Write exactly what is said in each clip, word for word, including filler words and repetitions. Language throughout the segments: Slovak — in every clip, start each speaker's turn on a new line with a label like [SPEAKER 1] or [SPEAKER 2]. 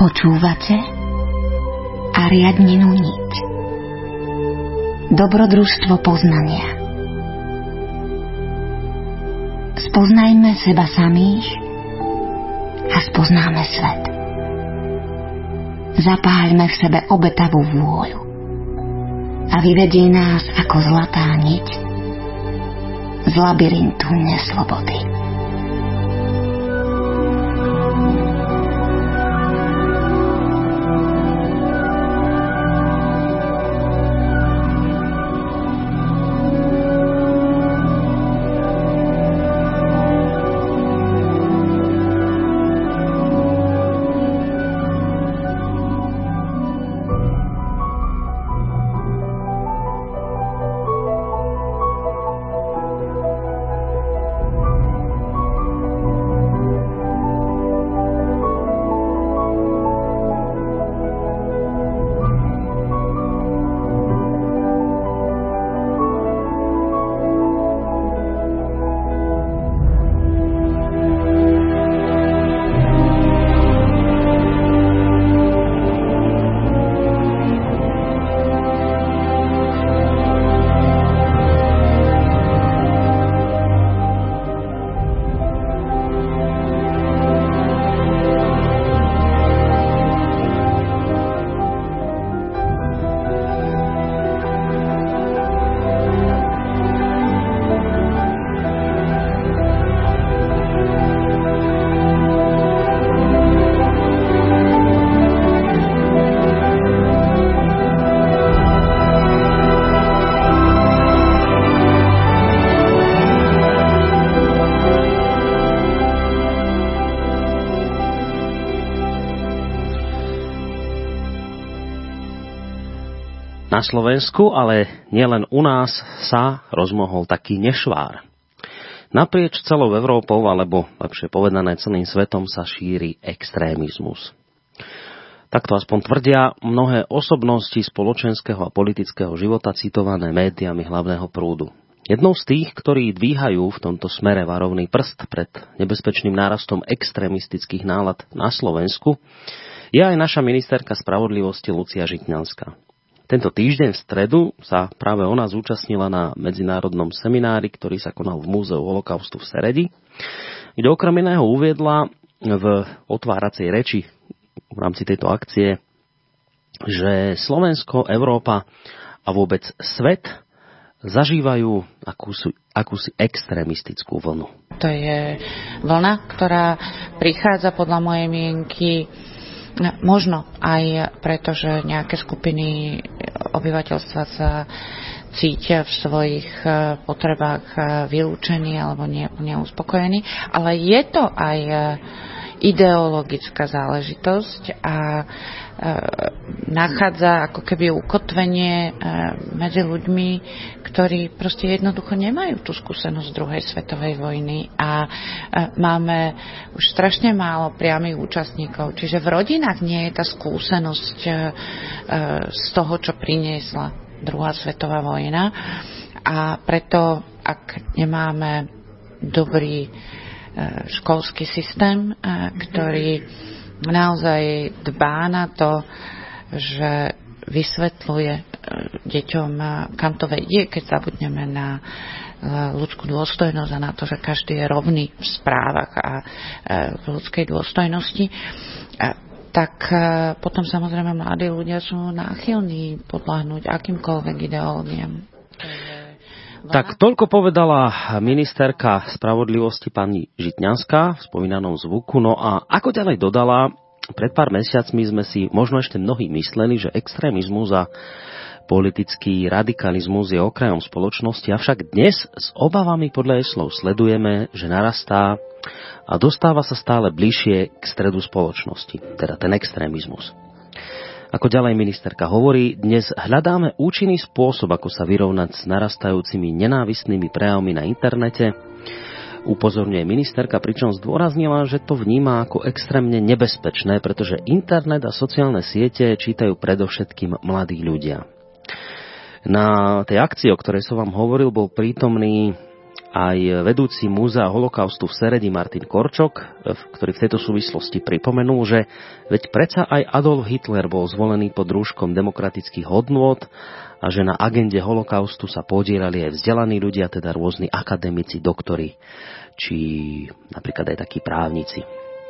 [SPEAKER 1] Počúvate Ariadninu niť. Dobrodružstvo poznania. Spoznajme seba samých a spoznáme svet. Zapáľme v sebe obetavú vôľu a vyvedie nás ako zlatá niť z labyrintu neslobody.
[SPEAKER 2] Na Slovensku, ale nielen u nás, sa rozmohol taký nešvár. Naprieč celou Európou, alebo lepšie povedané celým svetom, sa šíri extrémizmus. Takto aspoň tvrdia mnohé osobnosti spoločenského a politického života citované médiami hlavného prúdu. Jednou z tých, ktorí dvíhajú v tomto smere varovný prst pred nebezpečným nárastom extrémistických nálad na Slovensku, je aj naša ministerka spravodlivosti Lucia Žitňanská. Tento týždeň v stredu sa práve ona zúčastnila na medzinárodnom seminári, ktorý sa konal v Múzeu holokaustu v Seredi, kde okrem iného uviedla v otváracej reči v rámci tejto akcie, že Slovensko, Európa a vôbec svet zažívajú akúsi, akúsi extrémistickú vlnu.
[SPEAKER 3] To je vlna, ktorá prichádza podľa mojej mienky možno aj preto, že nejaké skupiny obyvateľstva sa cítia v svojich potrebách vylúčení alebo neuspokojení, ale je to aj ideologická záležitosť a nachádza ako keby ukotvenie medzi ľuďmi, ktorí proste jednoducho nemajú tú skúsenosť druhej svetovej vojny a máme už strašne málo priamych účastníkov. Čiže v rodinách nie je tá skúsenosť z toho, čo priniesla druhá svetová vojna, a preto, ak nemáme dobrý školský systém, ktorý naozaj dbá na to, že vysvetľuje deťom, kam to vedie, keď zabudneme na ľudskú dôstojnosť a na to, že každý je rovný v správach a v ľudskej dôstojnosti, tak potom samozrejme mladí ľudia sú náchylní podľahnúť akýmkoľvek ideológiám.
[SPEAKER 2] Tak toľko povedala ministerka spravodlivosti pani Žitňanská v spomínanom zvuku. No a ako ďalej dodala, pred pár mesiacmi sme si možno ešte mnohí mysleli, že extrémizmus a politický radikalizmus je okrajom spoločnosti, avšak dnes s obavami podľa jej slov sledujeme, že narastá a dostáva sa stále bližšie k stredu spoločnosti, teda ten extrémizmus. Ako ďalej ministerka hovorí, dnes hľadáme účinný spôsob, ako sa vyrovnať s narastajúcimi nenávistnými prejavmi na internete. Upozorňuje ministerka, pričom zdôraznila, že to vníma ako extrémne nebezpečné, pretože internet a sociálne siete čítajú predovšetkým mladí ľudia. Na tej akcii, o ktorej som vám hovoril, bol prítomný aj vedúci Múzea holokaustu v Seredi Martin Korčok, ktorý v tejto súvislosti pripomenul, že veď predsa aj Adolf Hitler bol zvolený pod rúškom demokratických hodnôt a že na agende holokaustu sa podierali aj vzdelaní ľudia, teda rôzni akademici, doktori, či napríklad aj takí právnici.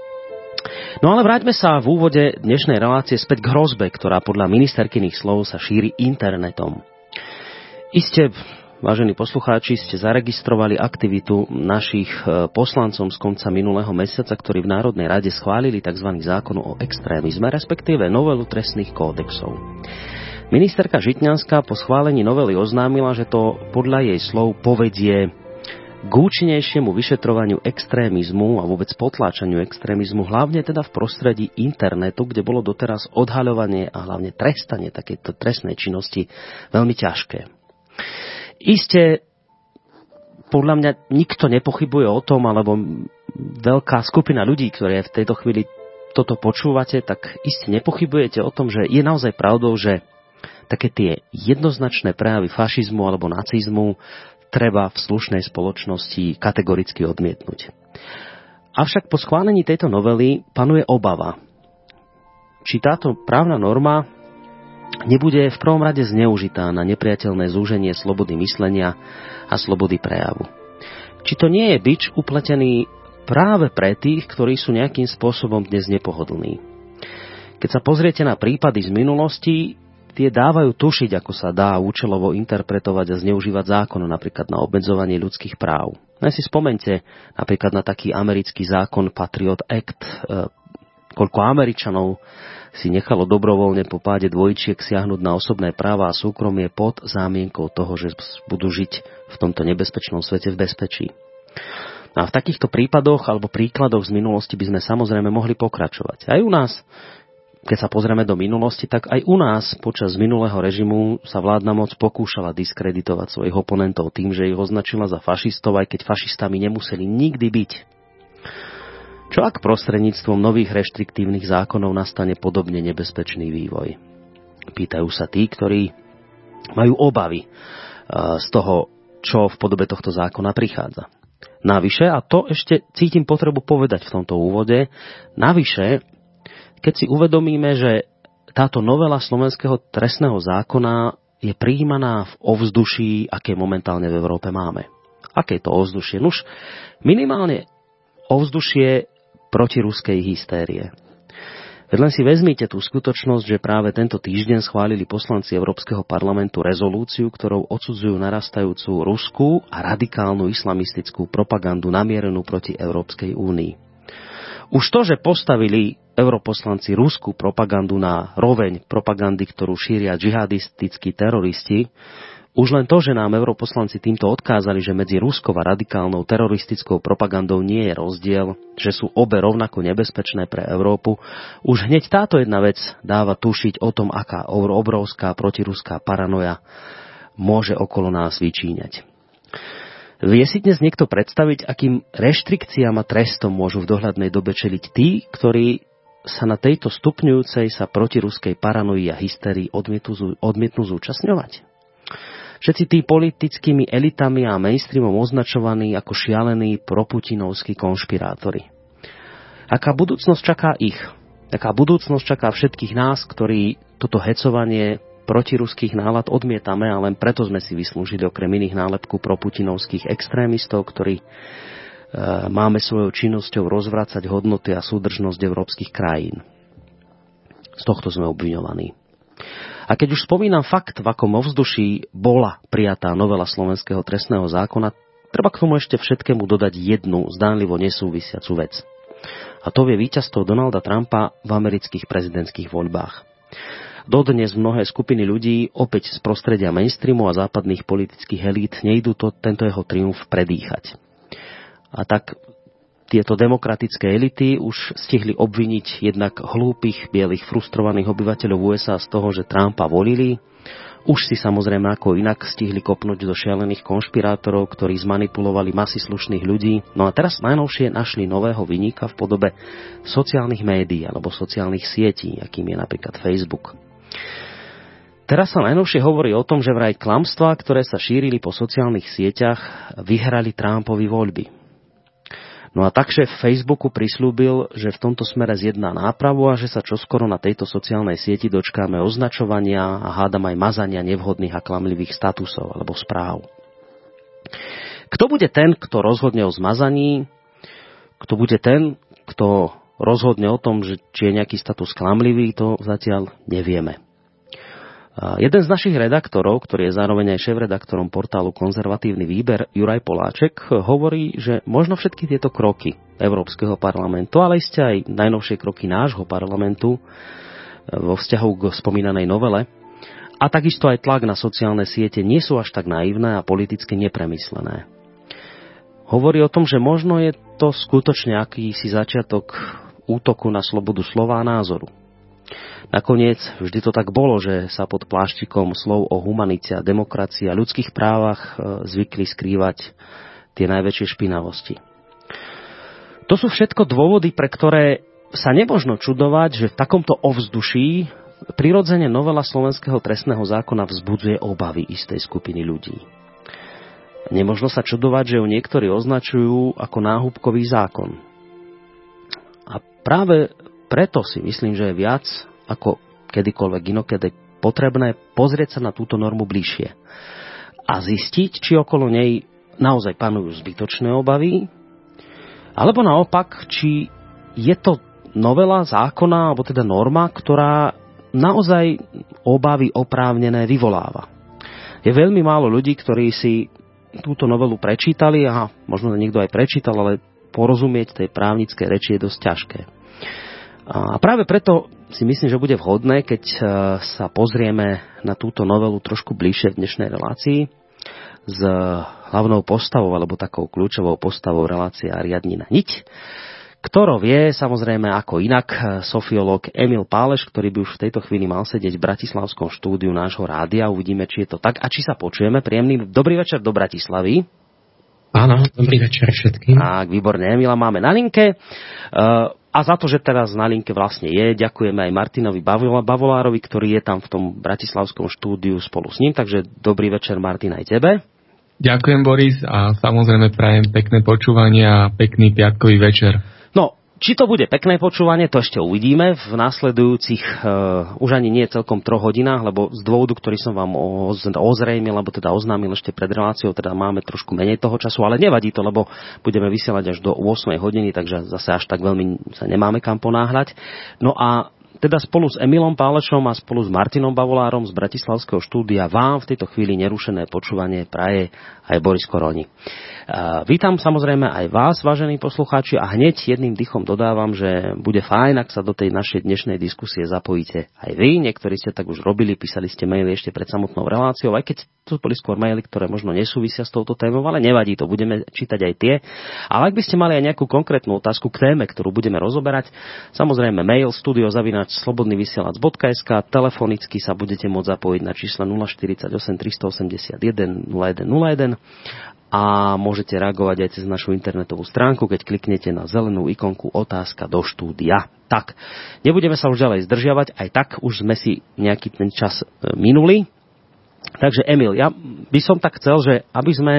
[SPEAKER 2] No ale vráťme sa v úvode dnešnej relácie späť k hrozbe, ktorá podľa ministerkyných slov sa šíri internetom. Iste, vážení poslucháči, ste zaregistrovali aktivitu našich poslancov z konca minulého mesiaca, ktorí v Národnej rade schválili tzv. Zákon o extrémizme, respektíve novelu trestných kódexov. Ministerka Žitňanská po schválení novely oznámila, že to podľa jej slov povedie k účinnejšiemu vyšetrovaniu extrémizmu a vôbec potláčaniu extrémizmu, hlavne teda v prostredí internetu, kde bolo doteraz odhaľovanie a hlavne trestanie takéto trestnej činnosti veľmi ťažké. Iste, podľa mňa nikto nepochybuje o tom, alebo veľká skupina ľudí, ktoré v tejto chvíli toto počúvate, tak iste nepochybujete o tom, že je naozaj pravdou, že také tie jednoznačné prejavy fašizmu alebo nacizmu treba v slušnej spoločnosti kategoricky odmietnúť. Avšak po schválení tejto novely panuje obava, či táto právna norma nebude v prvom rade zneužitá na nepriateľné zúženie slobody myslenia a slobody prejavu. Či to nie je bič upletený práve pre tých, ktorí sú nejakým spôsobom dnes nepohodlní. Keď sa pozriete na prípady z minulosti, tie dávajú tušiť, ako sa dá účelovo interpretovať a zneužívať zákon, napríklad na obmedzovanie ľudských práv. Len si spomente napríklad na taký americký zákon Patriot Act, koľko Američanov si nechalo dobrovoľne po páde dvojčiek siahnuť na osobné práva a súkromie pod zámienkou toho, že budú žiť v tomto nebezpečnom svete v bezpečí. A v takýchto prípadoch alebo príkladoch z minulosti by sme samozrejme mohli pokračovať. Aj u nás, keď sa pozrieme do minulosti, tak aj u nás počas minulého režimu sa vládna moc pokúšala diskreditovať svojich oponentov tým, že ich označila za fašistov, aj keď fašistami nemuseli nikdy byť. Čo ak prostredníctvom nových reštriktívnych zákonov nastane podobne nebezpečný vývoj? Pýtajú sa tí, ktorí majú obavy z toho, čo v podobe tohto zákona prichádza. Navyše, a to ešte cítim potrebu povedať v tomto úvode, navyše, keď si uvedomíme, že táto novela slovenského trestného zákona je prijímaná v ovzduší, aké momentálne v Európe máme. Aké je to ovzdušie? Nuž, minimálne ovzdušie protiruskej hystérie. Veď len si vezmite tú skutočnosť, že práve tento týždeň schválili poslanci Európskeho parlamentu rezolúciu, ktorou odsudzujú narastajúcu ruskú a radikálnu islamistickú propagandu namierenú proti Európskej únii. Už to, že postavili europoslanci ruskú propagandu na roveň propagandy, ktorú šíria džihadistickí teroristi, už len to, že nám europoslanci týmto odkázali, že medzi ruskou a radikálnou teroristickou propagandou nie je rozdiel, že sú obe rovnako nebezpečné pre Európu, už hneď táto jedna vec dáva tušiť o tom, aká obrovská protiruská paranoja môže okolo nás vyčíňať. Vie si dnes niekto predstaviť, akým reštrikciám a trestom môžu v dohľadnej dobe čeliť tí, ktorí sa na tejto stupňujúcej sa protiruskej paranoji a hysterii odmietnú, odmietnú zúčastňovať? Všetci tí politickými elitami a mainstreamom označovaní ako šialení proputinovskí konšpirátori. Aká budúcnosť čaká ich? Aká budúcnosť čaká všetkých nás, ktorí toto hecovanie protiruských nálad odmietame a len preto sme si vyslúžili okrem iných nálepku proputinovských extrémistov, ktorí e, máme svojou činnosťou rozvracať hodnoty a súdržnosť európskych krajín. Z tohto sme obviňovaní. A keď už spomínam fakt, v akom ovzduší bola prijatá novela slovenského trestného zákona, treba k tomu ešte všetkému dodať jednu zdánlivo nesúvisiacu vec. A to je víťazstvo Donalda Trumpa v amerických prezidentských voľbách. Dodnes mnohé skupiny ľudí opäť z prostredia mainstreamu a západných politických elít nejdú to, tento jeho triumf predýchať. A tak tieto demokratické elity už stihli obviniť jednak hlúpych, bielých, frustrovaných obyvateľov ú es á z toho, že Trumpa volili. Už si samozrejme ako inak stihli kopnúť do šialených konšpirátorov, ktorí zmanipulovali masy slušných ľudí. No a teraz najnovšie našli nového viníka v podobe sociálnych médií alebo sociálnych sietí, akým je napríklad Facebook. Teraz sa najnovšie hovorí o tom, že vraj klamstvá, ktoré sa šírili po sociálnych sieťach, vyhrali Trumpovi voľby. No a tak šéf Facebooku prislúbil, že v tomto smere zjedná nápravu a že sa čoskoro na tejto sociálnej sieti dočkáme označovania a hádam aj mazania nevhodných a klamlivých statusov alebo správ. Kto bude ten, kto rozhodne o zmazaní? Kto bude ten, kto rozhodne o tom, že či je nejaký status klamlivý, to zatiaľ nevieme. Jeden z našich redaktorov, ktorý je zároveň aj šéfredaktorom portálu Konzervatívny výber, Juraj Poláček, hovorí, že možno všetky tieto kroky Európskeho parlamentu, ale isté aj najnovšie kroky nášho parlamentu vo vzťahu k spomínanej novele a takisto aj tlak na sociálne siete nie sú až tak naivné a politicky nepremyslené. Hovorí o tom, že možno je to skutočne akýsi začiatok útoku na slobodu slova a názoru. Nakoniec vždy to tak bolo, že sa pod pláštikom slov o humanite a demokracii a ľudských právach zvykli skrývať tie najväčšie špinavosti. To sú všetko dôvody, pre ktoré sa nemožno čudovať, že v takomto ovzduší prirodzene novela slovenského trestného zákona vzbudzuje obavy istej skupiny ľudí. Nemožno sa čudovať, že ju niektorí označujú ako náhubkový zákon. A práve preto si myslím, že je viac ako kedykoľvek inokedy potrebné pozrieť sa na túto normu bližšie a zistiť, či okolo nej naozaj panujú zbytočné obavy, alebo naopak, či je to novela zákona, alebo teda norma, ktorá naozaj obavy oprávnené vyvoláva. Je veľmi málo ľudí, ktorí si túto novelu prečítali a možno niekto aj prečítal, ale porozumieť tej právnickej reči je dosť ťažké. A práve preto si myslím, že bude vhodné, keď sa pozrieme na túto novelu trošku bližšie v dnešnej relácii s hlavnou postavou alebo takou kľúčovou postavou relácie Ariadnina Niť, ktorou je samozrejme ako inak sofiológ Emil Páleš, ktorý by už v tejto chvíli mal sedieť v bratislavskom štúdiu nášho rádia. Uvidíme, či je to tak a či sa počujeme. Príjemný dobrý večer do Bratislavy.
[SPEAKER 4] Áno, dobrý večer všetkým.
[SPEAKER 2] Tak, výborne, Emila máme na linke. Uh, a za to, že teraz na linke vlastne je, ďakujeme aj Martinovi Bavolárovi, ktorý je tam v tom bratislavskom štúdiu spolu s ním. Takže dobrý večer, Martin, aj tebe.
[SPEAKER 4] Ďakujem, Boris, a samozrejme prajem pekné počúvanie a pekný piatkový večer.
[SPEAKER 2] No, či to bude pekné počúvanie, to ešte uvidíme v následujúcich uh, už ani nie celkom troch hodinách, lebo z dôvodu, ktorý som vám ozrejmil, alebo teda oznámil ešte pred reláciou, teda máme trošku menej toho času, ale nevadí to, lebo budeme vysielať až do ôsmej hodiny, takže zase až tak veľmi sa nemáme kam ponáhľať. No a teda spolu s Emilom Pálešom a spolu s Martinom Bavolárom z bratislavského štúdia vám v tejto chvíli nerušené počúvanie praje aj Boris Koroni. Vítam samozrejme aj vás, vážení poslucháči, a hneď jedným dychom dodávam, že bude fajn, ak sa do tej našej dnešnej diskusie zapojíte aj vy. Niektorí ste tak už robili, písali ste maily ešte pred samotnou reláciou, aj keď to boli skôr maily, ktoré možno nesúvisia s touto témou, ale nevadí to, budeme čítať aj tie. Ale ak by ste mali aj nejakú konkrétnu otázku k téme, ktorú budeme rozoberať, samozrejme mail studio zavináč slobodný vysielač bodka es ká, telefonicky sa budete môcť zapojiť na čísle nula štyridsaťosem tristoosemdesiatjeden nula jeden nula jeden a môžete reagovať aj cez našu internetovú stránku, keď kliknete na zelenú ikonku otázka do štúdia. Tak, nebudeme sa už ďalej zdržiavať, aj tak už sme si nejaký ten čas minuli. Takže Emil, ja by som tak chcel, že aby sme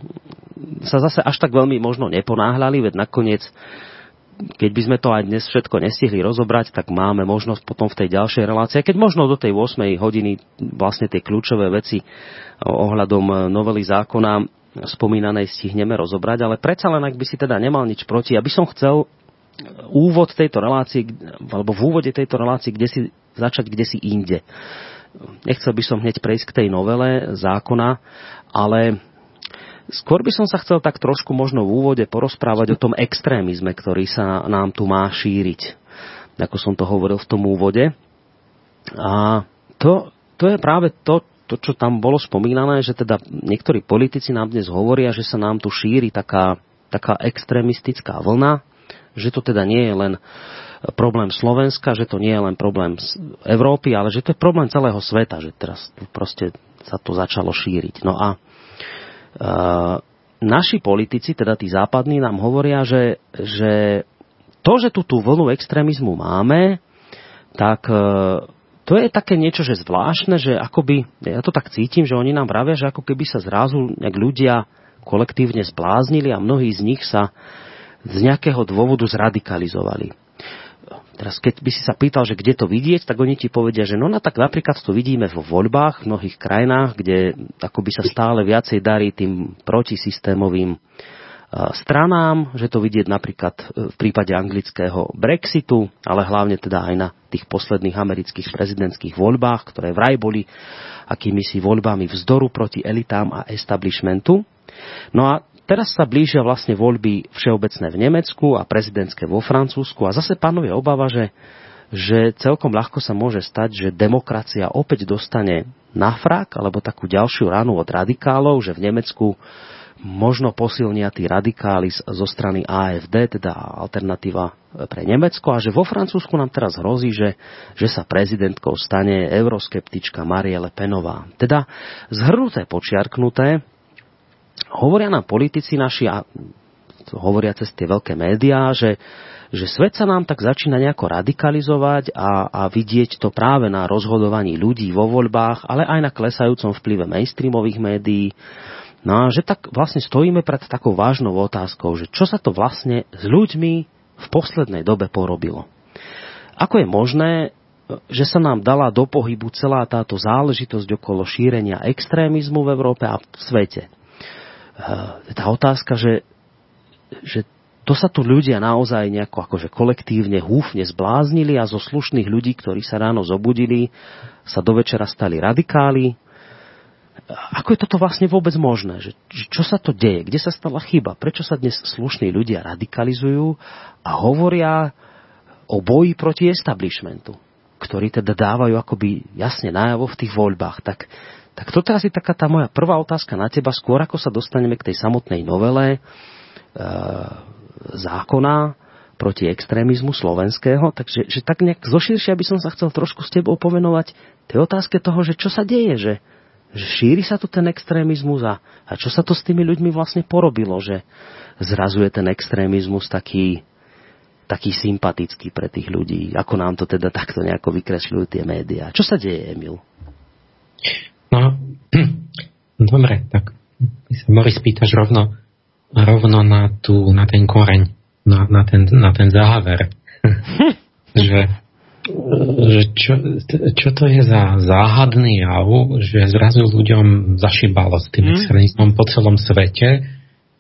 [SPEAKER 2] sa zase až tak veľmi možno neponáhľali, veď nakoniec, keď by sme to aj dnes všetko nestihli rozobrať, tak máme možnosť potom v tej ďalšej relácii, keď možno do tej ôsmej hodiny vlastne tie kľúčové veci ohľadom novely zákona spomínanej stihneme rozobrať, ale predsa len, ak by si teda nemal nič proti, aby som chcel úvod tejto relácie, alebo v úvode tejto relácie, kde si začať, kde si inde. Nechcel by som hneď prejsť k tej novele zákona, ale skôr by som sa chcel tak trošku možno v úvode porozprávať o tom extrémizme, ktorý sa nám tu má šíriť, ako som to hovoril v tom úvode. A to, to je práve to, to, čo tam bolo spomínané, že teda niektorí politici nám dnes hovoria, že sa nám tu šíri taká, taká extrémistická vlna, že to teda nie je len problém Slovenska, že to nie je len problém Európy, ale že to je problém celého sveta, že teraz proste sa to začalo šíriť. No a Uh, naši politici, teda tí západní, nám hovoria, že, že to, že tu tú vlnu extrémizmu máme, tak uh, to je také niečo, že zvláštne, že akoby, ja to tak cítim, že oni nám vravia, že ako keby sa zrazu nejak ľudia kolektívne zbláznili a mnohí z nich sa z nejakého dôvodu zradikalizovali. Teraz keď by si sa pýtal, že kde to vidieť, tak oni ti povedia, že no, no tak napríklad to vidíme vo voľbách v mnohých krajinách, kde akoby sa stále viacej darí tým protisystémovým stranám, že to vidieť napríklad v prípade anglického Brexitu, ale hlavne teda aj na tých posledných amerických prezidentských voľbách, ktoré vraj boli akýmisi voľbami vzdoru proti elitám a establishmentu. No a teraz sa blížia vlastne voľby všeobecné v Nemecku a prezidentské vo Francúzsku a zase panuje obava, že, že celkom ľahko sa môže stať, že demokracia opäť dostane na frak alebo takú ďalšiu ranu od radikálov, že v Nemecku možno posilnia tí radikáli zo strany á ef dé, teda alternatíva pre Nemecko, a že vo Francúzsku nám teraz hrozí, že, že sa prezidentkou stane euroskeptička Marielle Le Penová. Teda zhrnuté, počiarknuté, hovoria nám politici naši a hovoria cez tie veľké médiá, že, že svet sa nám tak začína nejako radikalizovať a, a vidieť to práve na rozhodovaní ľudí vo voľbách, ale aj na klesajúcom vplyve mainstreamových médií. No a že tak vlastne stojíme pred takou vážnou otázkou, že čo sa to vlastne s ľuďmi v poslednej dobe porobilo. Ako je možné, že sa nám dala do pohybu celá táto záležitosť okolo šírenia extrémizmu v Európe a v svete. Tá otázka, že, že to sa tu ľudia naozaj nejako akože kolektívne húfne zbláznili a zo slušných ľudí, ktorí sa ráno zobudili, sa do večera stali radikáli. Ako je toto vlastne vôbec možné? Že, čo sa to deje? Kde sa stala chyba? Prečo sa dnes slušní ľudia radikalizujú a hovoria o boji proti establishmentu, ktorí teda dávajú akoby jasne najavo v tých voľbách? Tak, tak toto asi taká tá moja prvá otázka na teba, skôr ako sa dostaneme k tej samotnej novele e, zákona proti extrémizmu slovenského. Takže že tak nejak zoširšia by som sa chcel trošku s tebou povenovať tej otázke toho, že čo sa deje, že že šíri sa tu ten extrémizmus a, a čo sa to s tými ľuďmi vlastne porobilo, že zrazuje ten extrémizmus taký, taký sympatický pre tých ľudí, ako nám to teda takto nejako vykresľujú tie médiá. Čo sa deje, Emil?
[SPEAKER 5] No, dobre, tak sa Boris pýtaš rovno, rovno na, tú, na ten koreň, na, na, ten, na ten záver, že že čo, čo to je za záhadný jav, že zrazu ľuďom zašibalo s tým extrémizmom po celom svete.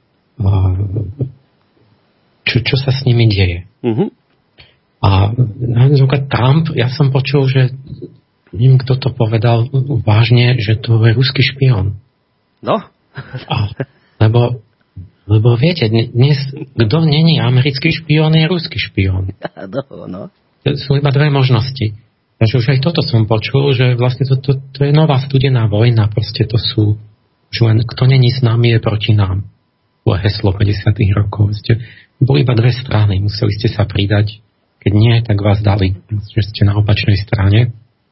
[SPEAKER 5] Čo, čo sa s nimi deje? Uh-huh. A napríklad Trump, ja som počul, že neviem, kto to povedal vážne, že to je ruský špión.
[SPEAKER 2] No.
[SPEAKER 5] A, lebo, lebo viete, dnes kto není americký špión, je ruský špión.
[SPEAKER 2] No, no.
[SPEAKER 5] Sú iba dve možnosti. Takže už aj toto som počul, že vlastne to, to, to je nová studená vojna. Proste to sú, že len kto není s nami, je proti nám. To je heslo päťdesiatych rokov. Ste, boli iba dve strany, museli ste sa pridať. Keď nie, tak vás dali, že ste na opačnej strane.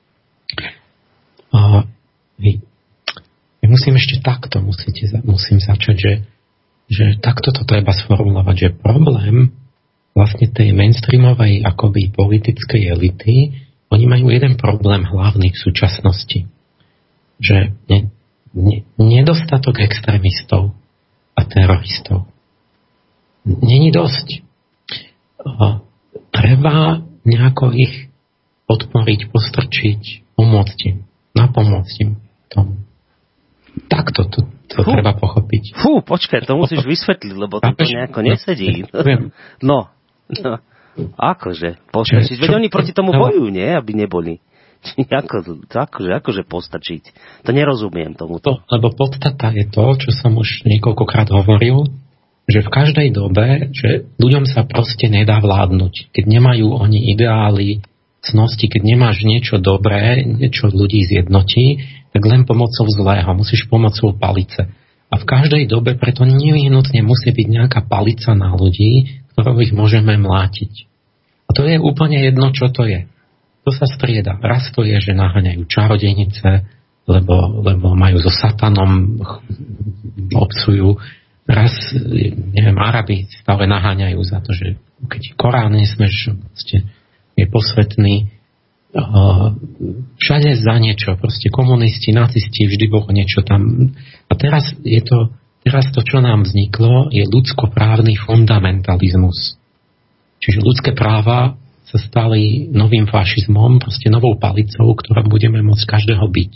[SPEAKER 5] A vy, ja musím ešte takto, musíte, musím začať, že, že takto to treba sformulovať, že problém vlastne tej mainstreamovej akoby politickej elity, oni majú jeden problém hlavný v súčasnosti. Že ne, ne, nedostatok extrémistov a teroristov. Není dosť. O, treba nejako ich podporiť, postrčiť, pomôcť im, napomôcť im tomu. Takto to, to treba pochopiť.
[SPEAKER 2] Fú, počkaj, to musíš vysvetliť, lebo to nejako nesedí. No. No, akože, postačiť. Veď oni proti tomu bojujú, nie? Aby neboli. Ako, akože, akože postačiť. To nerozumiem tomuto.
[SPEAKER 5] To, lebo podstata je to, čo som už niekoľkokrát hovoril, že v každej dobe, že ľuďom sa proste nedá vládnuť. Keď nemajú oni ideály, cnosti, keď nemáš niečo dobré, niečo ľudí zjednotí, tak len pomocou zlého. Musíš pomocou palice. A v každej dobe preto nevyhnutne musí byť nejaká palica na ľudí, ktorou ich môžeme mlátiť. A to je úplne jedno, čo to je. To sa strieda. Raz to je, že naháňajú čarodejnice, lebo, lebo majú so satanom, obcujú. Raz, neviem, Arabi stále naháňajú za to, že keď Korán nesmeš, je posvetný. všade za niečo, proste komunisti, nacisti, vždy bolo niečo tam. A teraz je to, teraz to, čo nám vzniklo, je ľudskoprávny fundamentalizmus. Čiže ľudské práva sa stali novým fašizmom, proste novou palicou, ktorá budeme môcť každého byť.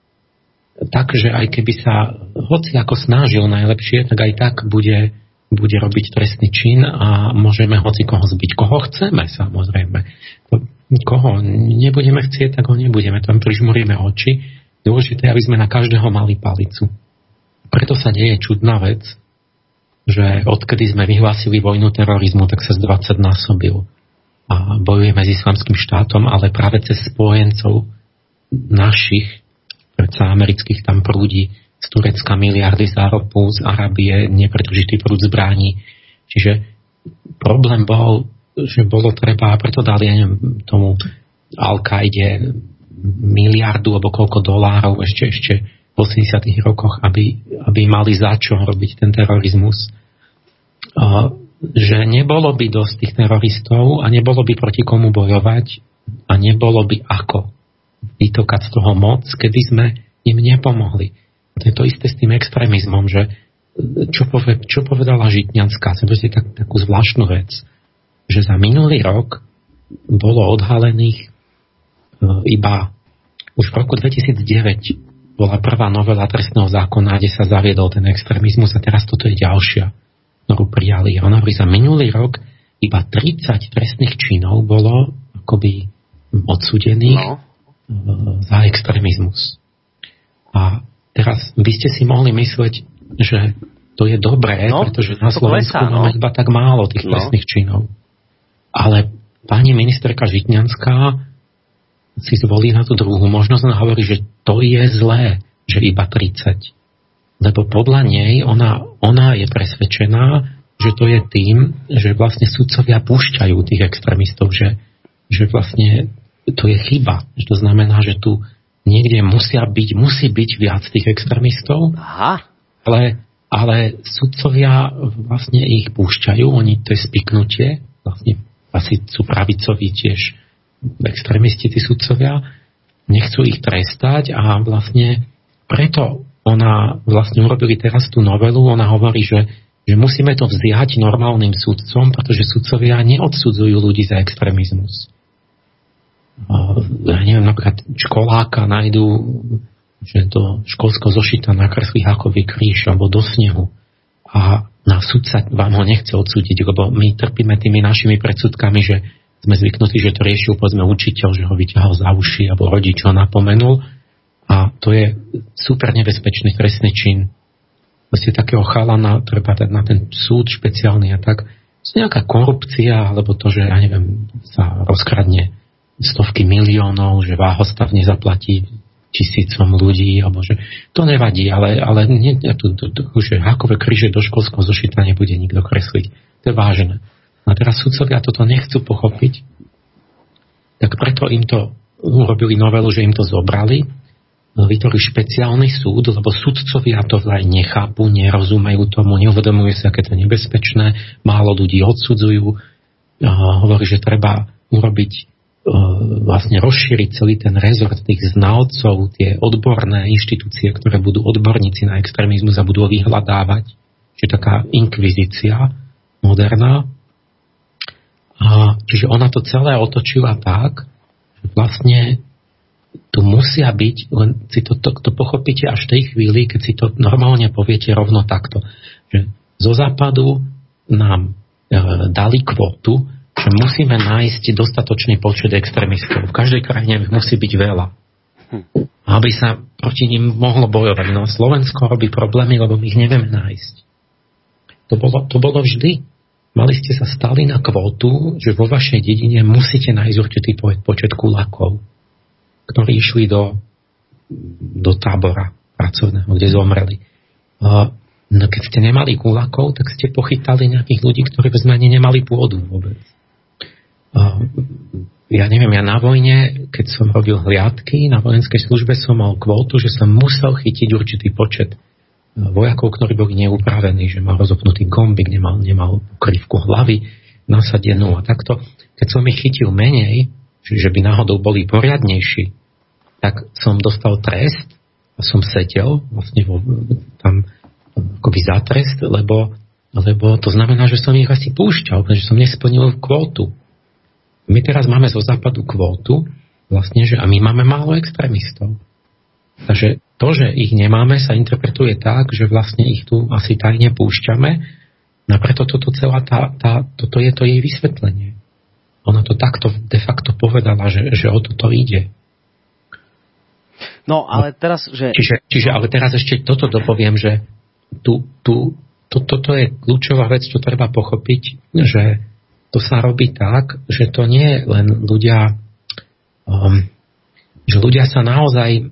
[SPEAKER 5] Takže aj keby sa hoci ako snažil najlepšie, tak aj tak bude, bude robiť trestný čin a môžeme hoci koho zbiť. Koho chceme, samozrejme. Koho nebudeme chcieť, tak ho nebudeme. Tam prižmuríme oči. Dôležité, aby sme na každého mali palicu. Preto sa deje čudná vec, že odkedy sme vyhlásili vojnu terorizmu, tak sa z dvadsať násobil. A bojujeme s Islamským štátom, ale práve cez spojencov našich, predsa amerických, tam prúdi z Turecka miliardy za ropu, z Arábie nepretržitý prúd zbraní. Čiže problém bol, že bolo treba, preto dali ja neviem, tomu Al-Kaide miliardu alebo koľko dolárov ešte, ešte v osemdesiatych rokoch, aby, aby mali za čo robiť ten terorizmus. Uh, že nebolo by dosť tých teroristov a nebolo by proti komu bojovať a nebolo by ako vytokať z toho moc, kedy sme im nepomohli. To je to isté s tým extrémizmom, že čo, poved, čo povedala Žitňanská, to je tak, takú zvláštnu vec, že za minulý rok bolo odhalených iba už v roku dvetisícdeväť bola prvá novela trestného zákona, kde sa zaviedol ten extrémizmus a teraz toto je ďalšia, ktorú prijali. A ona hovorí, za minulý rok iba tridsať trestných činov bolo akoby odsúdených no. za extrémizmus. A teraz by ste si mohli mysleť, že to je dobré, no, pretože na Slovensku klesá, máme no. iba tak málo tých no. trestných činov. Ale pani ministerka Žitňanská si zvolí na tú druhú možnosť a hovorí, že to je zlé, že iba tridsať. Lebo podľa nej ona, ona je presvedčená, že to je tým, že vlastne sudcovia púšťajú tých extrémistov, že, že vlastne to je chyba. Že to znamená, že tu niekde musia byť, musí byť viac tých extrémistov, Aha. ale, ale sudcovia vlastne ich púšťajú, oni to je spiknutie, vlastne asi sú pravicoví tiež extrémisti, tí sudcovia, nechcú ich trestať a vlastne preto ona vlastne urobili teraz tú novelu, ona hovorí, že, že musíme to vziať normálnym sudcom, pretože sudcovia neodsudzujú ľudí za extrémizmus. Ja neviem, napríklad školáka nájdú, že do školského zošita nakreslí hákový kríž alebo do snehu a na sudca vám ho nechce odsúdiť, lebo my trpíme tými našimi predsudkami, že sme zvyknutí, že to riešil povedzme učiteľ, že ho vyťahol za uši alebo rodič ho napomenul a to je super nebezpečný trestný čin. Vlastne takého chalana treba dať na ten súd špeciálny a tak nejaká korupcia alebo to, že ja neviem, sa rozkradne stovky miliónov, že váhostav nezaplatí tisícom ľudí, alebo že to nevadí, ale, ale nie, tu, tu, tu, že hákové kríže do školského zošita nebude nikto kresliť. To je vážne. A teraz sudcovia toto nechcú pochopiť, tak preto im to urobili novelu, že im to zobrali, vytvorili špeciálny súd, lebo sudcovia to aj nechápu, nerozumejú tomu, neuvedomujú sa, aké to je nebezpečné, málo ľudí odsudzujú, hovorí, že treba urobiť vlastne rozšíriť celý ten rezort tých znalcov, tie odborné inštitúcie, ktoré budú odborníci na extrémizmus a budú vyhľadávať. Čiže taká inkvizícia moderná. A čiže ona to celé otočila tak, že vlastne tu musia byť, len si to, to, to pochopíte až v tej chvíli, keď si to normálne poviete rovno takto, že zo západu nám e, dali kvotu, že musíme nájsť dostatočný počet extrémistov. V každej krajine musí byť veľa. Aby sa proti nim mohlo bojovať. No Slovensko robí problémy, lebo my ich nevieme nájsť. To bolo, to bolo vždy. Mali ste sa stali na kvótu, že vo vašej dedine musíte nájsť určitý počet kulakov, ktorí išli do, do tábora pracovného, kde zomreli. No keď ste nemali kulakov, tak ste pochytali nejakých ľudí, ktorí v znani nemali pôdu vôbec. Ja neviem, ja na vojne, keď som robil hliadky, na vojenskej službe som mal kvótu, že som musel chytiť určitý počet vojakov, ktorí boli neupravení, že mal rozopnutý gombík, nemal, nemal krivku hlavy nasadenú a takto. Keď som ich chytil menej, že by náhodou boli poriadnejší, tak som dostal trest a som sedel vlastne vo, tam akoby za trest, lebo, lebo to znamená, že som ich asi púšťal, pretože som nesplnil kvótu. My teraz máme zo západu kvótu, vlastne, že a my máme málo extrémistov. Takže to, že ich nemáme, sa interpretuje tak, že vlastne ich tu asi tajne púšťame, no preto toto celá tá, tá, toto je to jej vysvetlenie. Ona to takto de facto povedala, že, že o toto ide.
[SPEAKER 2] No, ale teraz, že...
[SPEAKER 5] Čiže, čiže ale teraz ešte toto dopoviem, že tu, tu, to, toto je kľúčová vec, čo treba pochopiť, že to sa robí tak, že to nie je len ľudia, um, že ľudia sa naozaj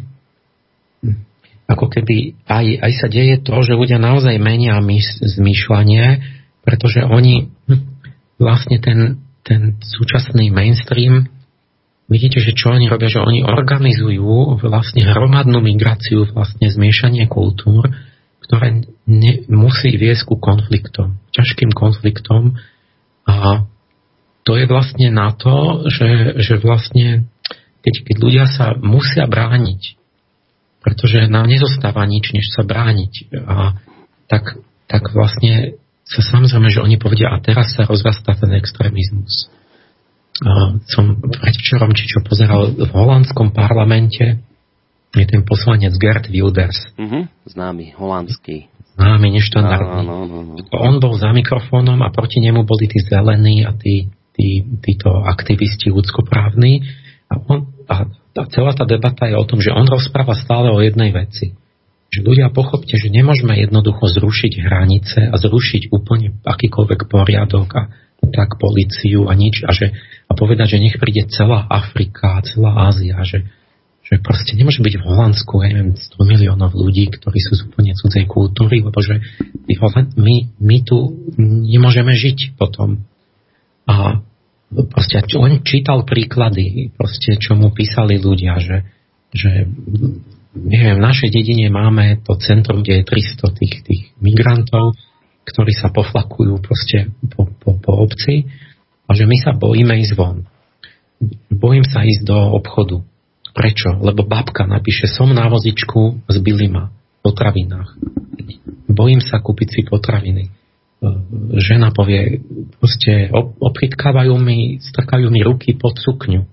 [SPEAKER 5] ako keby aj, aj sa deje to, že ľudia naozaj menia mys- zmýšľanie, pretože oni vlastne ten, ten súčasný mainstream, vidíte, že čo oni robia, že oni organizujú vlastne hromadnú migráciu, vlastne zmiešanie kultúr, ktoré ne, musí viesť ku konfliktom, ťažkým konfliktom. A to je vlastne na to, že, že vlastne keď, keď ľudia sa musia brániť, pretože nám nezostáva nič, než sa brániť. A tak, tak vlastne sa samozrejme, že oni povedia, a teraz sa rozrastá ten extrémizmus. A som predvčerom, či čo pozeral v holandskom parlamente, je ten poslanec Geert Wilders.
[SPEAKER 2] Uh-huh. Známy, holandský.
[SPEAKER 5] Známy, neštandardný.
[SPEAKER 2] No, no, no, no.
[SPEAKER 5] On bol za mikrofónom a proti nemu boli tí zelení a tí, tí, títo aktivisti ľudskoprávni. A, on, a tá, celá tá debata je o tom, že on rozpráva stále o jednej veci. Že ľudia pochopte, že nemôžeme jednoducho zrušiť hranice a zrušiť úplne akýkoľvek poriadok a tak políciu a nič a, že, a povedať, že nech príde celá Afrika, celá Ázia, že, že proste nemôže byť v Holandsku, ja neviem, sto miliónov ľudí, ktorí sú z úplne cudzej kultúry, lebo že my, my tu nemôžeme žiť potom. A proste len čítal príklady, proste, čo mu písali ľudia, že, že neviem, v našej dedine máme to centrum, kde je tristo tých, tých migrantov, ktorí sa poflakujú proste po, po, po obci a že my sa bojíme ísť von. Bojím sa ísť do obchodu. Prečo? Lebo babka napíše, som na vozičku z Bilima v potravinách. Bojím sa kúpiť si potraviny. Žena povie, proste oprytkávajú mi, strkajú mi ruky pod sukňu.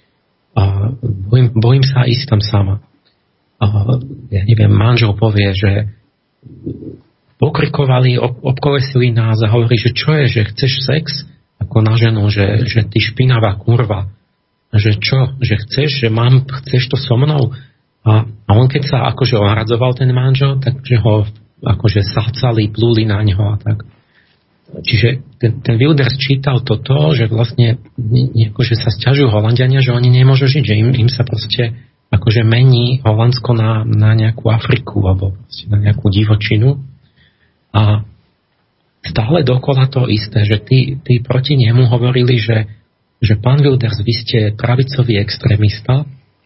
[SPEAKER 5] A bojím, bojím sa ísť tam sama. A ja neviem, manžel povie, že pokrikovali, ob, obkolesili nás a hovorí, že čo je, že chceš sex? Ako na ženu, že, že ty špinavá kurva. Že čo? Že chceš, že mám, chceš to so mnou? A, a on keď sa akože ohradzoval ten manžel, takže ho akože sácali, plúli na ňo a tak. Čiže ten, ten Wilders čítal toto, že vlastne akože sa sťažujú Holanďania, že oni nemôžu žiť, že im, im sa proste akože mení Holandsko na, na nejakú Afriku alebo na nejakú divočinu. A stále dokola to isté, že tí, tí proti nemu hovorili, že, že pán Wilders, vy ste pravicový extrémista,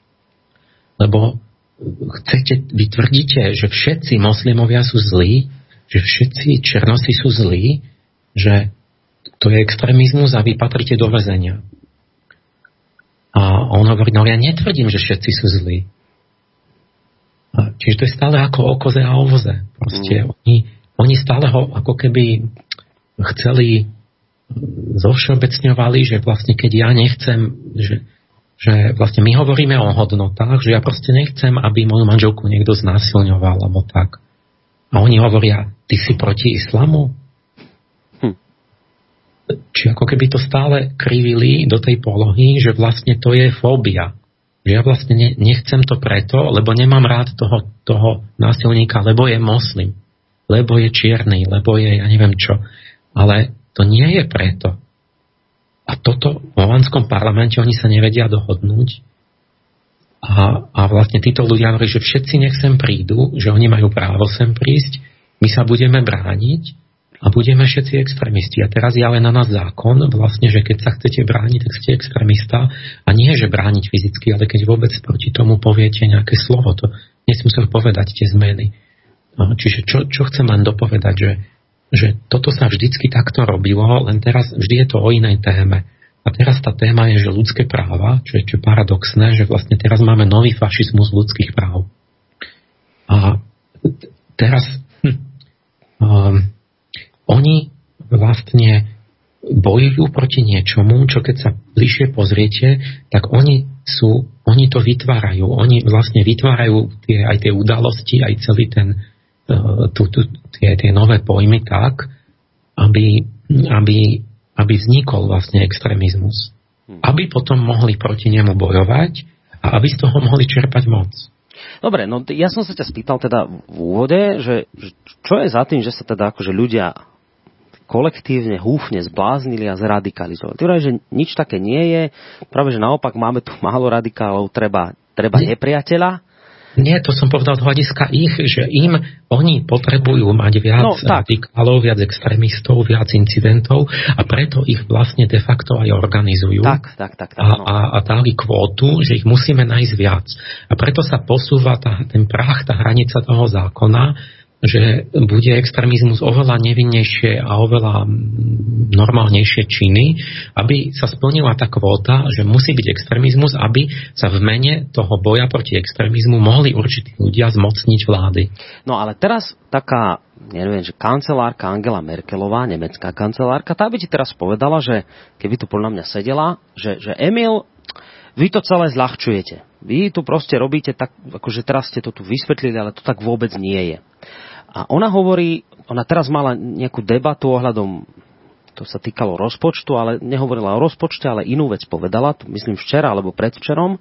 [SPEAKER 5] lebo chcete, vy tvrdíte, že všetci moslimovia sú zlí, že všetci černosi sú zlí, že to je extrémizmus a vy patríte do väzenia. A on hovorí, no ja netvrdím, že všetci sú zlí. A čiže to je stále ako o koze a o voze. Proste mm. oni, oni stále ho ako keby chceli zovšeobecňovali, že vlastne keď ja nechcem, že, že vlastne my hovoríme o hodnotách, že ja proste nechcem, aby moju manželku niekto znásilňoval, alebo tak. A oni hovoria, ty si proti islamu? Či ako keby to stále krivili do tej polohy, že vlastne to je fóbia. Že ja vlastne ne, nechcem to preto, lebo nemám rád toho, toho násilníka, lebo je moslim, lebo je čierny, lebo je ja neviem čo. Ale to nie je preto. A toto v holandskom parlamente oni sa nevedia dohodnúť. A, a vlastne títo ľudia hovorí, že všetci nech sem prídu, že oni majú právo sem prísť, my sa budeme brániť a budeme všetci extrémisti. A teraz je ale na nás zákon, vlastne, že keď sa chcete brániť, tak ste extrémista. A nie, že brániť fyzicky, ale keď vôbec proti tomu poviete nejaké slovo, to nesmú povedať tie zmeny. Čiže čo, čo chcem len dopovedať, že, že toto sa vždycky takto robilo, len teraz vždy je to o inej téme. A teraz tá téma je, že ľudské práva, čo je čo paradoxné, že vlastne teraz máme nový fašizmus ľudských práv. A teraz hm, um, oni vlastne bojujú proti niečomu, čo keď sa bližšie pozriete, tak oni sú, oni to vytvárajú. Oni vlastne vytvárajú tie, aj tie udalosti, aj celý ten uh, tu, tu, tie, tie nové pojmy tak, aby, aby, aby vznikol vlastne extrémizmus. Aby potom mohli proti nemu bojovať a aby z toho mohli čerpať moc.
[SPEAKER 2] Dobre, no ja som sa ťa spýtal teda v úvode, že, že čo je za tým, že sa teda akože ľudia kolektívne, húfne zbláznili a zradikalizovali. Ty hovoríš, že nič také nie je, práve že naopak máme tu málo radikálov, treba, treba nepriateľa.
[SPEAKER 5] Nie, to som povedal z hľadiska ich, že im, oni potrebujú mať viac no, radikálov, viac extrémistov, viac incidentov a preto ich vlastne de facto aj organizujú.
[SPEAKER 2] Tak, tak, tak. tak
[SPEAKER 5] a, a, a dali kvótu, že ich musíme nájsť viac. A preto sa posúva tá, ten prach, tá hranica toho zákona, že bude extrémizmus oveľa nevinnejšie a oveľa normálnejšie činy, aby sa splnila tá kvóta, že musí byť extrémizmus, aby sa v mene toho boja proti extrémizmu mohli určití ľudia zmocniť vlády.
[SPEAKER 2] No ale teraz taká, neviem, že kancelárka Angela Merkelová, nemecká kancelárka, tá by ti teraz povedala, že keby tu podľa mňa sedela, že, že Emil, vy to celé zľahčujete. Vy tu proste robíte tak, akože teraz ste to tu vysvetlili, ale to tak vôbec nie je. A ona hovorí, ona teraz mala nejakú debatu ohľadom, to sa týkalo rozpočtu, ale nehovorila o rozpočte, ale inú vec povedala, myslím včera alebo predvčerom,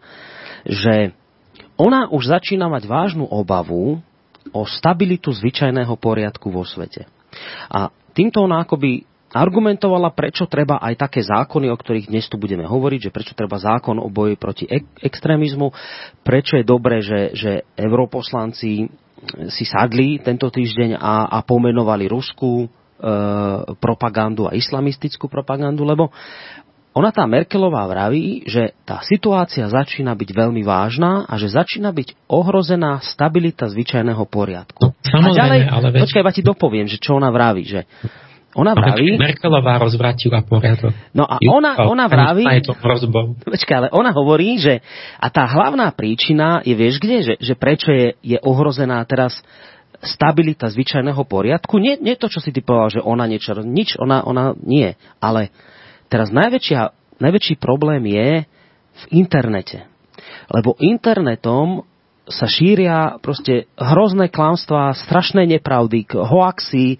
[SPEAKER 2] že ona už začína mať vážnu obavu o stabilitu zvyčajného poriadku vo svete. A týmto ona akoby argumentovala, prečo treba aj také zákony, o ktorých dnes tu budeme hovoriť, že prečo treba zákon o boji proti ek- extrémizmu, prečo je dobré, že, že europoslanci si sadli tento týždeň a, a pomenovali ruskú e, propagandu a islamistickú propagandu, lebo ona tá Merkelová vraví, že tá situácia začína byť veľmi vážna a že začína byť ohrozená stabilita zvyčajného poriadku.
[SPEAKER 5] No, samozrejme, a ďalej,
[SPEAKER 2] ale veď... počkaj, ja ti dopoviem, že čo ona vraví, že ona vraví...
[SPEAKER 5] Merkelová rozvrátila poriadok.
[SPEAKER 2] No a ona, ona vraví...
[SPEAKER 5] Je to hrozbou.
[SPEAKER 2] Počkaj, ale ona hovorí, že... A tá hlavná príčina je, vieš kde? Že, že prečo je, je ohrozená teraz stabilita zvyčajného poriadku? Nie, nie to, čo si ty povedal, že ona niečo... Nič, ona, ona nie. Ale teraz najväčšia, najväčší problém je v internete. Lebo internetom sa šíria proste hrozné klamstvá, strašné nepravdy, hoaxy,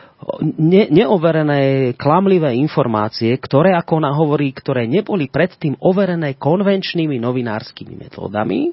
[SPEAKER 2] Ne, neoverené, klamlivé informácie, ktoré, ako ona hovorí, ktoré neboli predtým overené konvenčnými novinárskymi metódami.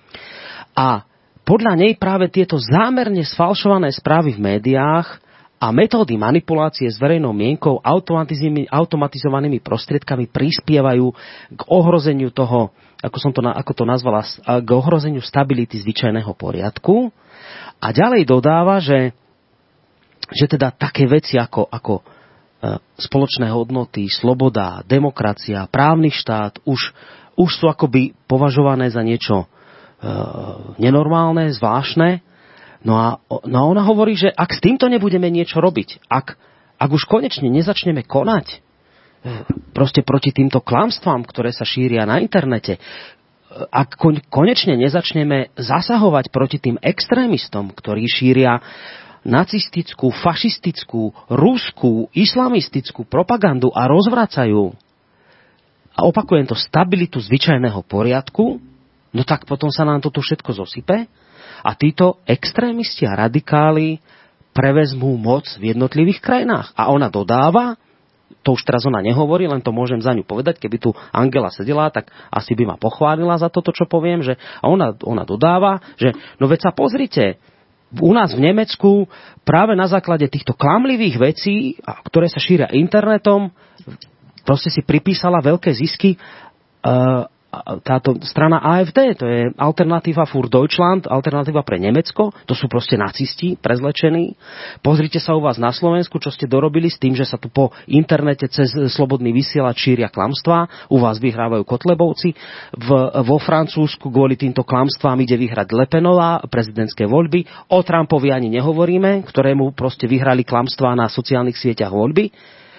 [SPEAKER 2] A podľa nej práve tieto zámerne sfalšované správy v médiách a metódy manipulácie s verejnou mienkou automatizovanými prostriedkami prispievajú k ohrozeniu toho, ako som to, ako to nazvala, k ohrozeniu stability zvyčajného poriadku. A ďalej dodáva, že že teda také veci ako, ako e, spoločné hodnoty, sloboda, demokracia, právny štát už, už sú akoby považované za niečo e, nenormálne, zvláštne. No a, no a ona hovorí, že ak s týmto nebudeme niečo robiť, ak, ak už konečne nezačneme konať e, proste proti týmto klamstvám, ktoré sa šíria na internete, e, ak kon, konečne nezačneme zasahovať proti tým extrémistom, ktorí šíria nacistickú, fašistickú, ruskú, islamistickú propagandu a rozvracajú, a opakujem to, stabilitu zvyčajného poriadku, no tak potom sa nám toto všetko zosype a títo extrémisti a radikáli prevezmú moc v jednotlivých krajinách. A ona dodáva, to už teraz ona nehovorí, len to môžem za ňu povedať, keby tu Angela sedela, tak asi by ma pochválila za toto, čo poviem, že, a ona, ona dodáva, že no veď sa pozrite, u nás v Nemecku práve na základe týchto klamlivých vecí, ktoré sa šíria internetom, proste si pripísala veľké zisky uh, táto strana á ef dé, to je Alternativa für Deutschland, alternatíva pre Nemecko, to sú proste nacisti prezlečení. Pozrite sa u vás na Slovensku, čo ste dorobili s tým, že sa tu po internete cez slobodný vysielač šíria klamstvá, u vás vyhrávajú Kotlebovci, v, vo Francúzsku kvôli týmto klamstvám ide vyhrať Le Penová, prezidentské voľby, o Trumpovi ani nehovoríme, ktorému proste vyhrali klamstvá na sociálnych sieťach voľby.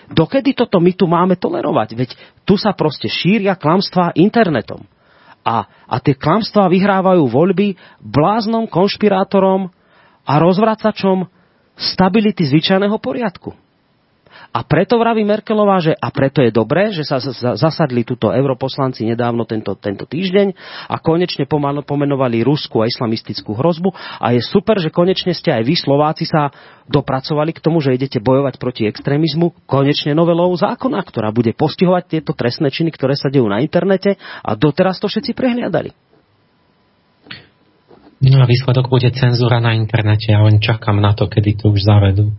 [SPEAKER 2] dokedy toto my tu máme tolerovať? Veď tu sa proste šíria klamstvá internetom. A, a tie klamstvá vyhrávajú voľby bláznom, konšpirátorom a rozvracačom stability zvyčajného poriadku. A preto vraví Merkelová, že a preto je dobré, že sa zasadli tuto europoslanci nedávno tento, tento týždeň a konečne pomenovali ruskú a islamistickú hrozbu a je super, že konečne ste aj vy, Slováci, sa dopracovali k tomu, že idete bojovať proti extrémizmu konečne novelou zákona, ktorá bude postihovať tieto trestné činy, ktoré sa dejú na internete a doteraz to všetci prehliadali.
[SPEAKER 5] No a výsledok bude cenzúra na internete a len čakám na to, kedy to už zavedú.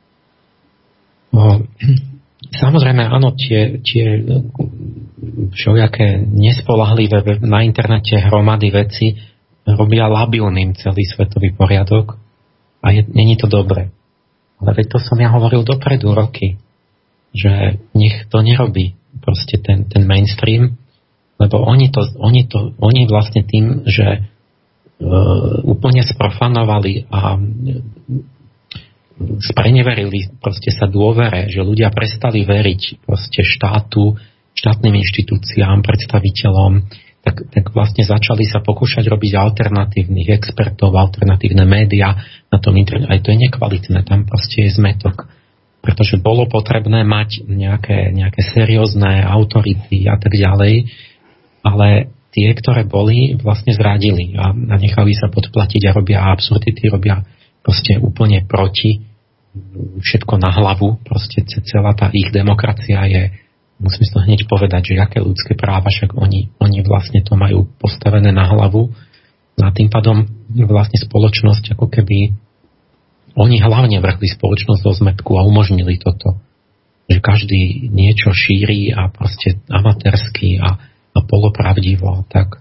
[SPEAKER 5] No, samozrejme, áno, tie, tie všelijaké nespolahlivé na internete hromady veci robia labilným celý svetový poriadok a je, není to dobre. Ale veď to som ja hovoril dopredu roky, že nech to nerobí proste ten, ten mainstream, lebo oni to, oni to, oni vlastne tým, že uh, úplne sprofanovali a spreneverili proste sa dôvere, že ľudia prestali veriť proste štátu, štátnym inštitúciám, predstaviteľom, tak, tak vlastne začali sa pokúšať robiť alternatívnych expertov, alternatívne médiá na tom internete. Aj to je nekvalitné, tam proste je zmetok. Pretože bolo potrebné mať nejaké, nejaké seriózne autority a tak ďalej, ale tie, ktoré boli, vlastne zradili a, a nechali sa podplatiť a robia absurdity, robia proste úplne proti, všetko na hlavu, proste celá tá ich demokracia je, musím si to hneď povedať, že aké ľudské práva, však oni, oni vlastne to majú postavené na hlavu a tým pádom vlastne spoločnosť, ako keby oni hlavne vrhli spoločnosť do zmätku a umožnili toto, že každý niečo šíri a proste amatérsky a, a polopravdivo, tak.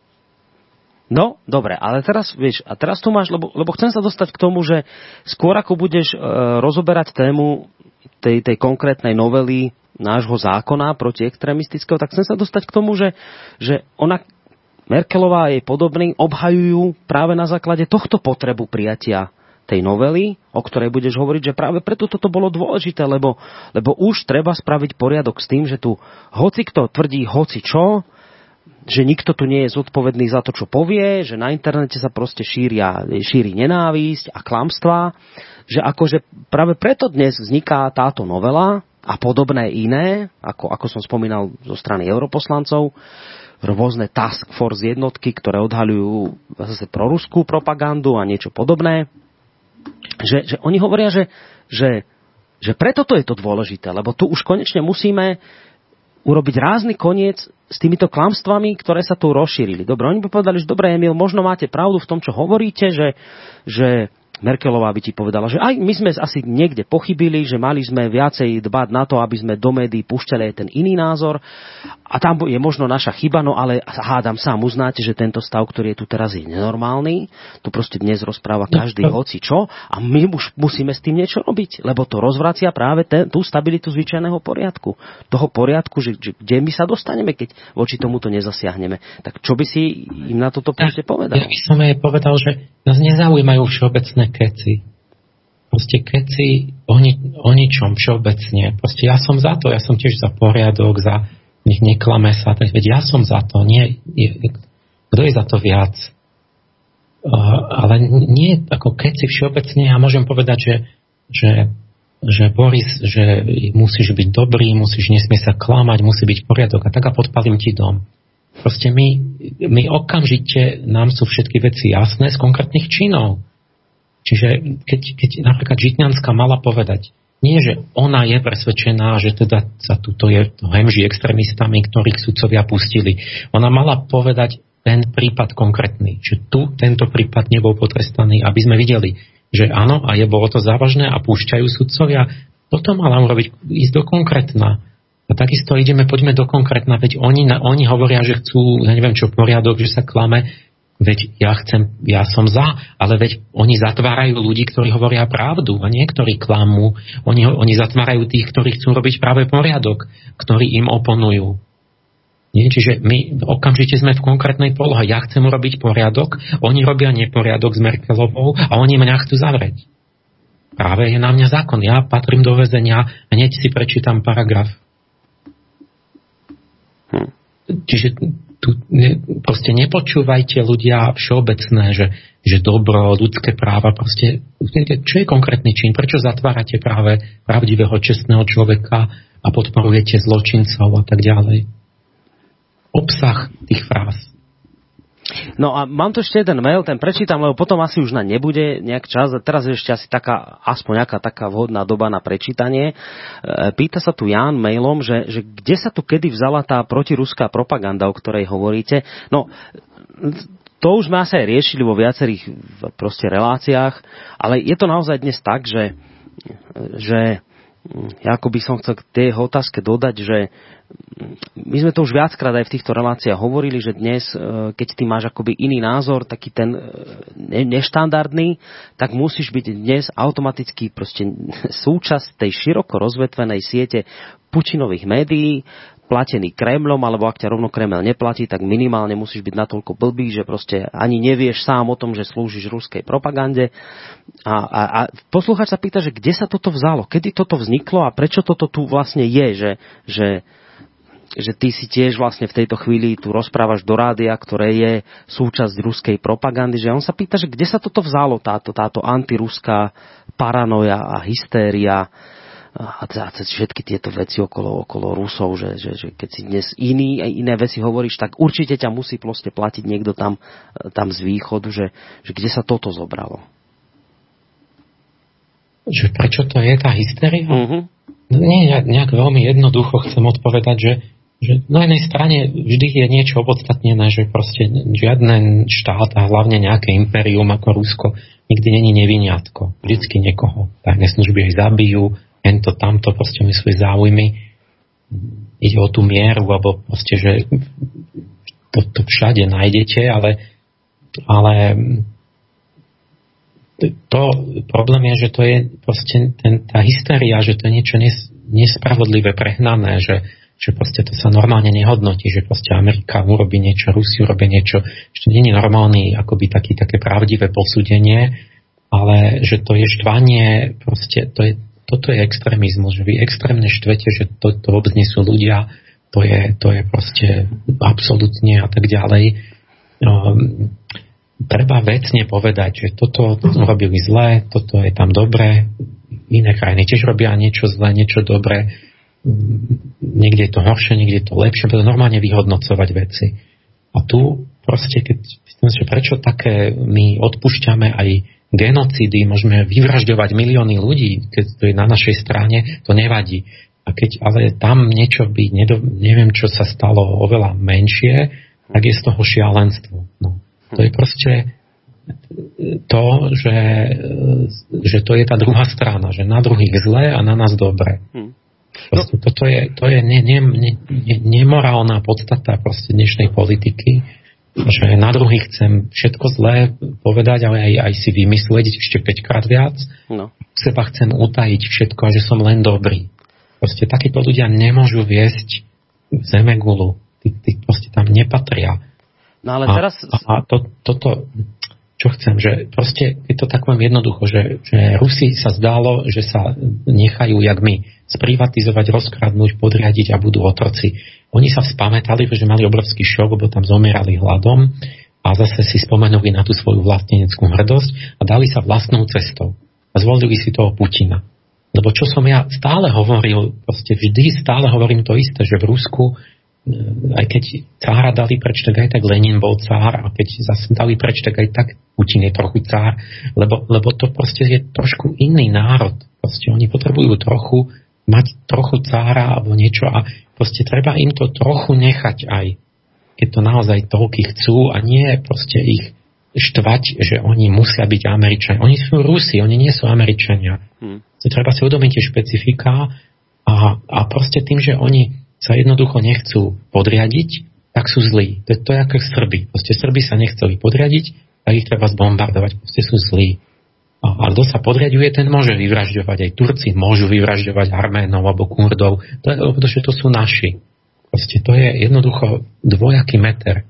[SPEAKER 2] No, dobre, ale teraz, vieš, a teraz tu máš, lebo, lebo chcem sa dostať k tomu, že skôr ako budeš e, rozoberať tému tej, tej konkrétnej novely nášho zákona proti extrémistického, tak chcem sa dostať k tomu, že, že ona, Merkelová a jej podobní obhajujú práve na základe tohto potrebu prijatia tej novely, o ktorej budeš hovoriť, že práve preto toto bolo dôležité, lebo, lebo už treba spraviť poriadok s tým, že tu hoci kto tvrdí hoci čo, že nikto tu nie je zodpovedný za to, čo povie, že na internete sa proste šíria, šíri nenávisť a klamstvá, že akože práve preto dnes vzniká táto novela a podobné iné, ako, ako som spomínal zo strany europoslancov, rôzne task force jednotky, ktoré odhaľujú zase proruskú propagandu a niečo podobné, že, že oni hovoria, že, že, že preto to je to dôležité, lebo tu už konečne musíme urobiť rázny koniec s týmito klamstvami, ktoré sa tu rozšírili. Dobre, oni by povedali, že dobre, Emil, možno máte pravdu v tom, čo hovoríte, že, že Merkelová by ti povedala, že aj my sme asi niekde pochybili, že mali sme viacej dbať na to, aby sme do médií púšťali aj ten iný názor a tam je možno naša chyba, no ale hádam sám uznáte, že tento stav, ktorý je tu teraz, je nenormálny. Tu proste dnes rozpráva každý hoci čo a my už musíme s tým niečo robiť, lebo to rozvracia práve ten, tú stabilitu zvyčajného poriadku. Toho poriadku, že, že kde my sa dostaneme, keď voči tomuto nezasiahneme. Tak čo by si im na toto proste povedal?
[SPEAKER 5] Ja by som jej povedal, že nás nezaujímajú všeobecné keci. Proste keci o, ni- o ničom všeobecne. Proste ja som za to, ja som tiež za poriadok, za nech neklame sa, tak veď ja som za to, nie, je, kto je za to viac? Uh, ale nie ako keci všeobecne, ja môžem povedať, že, že, že Boris, že musíš byť dobrý, musíš, nesmie sa klamať, musí byť poriadok a tak a podpalím ti dom. Proste my, my okamžite, nám sú všetky veci jasné z konkrétnych činov. Čiže keď, keď napríklad Žitňanská mala povedať, nie, že ona je presvedčená, že teda sa tuto je hemží extrémistami, ktorých sudcovia pustili. Ona mala povedať ten prípad konkrétny, že tu tento prípad nebol potrestaný, aby sme videli, že áno, a je bolo to závažné a púšťajú sudcovia. Toto mala urobiť, ísť do konkrétna. A takisto ideme, poďme do konkrétna, veď oni, oni hovoria, že chcú, ja neviem čo, poriadok, že sa klame. Veď ja chcem, ja som za, ale veď oni zatvárajú ľudí, ktorí hovoria pravdu a niektorí klamú. Oni, oni zatvárajú tých, ktorí chcú robiť práve poriadok, ktorí im oponujú. Nie? Čiže my okamžite sme v konkrétnej polohe. Ja chcem urobiť poriadok, oni robia neporiadok s Merkelovou a oni mňa chcú zavrieť. práve je na mňa zákon. Ja patrím do väzenia, hneď si prečítam paragraf. Hm. Čiže tu ne, proste nepočúvajte ľudia všeobecné, že, že dobro, ľudské práva, proste, čo je konkrétny čin? Prečo zatvárate práve pravdivého, čestného človeka a podporujete zločincov a tak ďalej? Obsah tých fráz.
[SPEAKER 2] No a mám tu ešte jeden mail, ten prečítam, lebo potom asi už na nebude nejak čas. A teraz je ešte asi taká, aspoň nejaká taká vhodná doba na prečítanie. Pýta sa tu Ján mailom, že, že kde sa tu kedy vzala tá protiruská propaganda, o ktorej hovoríte. No, to už sme asi aj riešili vo viacerých proste reláciách, ale je to naozaj dnes tak, že, že ja ako by som chcel k tej otázke dodať, že my sme to už viackrát aj v týchto reláciách hovorili, že dnes, keď ty máš akoby iný názor, taký ten neštandardný, tak musíš byť dnes automaticky proste súčasť tej široko rozvetvenej siete Putinových médií, platený Kremlom, alebo ak ťa rovno Kreml neplatí, tak minimálne musíš byť natoľko blbý, že proste ani nevieš sám o tom, že slúžiš ruskej propagande. A, a, a poslucháč sa pýta, že kde sa toto vzalo, kedy toto vzniklo a prečo toto tu vlastne je, že, že, že ty si tiež vlastne v tejto chvíli tu rozprávaš do rádia, ktoré je súčasť ruskej propagandy, že on sa pýta, že kde sa toto vzalo, táto, táto antiruská paranoja a hystéria a všetky tieto veci okolo, okolo Rusov, že, že, že keď si dnes iný a iné veci hovoríš, tak určite ťa musí proste platiť niekto tam, tam z východu, že, že kde sa toto zobralo.
[SPEAKER 5] Že prečo to je tá hystéria?
[SPEAKER 2] Uh-huh.
[SPEAKER 5] No, nie, nejak veľmi jednoducho chcem odpovedať, že, že na jednej strane vždy je niečo opodstatnené, že proste žiaden štát a hlavne nejaké impérium ako Rusko nikdy není neviniatko. Vždycky niekoho tajné služby aj zabijú, tento, tamto, proste mi svoje záujmy. Ide o tú mieru, alebo proste, že to, to všade nájdete, ale, ale to problém je, že to je proste ten, tá hystéria, že to je niečo nes, nespravodlivé, prehnané, že, že proste to sa normálne nehodnotí, že proste Amerika urobí niečo, Rusi urobí niečo, že to nie je normálny, akoby taký, také pravdivé posúdenie, ale že to je štvanie, proste to je toto je extrémizmus, že vy extrémne štvete, že to, to vôbec nie sú ľudia, to je, to je proste absolútne a tak ďalej. Um, treba vecne povedať, že toto robili zlé, toto je tam dobré, iné krajiny tiež robia niečo zlé, niečo dobré, niekde je to horšie, niekde je to lepšie, preto normálne vyhodnocovať veci. A tu proste, keď prečo také my odpúšťame aj genocídy, môžeme vyvražďovať milióny ľudí, keď to je na našej strane, to nevadí. A keď ale tam niečo by, nedo, neviem, čo sa stalo oveľa menšie, tak je z toho šialenstvo. No. To je proste to, že, že to je tá druhá strana, že na druhých zlé a na nás dobre. Proste, toto je, to je ne, ne, ne, ne, nemorálna podstata proste dnešnej politiky, že na druhých chcem všetko zlé povedať, ale aj, aj si vymyslieť ešte päťkrát viac. No. Seba chcem utajiť všetko a že som len dobrý. Proste takíto ľudia nemôžu viesť zemegulu. Tí, tí proste tam nepatria.
[SPEAKER 2] No ale teraz...
[SPEAKER 5] A, a to, toto, čo chcem, že proste je to tak vám jednoducho, že, že Rusi sa zdalo, že sa nechajú, jak my, sprivatizovať, rozkradnúť, podriadiť a budú otroci. Oni sa spamätali, že mali obrovský šok, lebo tam zomierali hladom a zase si spomenuli na tú svoju vlasteneckú hrdosť a dali sa vlastnou cestou. A zvolili si toho Putina. Lebo čo som ja stále hovoril, proste vždy stále hovorím to isté, že v Rusku, aj keď cára dali preč, tak aj tak Lenin bol cár a keď zase dali preč, tak aj tak Putin je trochu cár, lebo, lebo to proste je trošku iný národ. Proste oni potrebujú trochu mať trochu cára alebo niečo a proste treba im to trochu nechať aj, keď to naozaj toľky chcú a nie proste ich štvať, že oni musia byť Američania. Oni sú Rusi, oni nie sú Američania. Hmm. Treba si uvedomiť tie špecifika a, a proste tým, že oni sa jednoducho nechcú podriadiť, tak sú zlí. To je to ako Srbi. Proste Srbi sa nechceli podriadiť, tak ich treba zbombardovať. Proste sú zlí. A kto sa podriaduje, ten môže vyvražďovať. Aj Turci môžu vyvražďovať Arménov alebo Kurdov, to je, pretože to sú naši. Proste to je jednoducho dvojaký meter.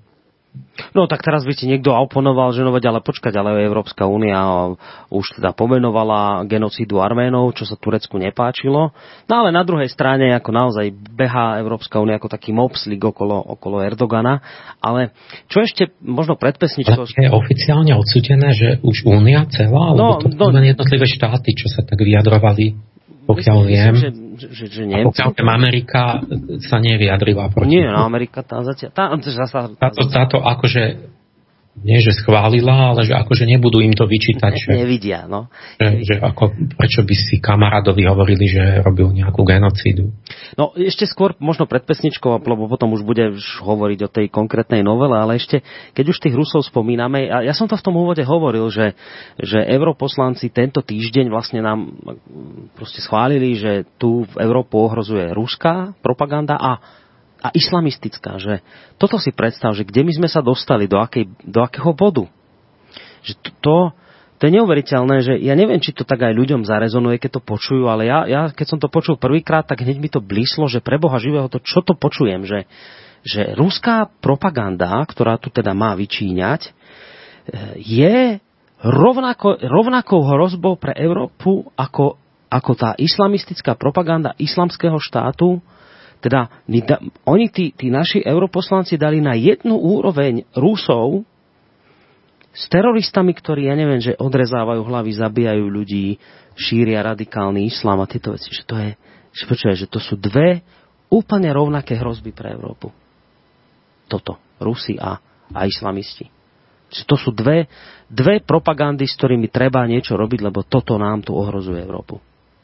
[SPEAKER 2] No tak teraz by ti niekto oponoval, že no veď, ale počkať, ale Európska únia už teda pomenovala genocídu Arménov, čo sa Turecku nepáčilo. No ale na druhej strane, ako naozaj behá Európska únia ako taký mopslík okolo, okolo Erdogana. Ale čo ešte možno pred pesničkou...
[SPEAKER 5] Ale je oficiálne odsúdené, že už únia celá, alebo no, to no, len jednotlivé štáty, čo sa tak vyjadrovali, pokiaľ myslím, viem. Že, že, že
[SPEAKER 2] nie.
[SPEAKER 5] A pokiaľ Amerika sa nevyjadrila proti.
[SPEAKER 2] Nie, no Amerika tá zatiaľ... Tá, tá, tá,
[SPEAKER 5] táto, táto akože nie, že schválila, ale že akože nebudú im to vyčítať.
[SPEAKER 2] Ne,
[SPEAKER 5] že,
[SPEAKER 2] nevidia, no.
[SPEAKER 5] Že, že ako, prečo by si kamarádovi hovorili, že robil nejakú genocídu.
[SPEAKER 2] No ešte skôr možno pred pesničkou, lebo potom už budeš hovoriť o tej konkrétnej novele, ale ešte, keď už tých Rusov spomíname, a ja som to v tom úvode hovoril, že, že europoslanci tento týždeň vlastne nám proste schválili, že tu v Európu ohrozuje ruská propaganda a a islamistická, že toto si predstav, že kde my sme sa dostali, do, akej, do akého bodu. Že to, to, to je neuveriteľné, že ja neviem, či to tak aj ľuďom zarezonuje, keď to počujú, ale ja, ja keď som to počul prvýkrát, tak hneď mi to blíslo, že pre Boha živého to, čo to počujem, že, že ruská propaganda, ktorá tu teda má vyčíňať, je rovnako, rovnakou hrozbou pre Európu, ako, ako tá islamistická propaganda islamského štátu. Teda oni, tí, tí naši europoslanci dali na jednu úroveň Rusov s teroristami, ktorí, ja neviem, že odrezávajú hlavy, zabíjajú ľudí, šíria radikálny islám a tieto veci. Že to je, že, počuaj, že to sú dve úplne rovnaké hrozby pre Európu. Toto. Rusi a, a islamisti. Že to sú dve, dve propagandy, s ktorými treba niečo robiť, lebo toto nám tu ohrozuje Európu.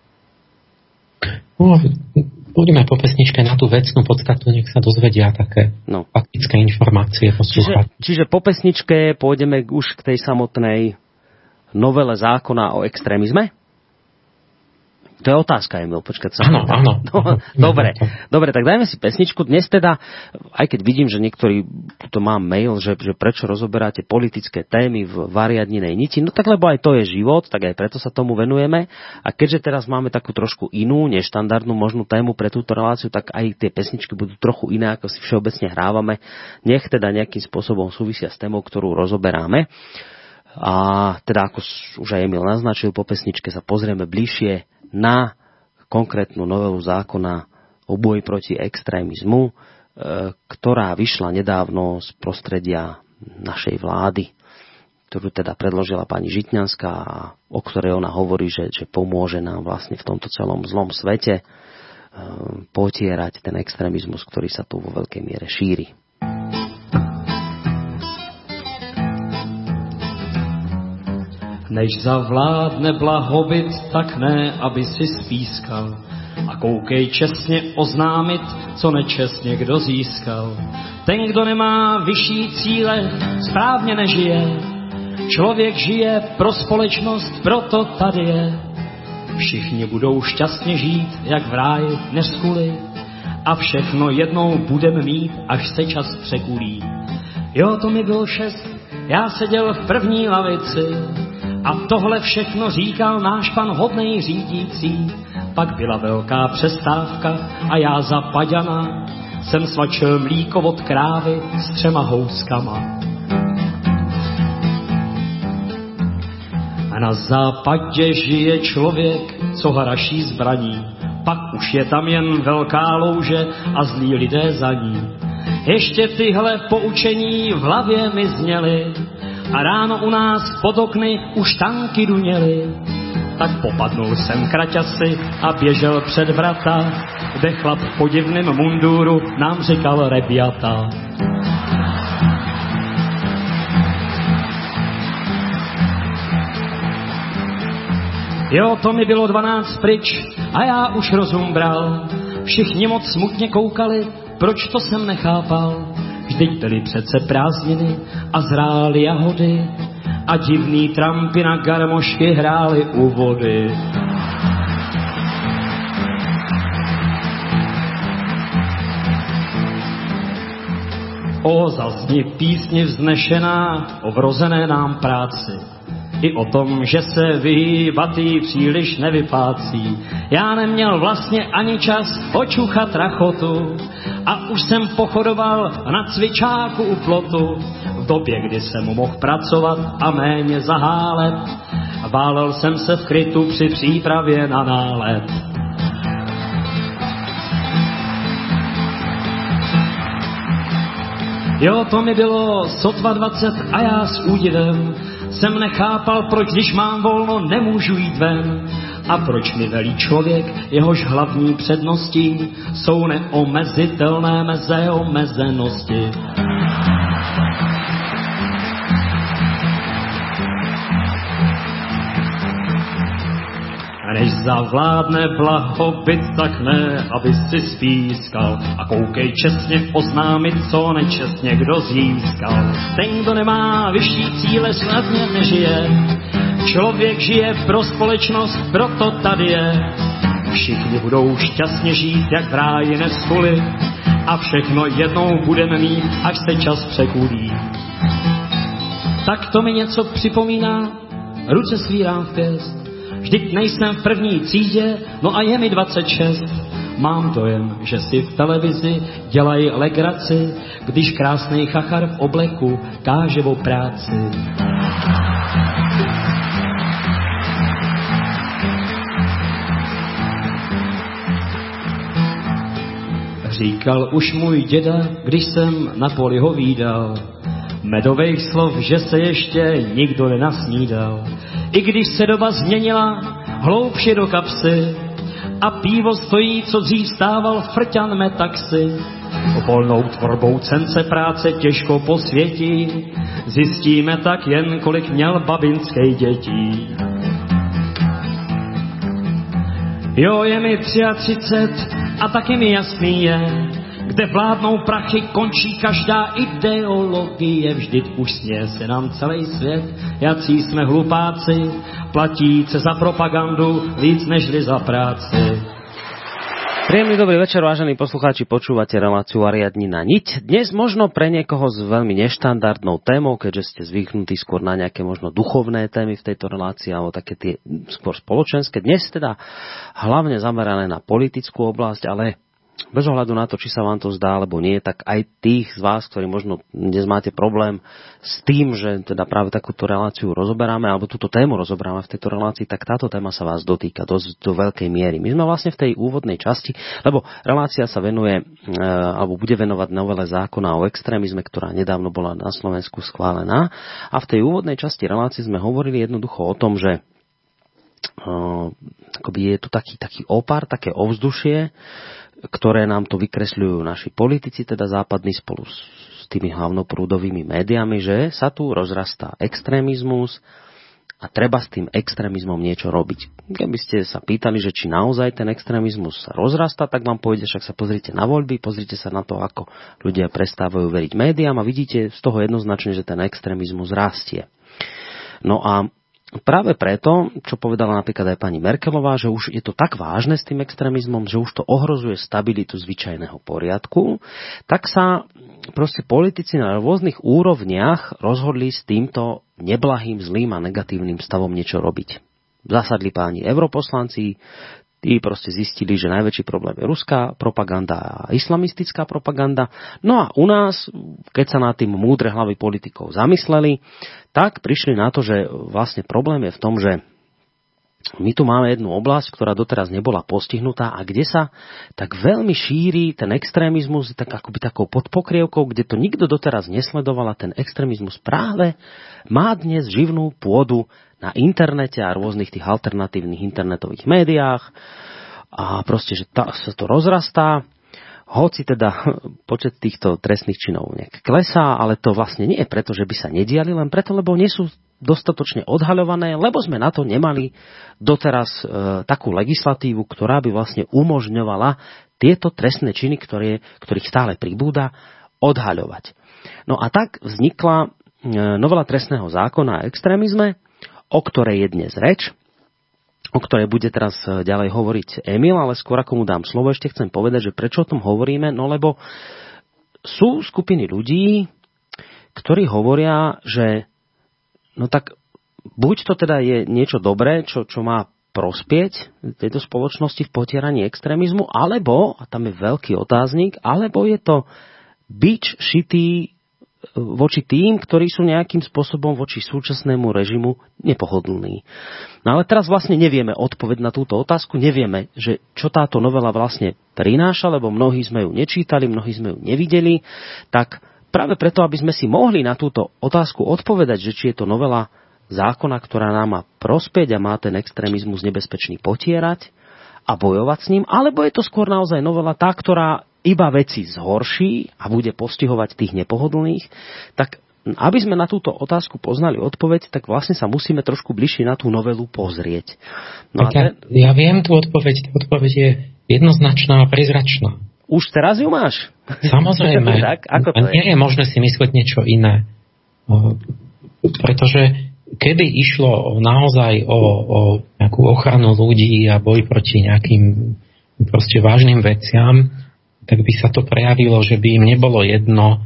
[SPEAKER 5] No, budeme po pesničke na tú vecnú podstatu, nech sa dozvedia také no. faktické informácie.
[SPEAKER 2] Čiže, čiže po pesničke pôjdeme už k tej samotnej novele zákona o extrémizme? To je otázka, Emil, počkať sa.
[SPEAKER 5] Áno, áno.
[SPEAKER 2] No, dobre, dobre, tak dajme si pesničku. Dnes teda, aj keď vidím, že niektorí, to mám mail, že, že prečo rozoberáte politické témy v variadninej niti, no tak lebo aj to je život, tak aj preto sa tomu venujeme. A keďže teraz máme takú trošku inú, neštandardnú možnú tému pre túto reláciu, tak aj tie pesničky budú trochu iné, ako si všeobecne hrávame. Nech teda nejakým spôsobom súvisia s témou, ktorú rozoberáme. A teda, ako už aj Emil naznačil, po pesničke sa pozrieme bližšie na konkrétnu novelu zákona o boji proti extrémizmu, ktorá vyšla nedávno z prostredia našej vlády, ktorú teda predložila pani Žitňanská a o ktorej ona hovorí, že, že pomôže nám vlastne v tomto celom zlom svete potierať ten extrémizmus, ktorý sa tu vo veľkej miere šíri.
[SPEAKER 6] Než zavládne blahobyt, tak ne, aby si spískal. A koukej čestně oznámit, co nečestně kdo získal. Ten, kdo nemá vyšší cíle, správně nežije. Člověk žije pro společnost, proto tady je. Všichni budou šťastně žít, jak v ráji neskuli. A všechno jednou budeme mít, až se čas překulí. Jo, to mi bylo šest, já seděl v první lavici. A tohle všechno říkal náš pan hodnej řídící. Pak byla velká přestávka a já za paďana jsem svačil mlíko od krávy s třema houskama. A na západě žije člověk, co haraší zbraní. Pak už je tam jen velká louže a zlí lidé za ní. Ještě tyhle poučení v hlavě mi zněly. A ráno u nás pod okny už tanky duněly. Tak popadnul jsem kraťasy a běžel před vrata, kde chlap v podivném munduru nám říkal rebiata. Jo, to mi bylo dvanáct pryč a já už rozum bral. Všichni moc smutně koukali, proč to jsem nechápal. Vždyť byly přece prázdniny a zrály jahody a divný trampy na garmošky hrály u vody. O, zazní písně vznešená o vrozené nám práci. I o tom, že se vyhýbat jí příliš nevyplácí. Já neměl vlastně ani čas očuchat rachotu a už jsem pochodoval na cvičáku u plotu. V době, kdy jsem mohl pracovat a méně zahálet, válel jsem se v krytu při přípravě na nálet. Jo, to mi bylo sotva dvacet a já s údivem jsem nechápal, proč když mám volno, nemůžu jít ven. A proč mi velí člověk, jehož hlavní předností jsou neomezitelné meze omezenosti. A než zavládne blahobyt, tak ne, aby si spískal a koukej čestně oznámit, co nečestně kdo získal. Ten, kdo nemá vyšší cíle, snadně nežije. Člověk žije pro společnost, proto tady je. Všichni budou šťastně žít, jak v ráji neschuli, a všechno jednou budeme mít, až se čas překulí. Tak to mi něco připomíná, ruce svírám v pěst. Vždyť nejsem v první třídě, no a je mi dvacet šest. Mám dojem, že si v televizi dělají legraci, když krásnej chachar v obleku káže o práci. Říkal už můj děda, když jsem na poli ho vídal, medových slov, že se ještě nikdo nenasnídal. I když se doba změnila, hloubše do kapsy, a pivo stojí, co dřív stával frťan metaxi. Volnou tvorbou cence práce těžko posvětí, zjistíme tak jen, kolik měl babinskej dětí. Jo, je mi třicet tři a taky mi jasný je, kde vládnou prachy, končí každá ideologie. Vždyť už směje se nám celý svět, jací jsme hlupáci, platíce za propagandu víc nežli za práci.
[SPEAKER 2] Príjemný dobrý večer, vážení poslucháči, počúvate reláciu Ariadnina niť. Dnes možno pre niekoho s veľmi neštandardnou témou, keďže ste zvyknutí skôr na nejaké možno duchovné témy v tejto relácii, alebo také tie skôr spoločenské. Dnes teda hlavne zamerané na politickú oblasť, ale bez ohľadu na to, či sa vám to zdá, alebo nie, tak aj tých z vás, ktorí možno dnes máte problém s tým, že teda práve takúto reláciu rozoberáme, alebo túto tému rozoberáme v tejto relácii, tak táto téma sa vás dotýka dosť do veľkej miery. My sme vlastne v tej úvodnej časti, lebo relácia sa venuje, alebo bude venovať novele zákona o extrémizme, ktorá nedávno bola na Slovensku schválená. A v tej úvodnej časti relácie sme hovorili jednoducho o tom, že uh, akoby je tu taký, taký opar, také ovzdušie, ktoré nám to vykresľujú naši politici, teda západní, spolu s tými hlavnoprúdovými médiami, že sa tu rozrastá extrémizmus a treba s tým extrémizmom niečo robiť. Keby ste sa pýtali, že či naozaj ten extrémizmus sa rozrastá, tak vám povede, však sa pozrite na voľby, pozrite sa na to, ako ľudia prestávajú veriť médiám a vidíte z toho jednoznačne, že ten extrémizmus rastie. No a práve preto, čo povedala napríklad aj pani Merkelová, že už je to tak vážne s tým extrémizmom, že už to ohrozuje stabilitu zvyčajného poriadku, tak sa proste politici na rôznych úrovniach rozhodli s týmto neblahým, zlým a negatívnym stavom niečo robiť. Zasadli páni europoslanci, tí proste zistili, že najväčší problém je ruská propaganda a islamistická propaganda. No a u nás, keď sa nad tým múdre hlavy politikov zamysleli, tak prišli na to, že vlastne problém je v tom, že my tu máme jednu oblasť, ktorá doteraz nebola postihnutá a kde sa tak veľmi šíri ten extrémizmus tak akoby takou podpokrievkou, kde to nikto doteraz nesledoval a ten extrémizmus práve má dnes živnú pôdu na internete a rôznych tých alternatívnych internetových médiách a proste, že tá, sa to rozrastá. Hoci teda počet týchto trestných činov nejak klesá, ale to vlastne nie je preto, že by sa nediali, len preto, lebo nie sú dostatočne odhaľované, lebo sme na to nemali doteraz e, takú legislatívu, ktorá by vlastne umožňovala tieto trestné činy, ktoré, ktorých stále pribúda, odhaľovať. No a tak vznikla e, novela trestného zákona o extrémizme, o ktorej je dnes reč, o ktorej bude teraz ďalej hovoriť Emil, ale skôr ako mu dám slovo, ešte chcem povedať, že prečo o tom hovoríme, no lebo sú skupiny ľudí, ktorí hovoria, že no tak buď to teda je niečo dobré, čo, čo má prospieť tejto spoločnosti v potieraní extrémizmu, alebo, a tam je veľký otáznik, alebo je to bič šitý voči tým, ktorí sú nejakým spôsobom voči súčasnému režimu nepohodlní. No ale teraz vlastne nevieme odpoveď na túto otázku, nevieme, že čo táto novela vlastne prináša, lebo mnohí sme ju nečítali, mnohí sme ju nevideli, tak práve preto, aby sme si mohli na túto otázku odpovedať, že či je to novela zákona, ktorá nám má prospieť a má ten extrémizmus nebezpečný potierať a bojovať s ním, alebo je to skôr naozaj novela tá, ktorá iba veci zhorší a bude postihovať tých nepohodlných, tak aby sme na túto otázku poznali odpoveď, tak vlastne sa musíme trošku bližšie na tú novelu pozrieť. No
[SPEAKER 5] tak ja, ten... ja viem tú odpoveď, tá odpoveď je jednoznačná a prezračná.
[SPEAKER 2] Už teraz ju máš?
[SPEAKER 5] Samozrejme.
[SPEAKER 2] Tak, ako to
[SPEAKER 5] a nie je? je možné si myslieť niečo iné. Pretože keby išlo naozaj o, o nejakú ochranu ľudí a boj proti nejakým proste vážnym veciam, tak by sa to prejavilo, že by im nebolo jedno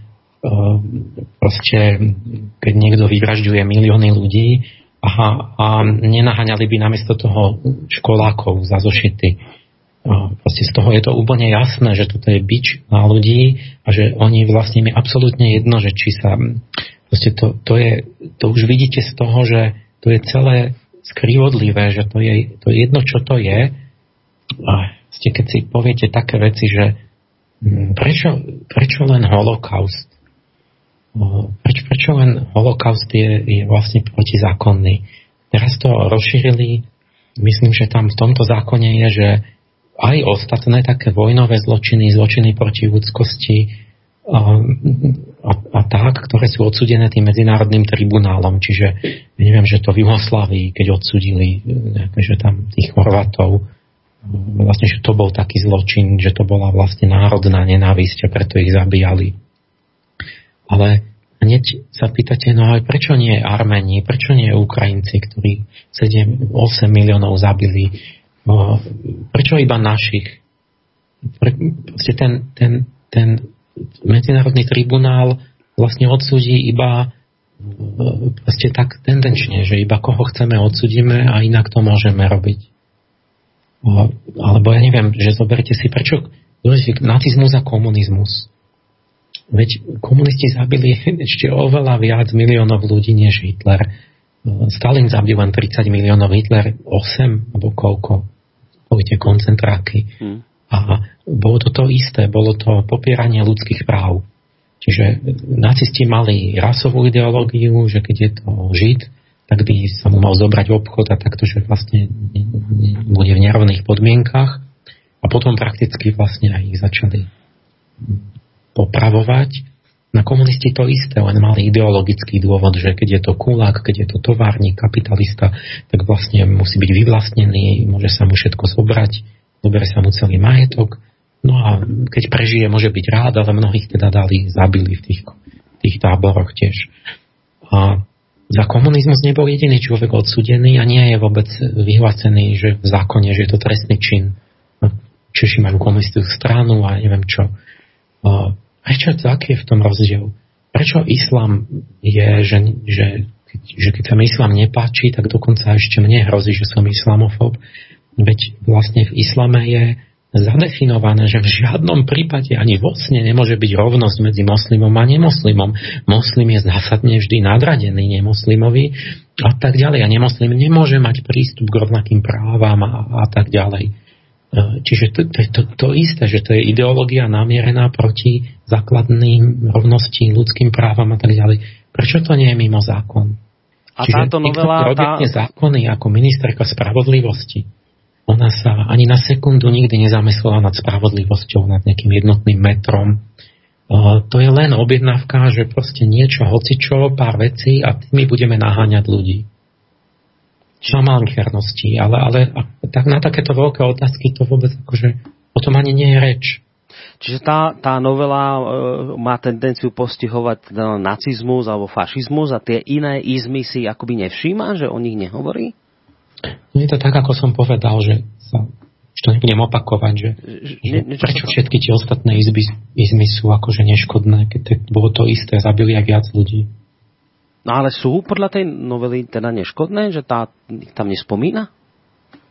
[SPEAKER 5] proste, keď niekto vyvražďuje milióny ľudí a, a nenaháňali by namiesto toho školákov za zošity. Proste z toho je to úplne jasné, že toto je bič na ľudí a že oni vlastne mi absolútne jedno, že či sa proste to, to je, to už vidíte z toho, že to je celé skrivodlivé, že to je, to je jedno, čo to je. A ste, keď si poviete také veci, že Prečo, prečo len holokaust? Preč, prečo len holokaust je, je vlastne protizákonný? Teraz to rozšírili, myslím, že tam v tomto zákone je, že aj ostatné také vojnové zločiny, zločiny proti ľudskosti a, a, a tak, ktoré sú odsúdené tým medzinárodným tribunálom. Čiže neviem, že to v Juhoslávii, keď odsúdili nejaké, že tam tých Chorvátov, vlastne, že to bol taký zločin, že to bola vlastne národná nenávisť a preto ich zabíjali. Ale hneď sa pýtate, no ale prečo nie Arméni, prečo nie Ukrajinci, ktorí sedem osem miliónov zabili, prečo iba našich? Proste ten, ten, ten medzinárodný tribunál vlastne odsúdi iba proste tak tendenčne, že iba koho chceme odsúdime a inak to môžeme robiť. Alebo ja neviem, že zoberte si, prečo nacizmus a komunizmus. Veď komunisti zabili ešte oveľa viac miliónov ľudí než Hitler. Stalin zabil len tridsať miliónov, Hitler osem, alebo koľko, poviete, koncentráky. Hmm. A bolo to to isté, bolo to popieranie ľudských práv. Čiže nacisti mali rasovú ideológiu, že keď je to Žid, tak by sa mu mal zobrať obchod a takto, že vlastne bude v nerovných podmienkach. A potom prakticky vlastne aj ich začali popravovať. Na komunisti to isté, len mali ideologický dôvod, že keď je to kulák, keď je to továrnik, kapitalista, tak vlastne musí byť vyvlastnený, môže sa mu všetko zobrať, zoberie sa mu celý majetok. No a keď prežije, môže byť rád, ale mnohých teda dali, zabili v tých, tých táboroch tiež. A za komunizmus nebol jediný človek odsúdený a nie je vôbec vyhlásený, že v zákone, že je to trestný čin. Češi majú komunistickú stranu a neviem čo. Prečo to, aký je v tom rozdiel? Prečo islám je, že, že, že keď sa mi islám nepáči, tak dokonca ešte mne hrozí, že som islamofób. Veď vlastne v islame je zadefinované, že v žiadnom prípade ani vo sne nemôže byť rovnosť medzi moslimom a nemoslimom. Moslim je zásadne vždy nadradený nemoslimovi a tak ďalej. A nemoslim nemôže mať prístup k rovnakým právam a, a tak ďalej. Čiže to, to, to, to isté, že to je ideológia namierená proti základným rovnosti, ľudským právam a tak ďalej. Prečo to nie je mimo zákon?
[SPEAKER 2] A
[SPEAKER 5] Čiže
[SPEAKER 2] táto novela...
[SPEAKER 5] Čiže tá... zákony ako ministerka spravodlivosti. Ona sa ani na sekundu nikdy nezamyslela nad spravodlivosťou, nad nejakým jednotným metrom. Uh, to je len objednávka, že proste niečo, hocičo, pár vecí a tými budeme naháňať ľudí. Čo malichernosti, ale, ale tak na takéto veľké otázky to vôbec akože o tom ani nie je reč.
[SPEAKER 2] Čiže tá, tá novela e, má tendenciu postihovať teda nacizmus alebo fašizmus a tie iné izmy si akoby nevšíma, že o nich nehovorí?
[SPEAKER 5] No je to tak, ako som povedal, že sa, že to nebudem opakovať, že, že ne, prečo všetky tie ostatné izby, izmy sú akože neškodné, keď to bolo to isté, zabili aj viac ľudí.
[SPEAKER 2] No ale sú podľa tej novely teda neškodné, že tá ich tam nespomína?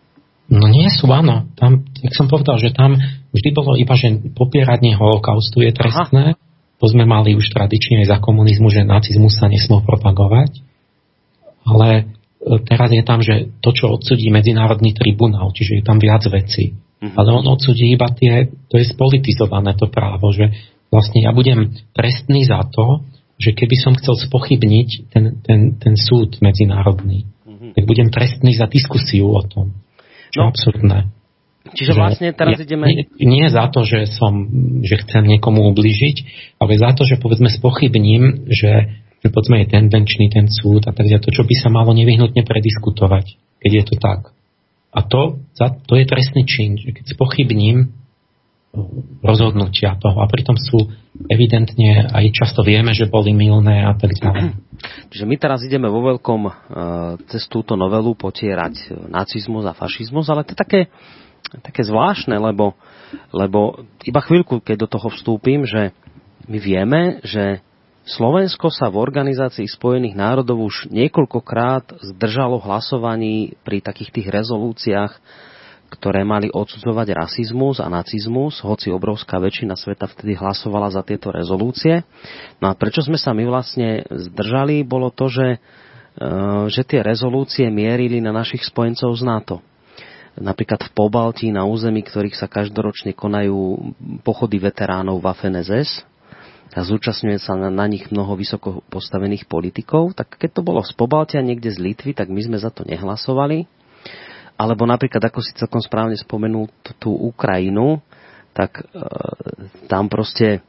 [SPEAKER 5] No nie sú, áno. Tam, jak som povedal, že tam vždy bolo iba, že popieranie holokaustu je trestné. Aha. To sme mali už tradične aj za komunizmu, že nacizmus sa nesmol propagovať. Ale teraz je tam, že to, čo odsudí Medzinárodný tribunál, čiže je tam viac vecí. Uh-huh. Ale on odsudí iba tie, to je spolitizované to právo, že vlastne ja budem trestný za to, že keby som chcel spochybniť ten, ten, ten súd medzinárodný, uh-huh. tak budem trestný za diskusiu o tom. Čo no. absurdné.
[SPEAKER 2] Čiže že vlastne teraz
[SPEAKER 5] ja,
[SPEAKER 2] ideme...
[SPEAKER 5] Nie, nie za to, že som, že chcem niekomu ublížiť, ale za to, že povedzme spochybním, že že povedzme je tendenčný ten súd a tak ďalej, to, čo by sa malo nevyhnutne prediskutovať, keď je to tak. A to, to je trestný čin, že keď spochybním rozhodnutia toho a pritom sú evidentne, aj často vieme, že boli mylné a tak ďalej.
[SPEAKER 2] Čiže my teraz ideme vo veľkom cez túto novelu potierať nacizmus a fašizmus, ale to je také, také zvláštne, lebo, lebo iba chvíľku, keď do toho vstúpim, že my vieme, že Slovensko sa v Organizácii spojených národov už niekoľkokrát zdržalo hlasovaní pri takých tých rezolúciách, ktoré mali odsudzovať rasizmus a nacizmus, hoci obrovská väčšina sveta vtedy hlasovala za tieto rezolúcie. No a prečo sme sa my vlastne zdržali, bolo to, že, že tie rezolúcie mierili na našich spojencov z NATO. Napríklad v Pobaltí, na území, ktorých sa každoročne konajú pochody veteránov Waffen es es, a zúčastňuje sa na, na nich mnoho vysoko postavených politikov, tak keď to bolo z Pobaltia niekde z Litvy, tak my sme za to nehlasovali. Alebo napríklad, ako si celkom správne spomenul tú, tú Ukrajinu, tak e, tam proste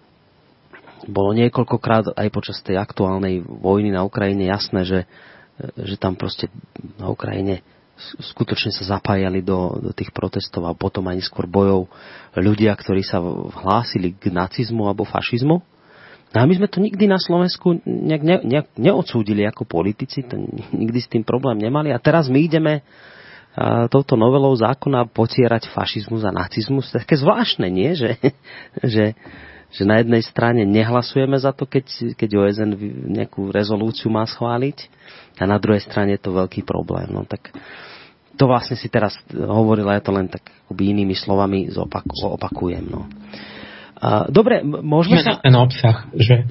[SPEAKER 2] bolo niekoľkokrát aj počas tej aktuálnej vojny na Ukrajine jasné, že, že tam proste na Ukrajine skutočne sa zapájali do, do tých protestov a potom aj neskôr bojov ľudia, ktorí sa hlásili k nacizmu alebo fašizmu. No a my sme to nikdy na Slovensku nejak, ne, nejak neodsúdili ako politici, to nikdy s tým problém nemali. A teraz my ideme a, touto novelou zákona potierať fašizmus a nacizmus. To je také zvláštne, nie? Že, že, že na jednej strane nehlasujeme za to, keď, keď ó es en nejakú rezolúciu má schváliť, a na druhej strane je to veľký problém. No tak to vlastne si teraz hovorila, ja to len tak akoby inými slovami zopaku, opakujem. No. A, dobre, môžeme sa...
[SPEAKER 5] Ten obsah, že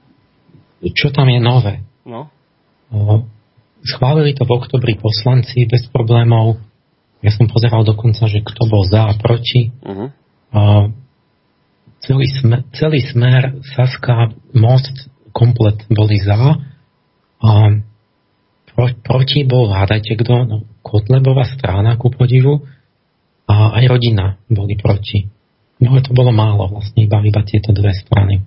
[SPEAKER 5] čo tam je nové?
[SPEAKER 2] No.
[SPEAKER 5] O, schválili to v oktobri poslanci bez problémov. Ja som pozeral dokonca, že kto bol za a proti. Uh-huh. O, celý, smer, celý smer, Saska, Most komplet boli za. O, pro, proti bol, hádajte kto, no, Kotlebová strana, ku podivu, a aj rodina boli proti. No to bolo málo, vlastne iba, iba tieto dve strany.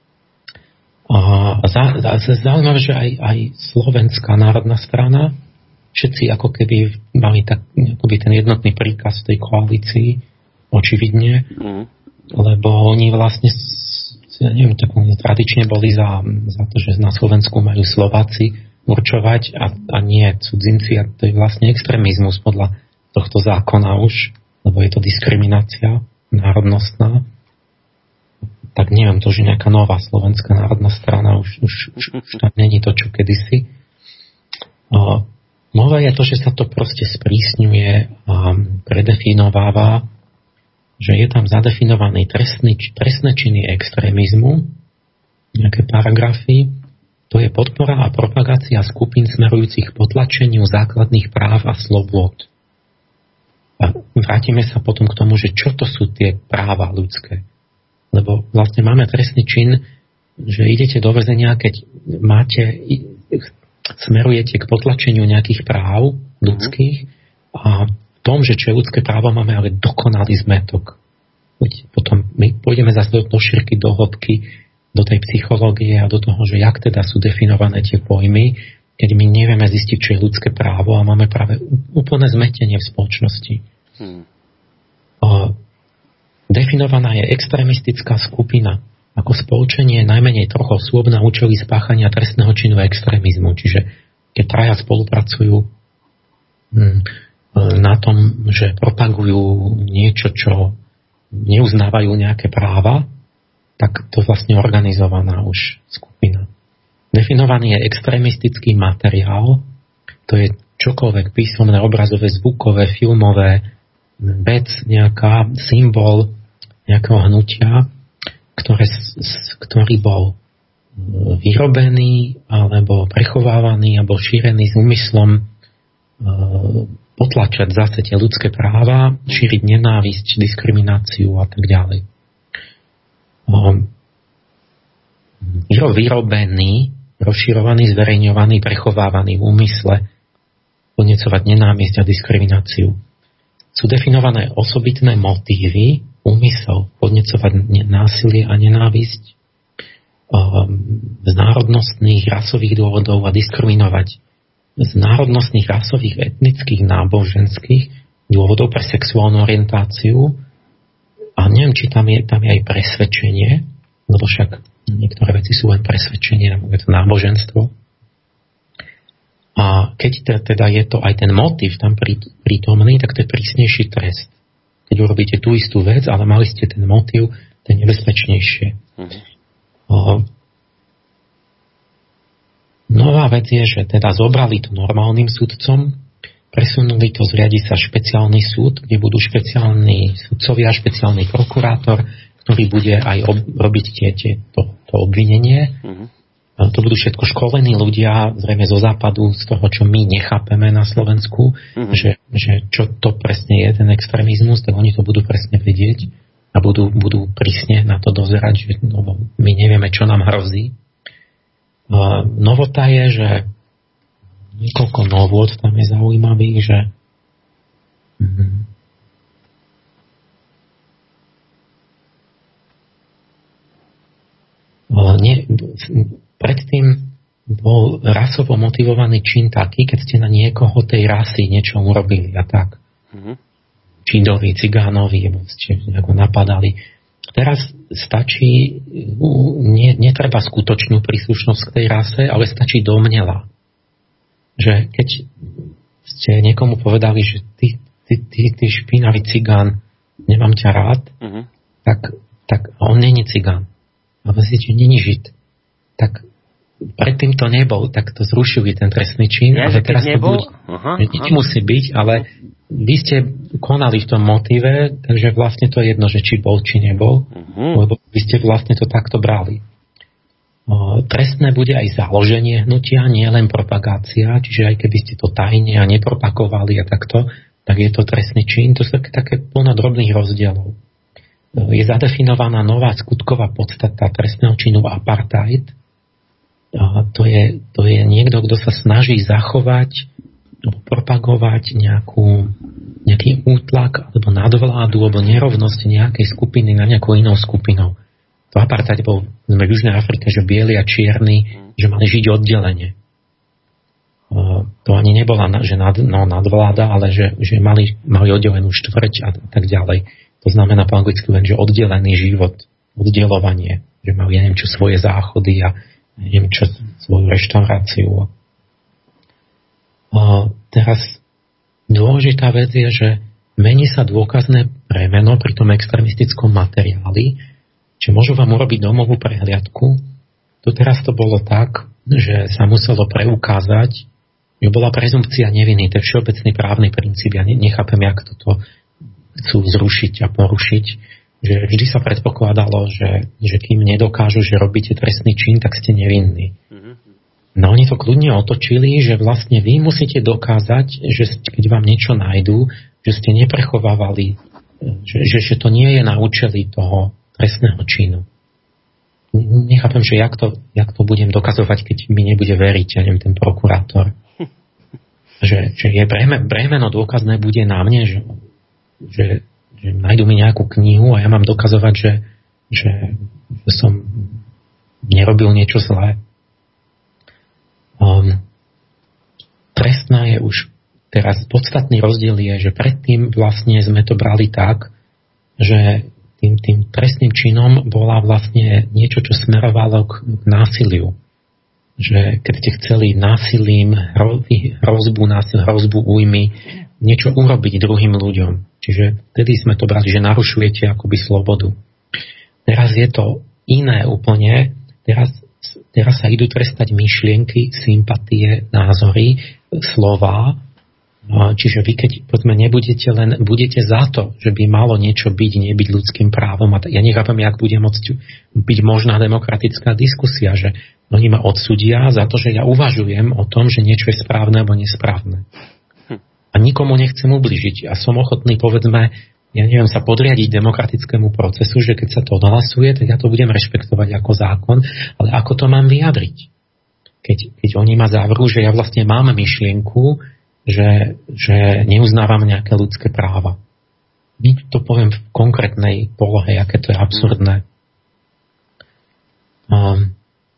[SPEAKER 5] A za, za, zaujímavé, že aj, aj Slovenská národná strana, všetci ako keby mali tak, akoby ten jednotný príkaz v tej koalícii, očividne, mm. lebo oni vlastne, ja neviem, tak oni tradične boli za, za to, že na Slovensku majú Slováci určovať a, a nie cudzinci, a to je vlastne extrémizmus podľa tohto zákona už, lebo je to diskriminácia národnostná. Tak neviem, to už je nejaká nová Slovenská národná strana, už, už, už, už tam není to, čo kedysi. O, nové je to, že sa to proste sprísňuje a predefinováva, že je tam zadefinovaný trestný, trestné činy extrémizmu, nejaké paragrafy. To je podpora a propagácia skupín smerujúcich k potlačeniu základných práv a slobôd. A vrátime sa potom k tomu, že čo to sú tie práva ľudské. Lebo vlastne máme trestný čin, že idete do väzenia, keď máte, smerujete k potlačeniu nejakých práv ľudských a v tom, že čo je ľudské právo, máme ale dokonalý zmetok. Potom my pôjdeme zase do, do šírky, do hĺbky, do tej psychológie a do toho, že jak teda sú definované tie pojmy, keď my nevieme zistiť, čo je ľudské právo a máme práve úplné zmetenie v spoločnosti. Hmm. O, definovaná je extrémistická skupina ako spoločenie najmenej troch osôb na účely spáchania trestného činu extrémizmu. Čiže keď traja spolupracujú hm, na tom, že propagujú niečo, čo neuznávajú nejaké práva, tak to vlastne organizovaná už skupina. Definovaný je extrémistický materiál, to je čokoľvek písomné, obrazové, zvukové, filmové, vec, nejaká symbol nejakého hnutia, ktoré, ktorý bol vyrobený alebo prechovávaný alebo šírený s úmyslom potlačať zase tie ľudské práva, šíriť nenávisť, diskrimináciu a tak ďalej. Vyrobený, rozširovaný, zverejňovaný, prechovávaný v úmysle podnecovať nenávisť a diskrimináciu. Sú definované osobitné motívy, úmysel podnecovať násilie a nenávisť z národnostných, rasových dôvodov a diskriminovať z národnostných, rasových, etnických, náboženských dôvodov pre sexuálnu orientáciu a neviem, či tam je, tam je aj presvedčenie, lebo však niektoré veci sú len presvedčenie, je to náboženstvo. A keď teda je to aj ten motív tam prítomný, tak to je prísnejší trest. Keď urobíte tú istú vec, ale mali ste ten motív, to je nebezpečnejšie. Mhm. Nová vec je, že teda zobrali to normálnym sudcom, presunuli to, zriadi sa špeciálny súd, kde budú špeciálni sudcovia, špeciálny prokurátor, ktorý bude aj ob- robiť tie, tie, to, to obvinenie. Mm-hmm. To budú všetko školení ľudia, zrejme zo západu, z toho, čo my nechápeme na Slovensku, mm-hmm. že, že čo to presne je, ten extrémizmus, tak oni to budú presne vedieť a budú, budú prísne na to dozerať, že no, my nevieme, čo nám hrozí. Uh, novota je, že niekoľko novôt tam je zaujímavých, že mm, uh, nie, predtým bol rasovo motivovaný čin taký, keď ste na niekoho tej rasy niečo urobili a tak. Mm-hmm. Židovi, cigánovi, ste nejako napadali. Teraz stačí, nie, netreba skutočnú príslušnosť k tej rase, ale stačí domnela. Že keď ste niekomu povedali, že ty, ty, ty, ty špinavý cigán, nemám ťa rád, uh-huh. tak, tak on není cigán. A myslíte, není žid. Tak predtým to nebol, tak to zrušili ten trestný čin.
[SPEAKER 2] Ja,
[SPEAKER 5] ale teraz to
[SPEAKER 2] nebol?
[SPEAKER 5] buď, aha, aha. Musí byť, ale vy ste konali v tom motíve, takže vlastne to je jedno, že či bol, či nebol, uh-huh. lebo vy ste vlastne to takto brali. O, trestné bude aj založenie hnutia, nie len propagácia, čiže aj keby ste to tajne a nepropagovali a takto, tak je to trestný čin. To sú také, také plno drobných rozdielov. O, je zadefinovaná nová skutková podstata trestného činu apartheid. A to je, to je niekto, kto sa snaží zachovať propagovať nejakú, nejaký útlak alebo nadvládu alebo nerovnosť nejakej skupiny na nejakou inou skupinou. To apartheid bol v Južnej Afrike, že bieli a čierni, že mali žiť oddelenie. To ani nebola že nad, no, nadvláda, ale že, že mali, mali oddelenú štvrť a tak ďalej. To znamená po anglicky len, že oddelený život, oddelovanie, že mali, ja neviem čo, svoje záchody a neviem čo, svoju reštauráciu. A teraz dôležitá vec je, že mení sa dôkazné premeno pri tom extrémistickom materiáli, že môžu vám urobiť domovú prehliadku. Tu teraz to bolo tak, že sa muselo preukázať, že bola prezumpcia neviny, to je všeobecný právny princíp. Ja nechápem, jak toto chcú zrušiť a porušiť, že vždy sa predpokladalo, že, že kým nedokážu, že robíte trestný čin, tak ste nevinní. No oni to kľudne otočili, že vlastne vy musíte dokázať, že keď vám niečo nájdú, že ste neprechovávali, že, že, že to nie je na účely toho trestného činu. Nechápem, že jak to, jak to budem dokazovať, keď mi nebude veriť, ja neviem, ten prokurátor. Že, že je breme, bremeno dôkazné bude na mne, že, že, že nájdu mi nejakú knihu a ja mám dokazovať, že, že, že som nerobil niečo zlé. Um, trestná je už teraz podstatný rozdiel je, že predtým vlastne sme to brali tak, že tým, tým trestným činom bola vlastne niečo, čo smerovalo k, k násiliu. Že keď ste chceli násilím hrozbu, násil, hrozbu újmy, niečo urobiť druhým ľuďom. Čiže vtedy sme to brali, že narušujete akoby slobodu. Teraz je to iné úplne. Teraz Teraz sa idú trestať myšlienky, sympatie, názory, slova Čiže vy, keď povedzme, nebudete len, budete za to, že by malo niečo byť, nebyť ľudským právom. A ja nechápam, jak bude môcť byť možná demokratická diskusia, že oni ma odsúdia za to, že ja uvažujem o tom, že niečo je správne alebo nesprávne. A nikomu nechcem ubližiť. A som ochotný, povedzme, ja neviem, sa podriadiť demokratickému procesu, že keď sa to odhlasuje, tak ja to budem rešpektovať ako zákon, ale ako to mám vyjadriť? Keď, keď oni ma zavrú, že ja vlastne mám myšlienku, že, že neuznávam nejaké ľudské práva. To poviem v konkrétnej polohe, aké to je absurdné. Um,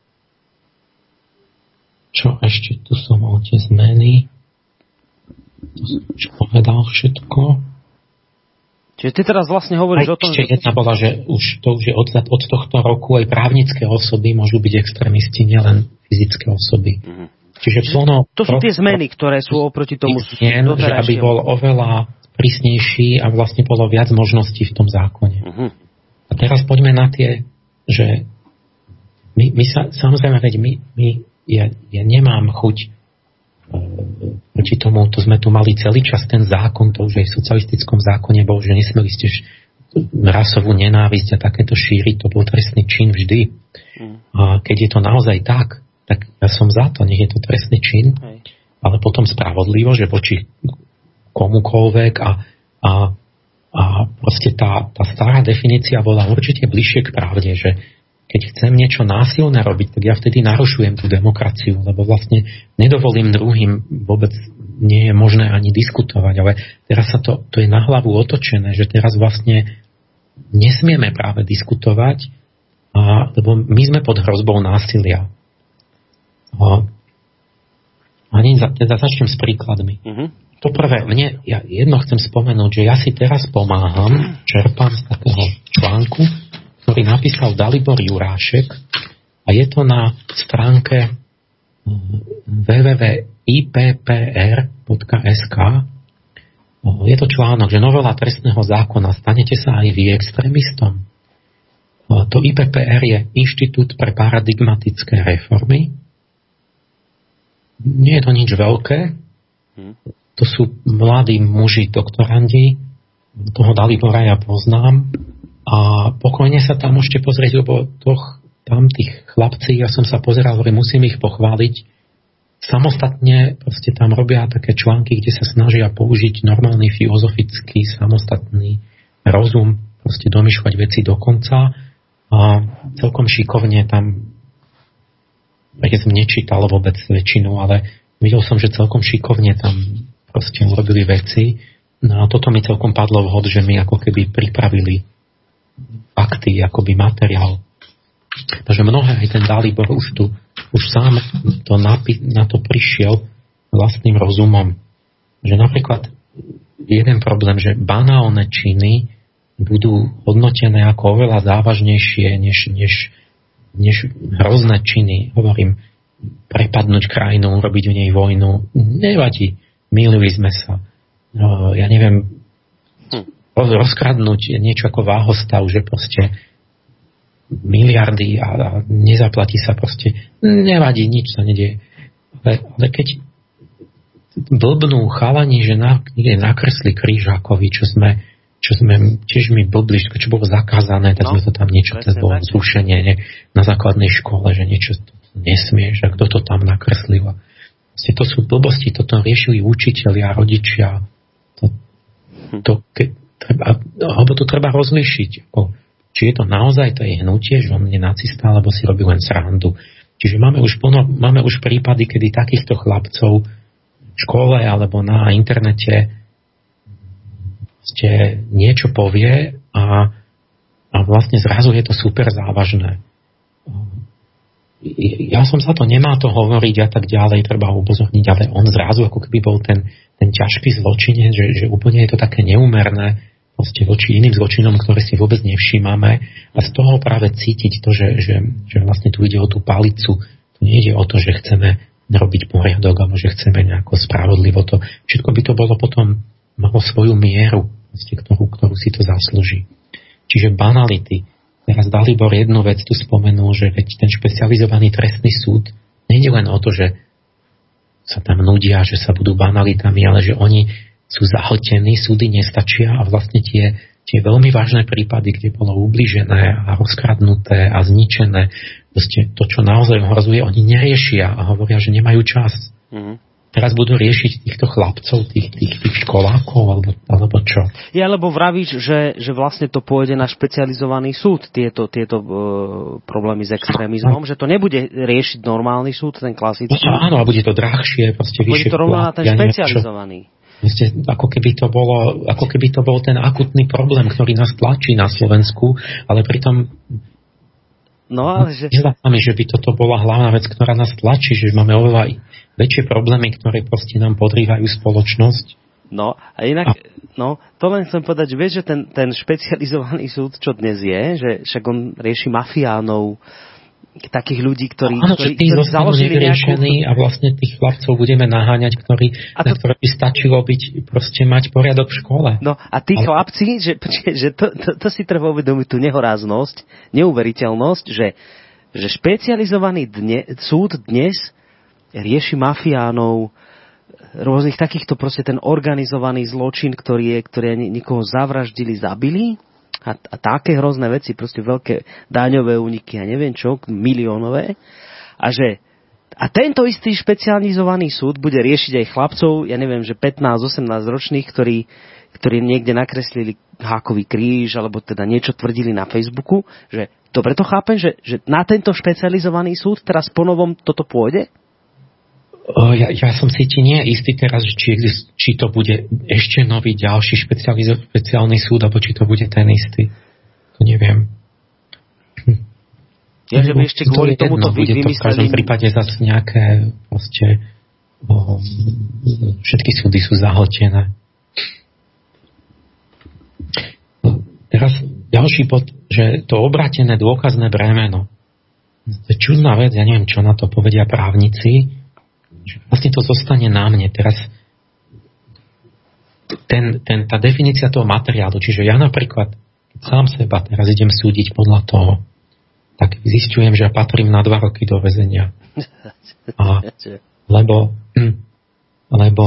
[SPEAKER 5] čo ešte tu som o tie zmeny? To som už povedal všetko.
[SPEAKER 2] Čiže ty teraz vlastne hovoríš
[SPEAKER 5] aj
[SPEAKER 2] o tom,
[SPEAKER 5] ešte
[SPEAKER 2] že...
[SPEAKER 5] jedna bola, že už to už je od, od tohto roku aj právnické osoby môžu byť extrémisti, nielen fyzické osoby. Mm-hmm. Čiže plno,
[SPEAKER 2] to sú tie zmeny, ktoré sú oproti tomu
[SPEAKER 5] zmien, že aby bol oveľa prísnejší a vlastne bolo viac možností v tom zákone. Uh-huh. A teraz poďme na tie, že my, my sa, samozrejme, veď my, my ja, ja nemám chuť e, proti tomu, to sme tu mali celý čas ten zákon, to už aj v socialistickom zákone bol, že nesmeli ste š, rasovú nenávisť a takéto šíriť, to bol trestný čin vždy. Uh-huh. A keď je to naozaj tak, tak ja som za to, nech je to trestný čin, hej, ale potom spravodlivo, že voči komukoľvek a, a, a proste tá, tá stará definícia bola určite bližšie k pravde, že keď chcem niečo násilné robiť, tak ja vtedy narušujem tú demokraciu, lebo vlastne nedovolím druhým, vôbec nie je možné ani diskutovať, ale teraz sa to, to je na hlavu otočené, že teraz vlastne nesmieme práve diskutovať, a, lebo my sme pod hrozbou násilia. A ani za, teda začnem s príkladmi. Uh-huh. To prvé, mne, ja jedno chcem spomenúť, že ja si teraz pomáham, čerpám z takého článku, ktorý napísal Dalibor Jurášek a je to na stránke w w w bodka i p p r bodka es ka. Je to článok, že novela trestného zákona, stanete sa aj vy extrémistom. To í pé pé er je Inštitút pre paradigmatické reformy. Nie je to nič veľké. To sú mladí muži, doktorandi. Toho Dalibora ja poznám. A pokojne sa tam môžete pozrieť, lebo toch, tam tých chlapci, ja som sa pozeral, hovorím, musím ich pochváliť. Samostatne proste tam robia také články, kde sa snažia použiť normálny filozofický, samostatný rozum, proste domýšľať veci do konca. A celkom šikovne tam, ja som nečítal vôbec väčšinu, ale videl som, že celkom šikovne tam proste urobili veci. No a toto mi celkom padlo vhod, že mi ako keby pripravili fakty, akoby materiál. Takže mnohé, aj ten Dalibor už tu, už sám to napi- na to prišiel vlastným rozumom. Že napríklad jeden problém, že banálne činy budú hodnotené ako oveľa závažnejšie, než, než než hrozné činy. Hovorím, prepadnúť krajinu, robiť v nej vojnu. Nevadí. Mýlili sme sa. No, ja neviem, rozkradnúť niečo ako váhostav, že proste miliardy a, a nezaplatí sa proste. Nevadí, nič sa nedieje. Ale, ale keď blbnú chalani, že na, niekde nakresli Kryžákovi, čo sme čo sme tiež mi blbli, čo bolo zakázané, tak no, sme to tam niečo, to bolo zrušenie ne, na základnej škole, že niečo nesmieš, a kto to tam nakreslil. Vlastne to sú blbosti, toto riešili učitelia, rodičia. To, to, ke, treba, alebo to treba rozlišiť. Či je to naozaj to je hnutie, že on je nacista, alebo si robí len srandu. Čiže máme už, plno, máme už prípady, kedy takýchto chlapcov v škole alebo na internete ste niečo povie a, a vlastne zrazu je to super závažné. Ja som za to nemá to hovoriť a tak ďalej, treba upozorniť, ale on zrazu ako keby bol ten, ten ťažký zločinec, že, že úplne je to také neúmerné proste voči iným zločinom, ktoré si vôbec nevšímame a z toho práve cítiť to, že, že, že vlastne tu ide o tú palicu. Tu nejde o to, že chceme robiť poriadok alebo že chceme nejako spravodlivo to. Všetko by to bolo potom malo svoju mieru, ktorú, ktorú si to zaslúži. Čiže banality. Teraz Dalibor jednu vec tu spomenul, že veď ten špecializovaný trestný súd nejde len o to, že sa tam nudia, že sa budú banalitami, ale že oni sú zahltení, súdy nestačia a vlastne tie, tie veľmi vážne prípady, kde bolo ubližené a rozkradnuté a zničené, proste to, čo naozaj ohrozuje, oni neriešia a hovoria, že nemajú čas. Mm. Teraz budú riešiť týchto chlapcov, tých, tých, tých školákov, alebo, alebo čo?
[SPEAKER 2] Ja, lebo vravíš, že, že vlastne to pôjde na špecializovaný súd, tieto, tieto uh, problémy s extrémizmom, že to nebude riešiť normálny súd, ten klasický.
[SPEAKER 5] No, áno, a bude to drahšie, proste vyššie.
[SPEAKER 2] Bude to rovno na ten špecializovaný.
[SPEAKER 5] Proste, ako keby to bolo, ako keby to bol ten akutný problém, ktorý nás tlačí na Slovensku, ale pritom
[SPEAKER 2] no, ale že...
[SPEAKER 5] Nezdá sa mi, že by toto bola hlavná vec, ktorá nás tlačí, že máme oveľa väčšie problémy, ktoré proste nám podrývajú spoločnosť.
[SPEAKER 2] No, a inak, a... no, to len chcem povedať, že vieš, že ten, ten špecializovaný súd, čo dnes je, že však on rieši mafiánov, takých ľudí, ktorí,
[SPEAKER 5] áno,
[SPEAKER 2] ktorí,
[SPEAKER 5] tí
[SPEAKER 2] ktorí založili nejakú...
[SPEAKER 5] a vlastne tých chlapcov budeme naháňať, ktorí, to... na ktoré by stačilo byť, proste mať poriadok v škole.
[SPEAKER 2] No a tí ale... chlapci, že, že to, to, to si treba uvedomiť tú nehoráznosť, neuveriteľnosť, že, že špecializovaný dne, súd dnes rieši mafiánov, rôznych takýchto, proste ten organizovaný zločin, ktorý je, ktoré nikoho zavraždili, zabili a, a také hrozné veci, proste veľké daňové úniky a neviem čo, miliónové. A že a tento istý špecializovaný súd bude riešiť aj chlapcov, ja neviem, že pätnásť osemnásť ročných, ktorí, ktorí niekde nakreslili hákový kríž, alebo teda niečo tvrdili na Facebooku, že dobre to chápem, že, že na tento špecializovaný súd teraz ponovom toto pôjde?
[SPEAKER 5] O, ja, ja som si ti nie istý teraz, či, či to bude ešte nový ďalší špeciálny súd, alebo či to bude ten istý. To neviem. Hm.
[SPEAKER 2] Ja, že by ešte kvôli tomu to
[SPEAKER 5] bude to v každom prípade zase nejaké proste o, všetky súdy sú zahltené. Teraz ďalší bod, že to obrátené dôkazné bremeno. To je čudná vec, ja neviem, čo na to povedia právnici. Vlastne to zostane na mne. Teraz ten, ten, tá definícia toho materiálu, čiže ja napríklad sám seba teraz idem súdiť podľa toho, tak zistujem, že ja patrím na dva roky do väzenia. A, lebo lebo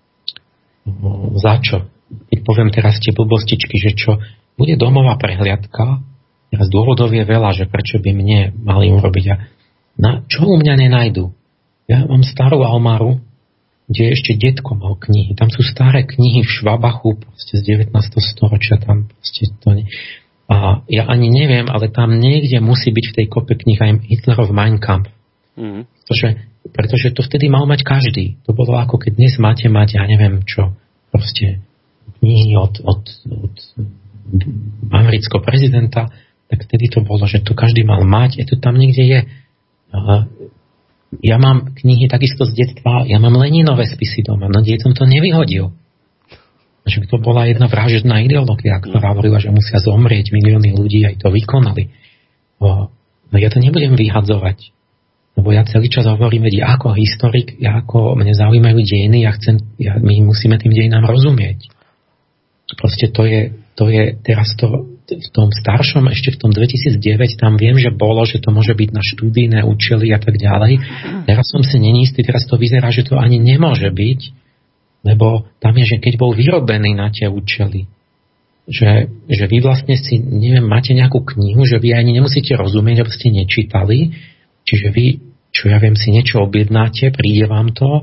[SPEAKER 5] za čo? Keď poviem teraz tie blbostičky, že čo, bude domová prehliadka, teraz dôvodov je veľa, že prečo by mne mali urobiť. A na, čo u mňa nenajdu? Ja mám starú almáru, kde ešte detko mal knihy. Tam sú staré knihy v Švabachu, proste z devätnásteho storočia. Tam proste to nie. A ja ani neviem, ale tam niekde musí byť v tej kope knih aj Hitlerov Mein Kampf. Mm. Pretože, pretože to vtedy mal mať každý. To bolo ako keď dnes máte mať, ja neviem čo, proste knihy od, od, od amerického prezidenta, tak vtedy to bolo, že to každý mal mať. Je to tam niekde je. A ja mám knihy takisto z detstva, ja mám Leninové spisy doma, no dieťom to nevyhodil. Že to bola jedna vražedná ideológia, ktorá hovorila, že musia zomrieť milióny ľudí, aj to vykonali. O, no ja to nebudem vyhadzovať, lebo ja celý čas hovorím, veď ja ako historik, ja ako mne zaujímajú dejiny, ja chcem, ja, my musíme tým dejinám rozumieť. Proste to je, to je teraz to v tom staršom, ešte v tom dvetisícdeväť, tam viem, že bolo, že to môže byť na študijné účely a tak ďalej. Teraz som si neistý, teraz to vyzerá, že to ani nemôže byť, lebo tam je, že keď bol vyrobený na tie účely, že, že vy vlastne si, neviem, máte nejakú knihu, že vy ani nemusíte rozumieť, aby ste nečítali, čiže vy, čo ja viem, si niečo objednáte, príde vám to,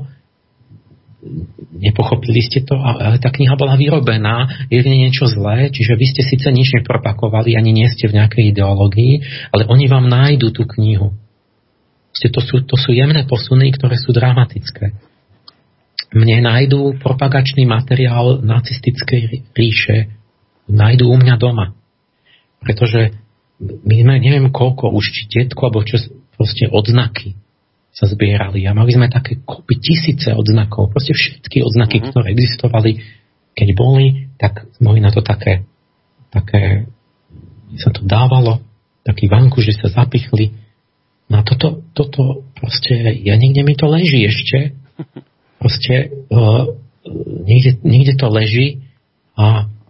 [SPEAKER 5] nepochopili ste to, ale tá kniha bola vyrobená, je v nej niečo zlé, čiže vy ste síce nič nepropakovali, ani nie ste v nejakej ideológii, ale oni vám nájdu tú knihu. To sú, to sú jemné posuny, ktoré sú dramatické. Mne nájdú propagačný materiál nacistickej ríše, nájdú u mňa doma. Pretože my sme, neviem koľko, už či detko, alebo čo, proste odznaky sa zbierali a mali sme také kopy tisíce odznakov, proste všetky odznaky, uh-huh. ktoré existovali, keď boli, tak mohli na to také, také sa to dávalo, taký vanku, že sa zapichli. No toto, toto proste, ja niekde mi to leží ešte, proste uh, niekde, niekde to leží a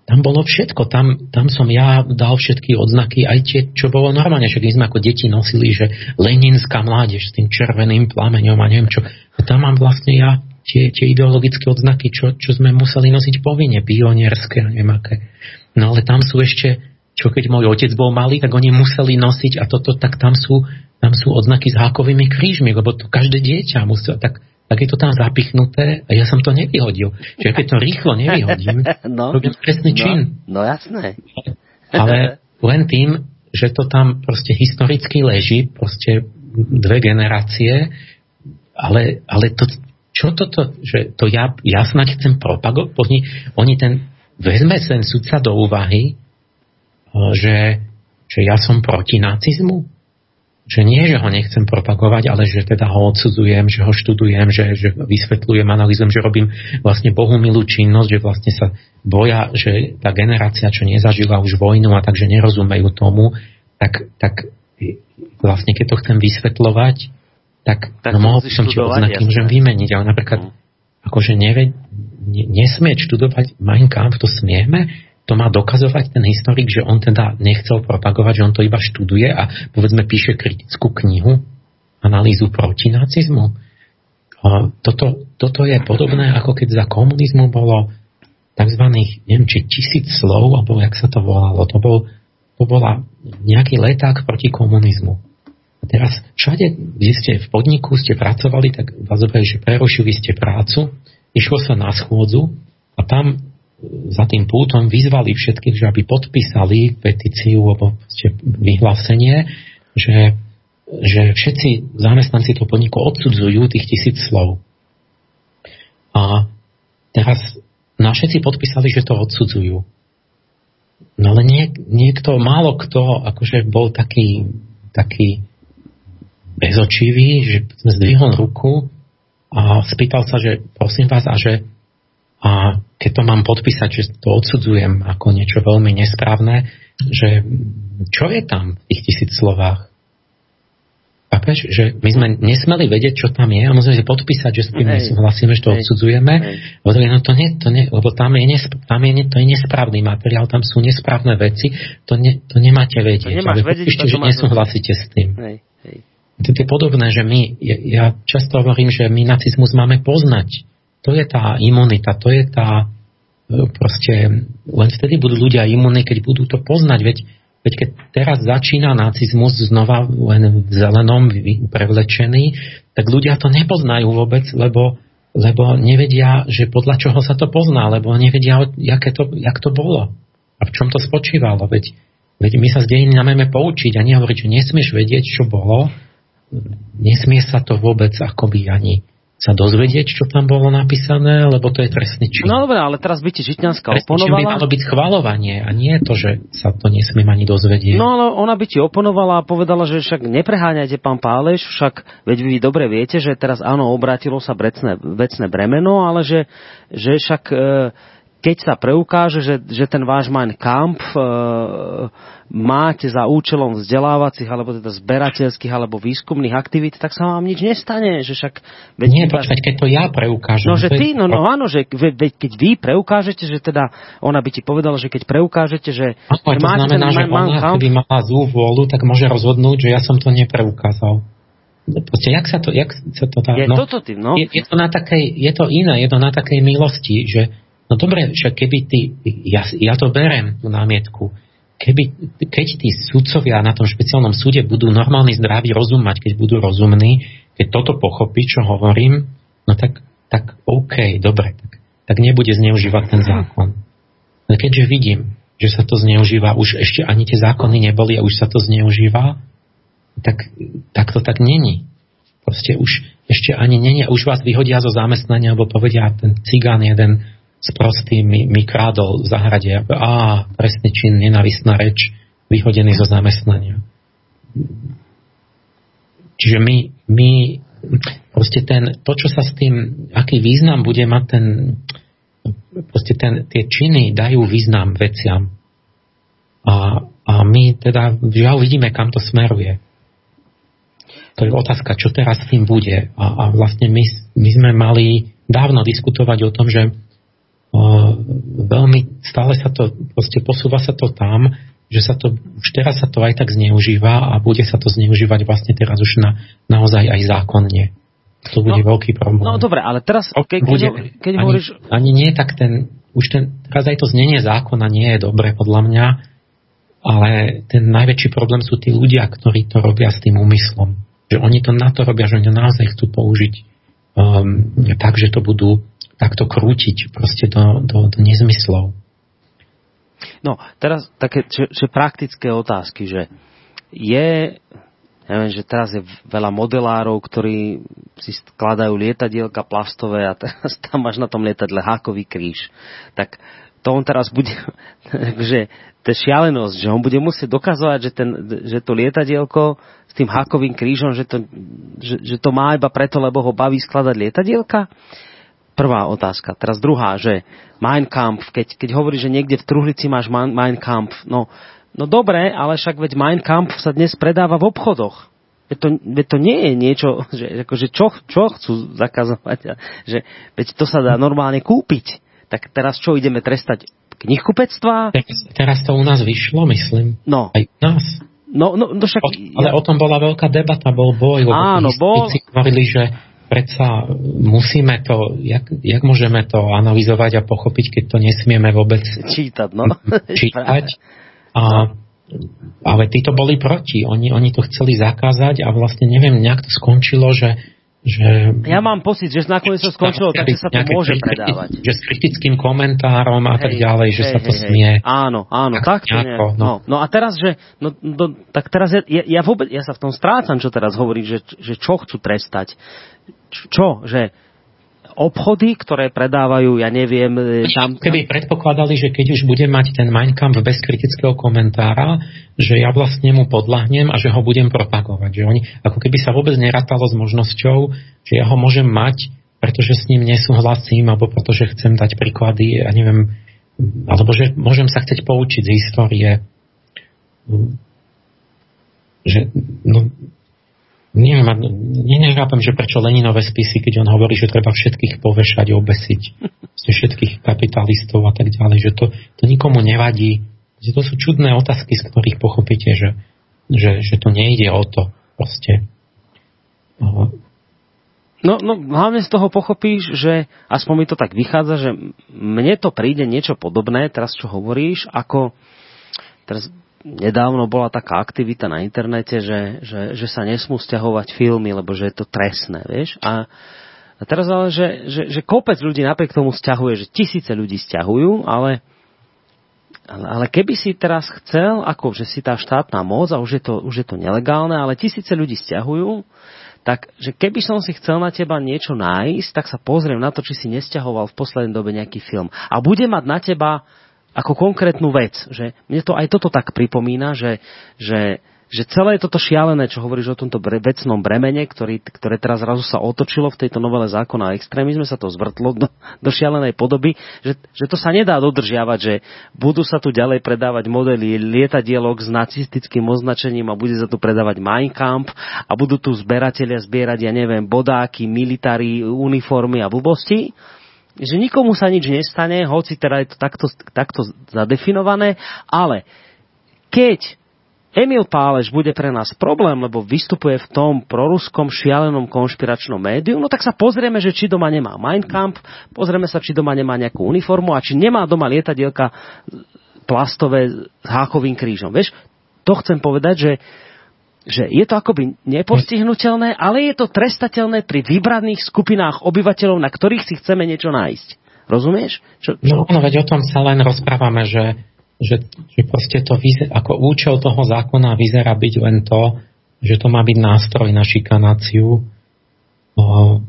[SPEAKER 5] tam bolo všetko, tam, tam som ja dal všetky odznaky, aj tie, čo bolo normálne, že keď sme ako deti nosili, že Leninská mládež s tým červeným plameňom a neviem čo, tam mám vlastne ja tie, tie ideologické odznaky, čo, čo sme museli nosiť povinne, pionierské a neviem aké. No ale tam sú ešte, čo keď môj otec bol malý, tak oni museli nosiť a toto, tak tam sú, tam sú odznaky s hákovými krížmi, lebo to každé dieťa muselo, tak tak je to tam zapichnuté a ja som to nevyhodil. Čiže keď to rýchlo nevyhodím, no, robím trestný čin.
[SPEAKER 2] No, no jasné.
[SPEAKER 5] Ale len tým, že to tam proste historicky leží, proste dve generácie, ale, ale to, čo toto, že to ja, ja snáď chcem propagovať, oni, oni ten, vezme ten sudca do úvahy, že, že ja som proti nacizmu. Že nie, že ho nechcem propagovať, ale že teda ho odsudzujem, že ho študujem, že, že vysvetľujem, analýzujem, že robím vlastne bohumilú činnosť, že vlastne sa boja, že tá generácia, čo nezažila už vojnu a takže nerozumejú tomu, tak, tak vlastne keď to chcem vysvetľovať, tak, tak no, mohol by som tie odznaky môžem vymeniť, ale napríklad akože nevie, ne, nesmieť študovať Mein Kampf, to smieme, to má dokazovať ten historik, že on teda nechcel propagovať, že on to iba študuje a povedzme píše kritickú knihu, analýzu proti nacizmu. Toto, toto je podobné, ako keď za komunizmu bolo takzvaných, neviem, či tisíc slov, alebo jak sa to volalo. To, bol, to bola nejaký leták proti komunizmu. A teraz všade, kde ste v podniku, ste pracovali, tak vás zobrali, že prerušili ste prácu, išlo sa na schôdzu a tam za tým pultom vyzvali všetkých, že aby podpísali petíciu alebo vyhlásenie, že, že všetci zamestnanci toho podniku odsudzujú tých tisíc slov. A teraz na všetci podpísali, že to odsudzujú. No ale nie, niekto, málo kto akože bol taký, taký bezočivý, že zdvihol ruku a spýtal sa, že prosím vás, a že a keď to mám podpísať, že to odsudzujem ako niečo veľmi nesprávne, že čo je tam v tých tisíc slovách? Chápeš? Že my sme nesmeli vedieť, čo tam je a musíme si podpísať, že s tým nesúhlasíme, že to odsudzujeme, lebo no to nie, to nie, lebo tam je, nesp- tam je, to je nesprávny materiál, tam sú nesprávne veci, to, ne, to nemáte vedieť. To ale podpíšte, že nesúhlasíte s tým. Hej, hej. To je podobné, že my, ja, ja často hovorím, že my nacizmus máme poznať. To je tá imunita, to je tá proste, len vtedy budú ľudia imunní, keď budú to poznať, veď, veď keď teraz začína nacizmus znova len v zelenom prevlečený, tak ľudia to nepoznajú vôbec, lebo, lebo nevedia, že podľa čoho sa to pozná, lebo nevedia, jaké to, jak to bolo a v čom to spočívalo, veď, veď my sa z dejín máme poučiť a nie hovoriť, že nesmieš vedieť, čo bolo, nesmie sa to vôbec akoby ani sa dozvedieť, čo tam bolo napísané, lebo to je trestný čin.
[SPEAKER 2] No dobre, ale teraz by ti Žitňanská oponovala.
[SPEAKER 5] Trestný čin by malo byť schvaľovanie a nie to, že sa to nesmiem ani dozvedieť.
[SPEAKER 2] No ale ona by ti oponovala a povedala, že však nepreháňajte, pán Páleš, však veď vy dobre viete, že teraz áno, obrátilo sa vecné, vecné bremeno, ale že, že však e, keď sa preukáže, že, že ten váš Mein Kampf e, máte za účelom vzdelávacích alebo teda zberateľských alebo výskumných aktivít, tak sa vám nič nestane. Že však, veď
[SPEAKER 5] nie, počkať, keď to ja preukážem.
[SPEAKER 2] No, že ty, no, no áno, že veď, keď vy preukážete, že teda, ona by ti povedala, že keď preukážete, že,
[SPEAKER 5] áno,
[SPEAKER 2] že
[SPEAKER 5] to
[SPEAKER 2] máte
[SPEAKER 5] znamená,
[SPEAKER 2] ten
[SPEAKER 5] že ona, keby mala zlú vôľu, tak môže rozhodnúť, že ja som to nepreukázal. Proste, jak sa to, jak sa to dá,
[SPEAKER 2] je,
[SPEAKER 5] no,
[SPEAKER 2] toto tým, no.
[SPEAKER 5] je, je to na takej, je to iné, je to na takej milosti, že no dobre, však keby ty, ja, ja to berem, tú námietku, keby, keď tí sudcovia na tom špeciálnom súde budú normálny zdravý rozum mať, keď budú rozumní, keď toto pochopí, čo hovorím, no tak, tak OK, dobre, tak, tak nebude zneužívať ten zákon. Ale keďže vidím, že sa to zneužíva, už ešte ani tie zákony neboli a už sa to zneužíva, tak, tak to tak není. Proste už ešte ani není, už vás vyhodia zo zamestnania, alebo povedia, ten cigán jeden sprostý mi, mi krádol v záhrade. Á, trestný čin, nenávistná reč, vyhodený zo zamestnania. Čiže my, my proste ten, to, čo sa s tým, aký význam bude mať ten, proste ten, tie činy dajú význam veciam. A, a my teda žiaľ vidíme, kam to smeruje. To je otázka, čo teraz s tým bude. A, a vlastne my, my sme mali dávno diskutovať o tom, že o, veľmi stále sa to, proste posúva sa to tam, že sa to, už teraz sa to aj tak zneužíva a bude sa to zneužívať vlastne teraz už na, naozaj aj zákonne. To bude no, veľký problém.
[SPEAKER 2] No dobre, ale teraz, ke, keď, bude, keď
[SPEAKER 5] ani,
[SPEAKER 2] hovoríš...
[SPEAKER 5] Ani nie tak ten, už ten, teraz aj to znenie zákona nie je dobre podľa mňa, ale ten najväčší problém sú tí ľudia, ktorí to robia s tým úmyslom. Že oni to na to robia, že oni naozaj chcú použiť um, tak, že to budú takto krútiť proste do, do, do nezmyslov.
[SPEAKER 2] No, teraz také že, že praktické otázky, že je, neviem, že teraz je veľa modelárov, ktorí si skladajú lietadielka plastové a teraz tam máš na tom lietadle hákový kríž. Tak to on teraz bude, že to je šialenosť, že on bude musieť dokazovať, že, ten, že to lietadielko s tým hákovým krížom, že to, že, že to má iba preto, lebo ho baví skladať lietadielka. Prvá otázka. Teraz druhá, že Mein Kampf, keď, keď hovorí, že niekde v truhlici máš Mein Kampf, no, no dobre, ale však veď Mein Kampf sa dnes predáva v obchodoch. Veď to, veď to nie je niečo, že akože čo, čo chcú zakazovať, že veď to sa dá normálne kúpiť. Tak teraz čo, ideme trestať knihkupectvá?
[SPEAKER 5] Teraz, teraz to u nás vyšlo, myslím.
[SPEAKER 2] No.
[SPEAKER 5] Aj u nás.
[SPEAKER 2] No, no, no však...
[SPEAKER 5] O, ale ja... o tom bola veľká debata, bol boj.
[SPEAKER 2] Áno, bol.
[SPEAKER 5] Hovorili, že predsa musíme to, jak, jak môžeme to analyzovať a pochopiť, keď to nesmieme vôbec
[SPEAKER 2] čítať, no.
[SPEAKER 5] čítať. A, ale títo boli proti. Oni, oni to chceli zakázať a vlastne neviem, nejak to skončilo, že, že
[SPEAKER 2] ja mám pocit, že nakoniec to skončilo tak, že sa to môže predávať.
[SPEAKER 5] Že s kritickým komentárom a hej, tak ďalej, že hej, sa to hej, smie.
[SPEAKER 2] Áno, áno, tak, tak to nejako, no. no. No a teraz, že no, no, tak teraz ja, ja, vôbec, ja sa v tom strácam, čo teraz hovorí, že, že čo chcú trestať. Čo? Že obchody, ktoré predávajú, ja neviem... Tam...
[SPEAKER 5] Keby predpokladali, že keď už budem mať ten Mein Kampf bez kritického komentára, že ja vlastne mu podľahnem a že ho budem propagovať. Že oni, ako keby sa vôbec nerátalo s možnosťou, že ja ho môžem mať, pretože s ním nesúhlasím, alebo pretože chcem dať príklady, ja neviem, alebo že môžem sa chcieť poučiť z histórie. Že... No, Neviem, nechápem, že prečo Leninové spisy, keď on hovorí, že treba všetkých povešať, obesiť, všetkých kapitalistov a tak ďalej, že to, to nikomu nevadí. Že to sú čudné otázky, z ktorých pochopíte, že, že, že to nejde o to proste.
[SPEAKER 2] No, no, hlavne z toho pochopíš, že aspoň mi to tak vychádza, že mne to príde niečo podobné, teraz čo hovoríš, ako teraz... Nedávno bola taká aktivita na internete, že, že, že sa nesmú sťahovať filmy, lebo že je to trestné, vieš. A, a teraz ale, že, že, že kopec ľudí napriek tomu sťahuje, že tisíce ľudí sťahujú, ale, ale, ale keby si teraz chcel, ako že si tá štátna moc a už je to, už je to nelegálne, ale tisíce ľudí sťahujú, tak že keby som si chcel na teba niečo nájsť, tak sa pozriem na to, či si nesťahoval v poslednej dobe nejaký film. A bude mať na teba ako konkrétnu vec, že mne to aj toto tak pripomína, že, že, že celé toto šialené, čo hovoríš o tomto bre, vecnom bremene, ktorý, ktoré teraz zrazu sa otočilo v tejto novele zákona o extrémizme, sa to zvrtlo do, do šialenej podoby, že, že to sa nedá dodržiavať, že budú sa tu ďalej predávať modely lietadielok s nacistickým označením a bude sa tu predávať Mein Kampf a budú tu zberatelia zbierať, ja neviem, bodáky, militári, uniformy a blbosti. Že nikomu sa nič nestane, hoci teda je to takto, takto zadefinované, ale keď Emil Páleš bude pre nás problém, lebo vystupuje v tom proruskom šialenom konšpiračnom médiu, no tak sa pozrieme, že či doma nemá Mein Kampf, pozrieme sa, či doma nemá nejakú uniformu a či nemá doma lietadielka plastové s hákovým krížom. Vieš, to chcem povedať, že že je to akoby nepostihnutelné, ale je to trestateľné pri vybraných skupinách obyvateľov, na ktorých si chceme niečo nájsť. Rozumieš? Čo, čo?
[SPEAKER 5] No, no veď o tom sa len rozprávame, že, že, že proste to vyzer, ako účel toho zákona vyzerá byť len to, že to má byť nástroj na šikanáciu o,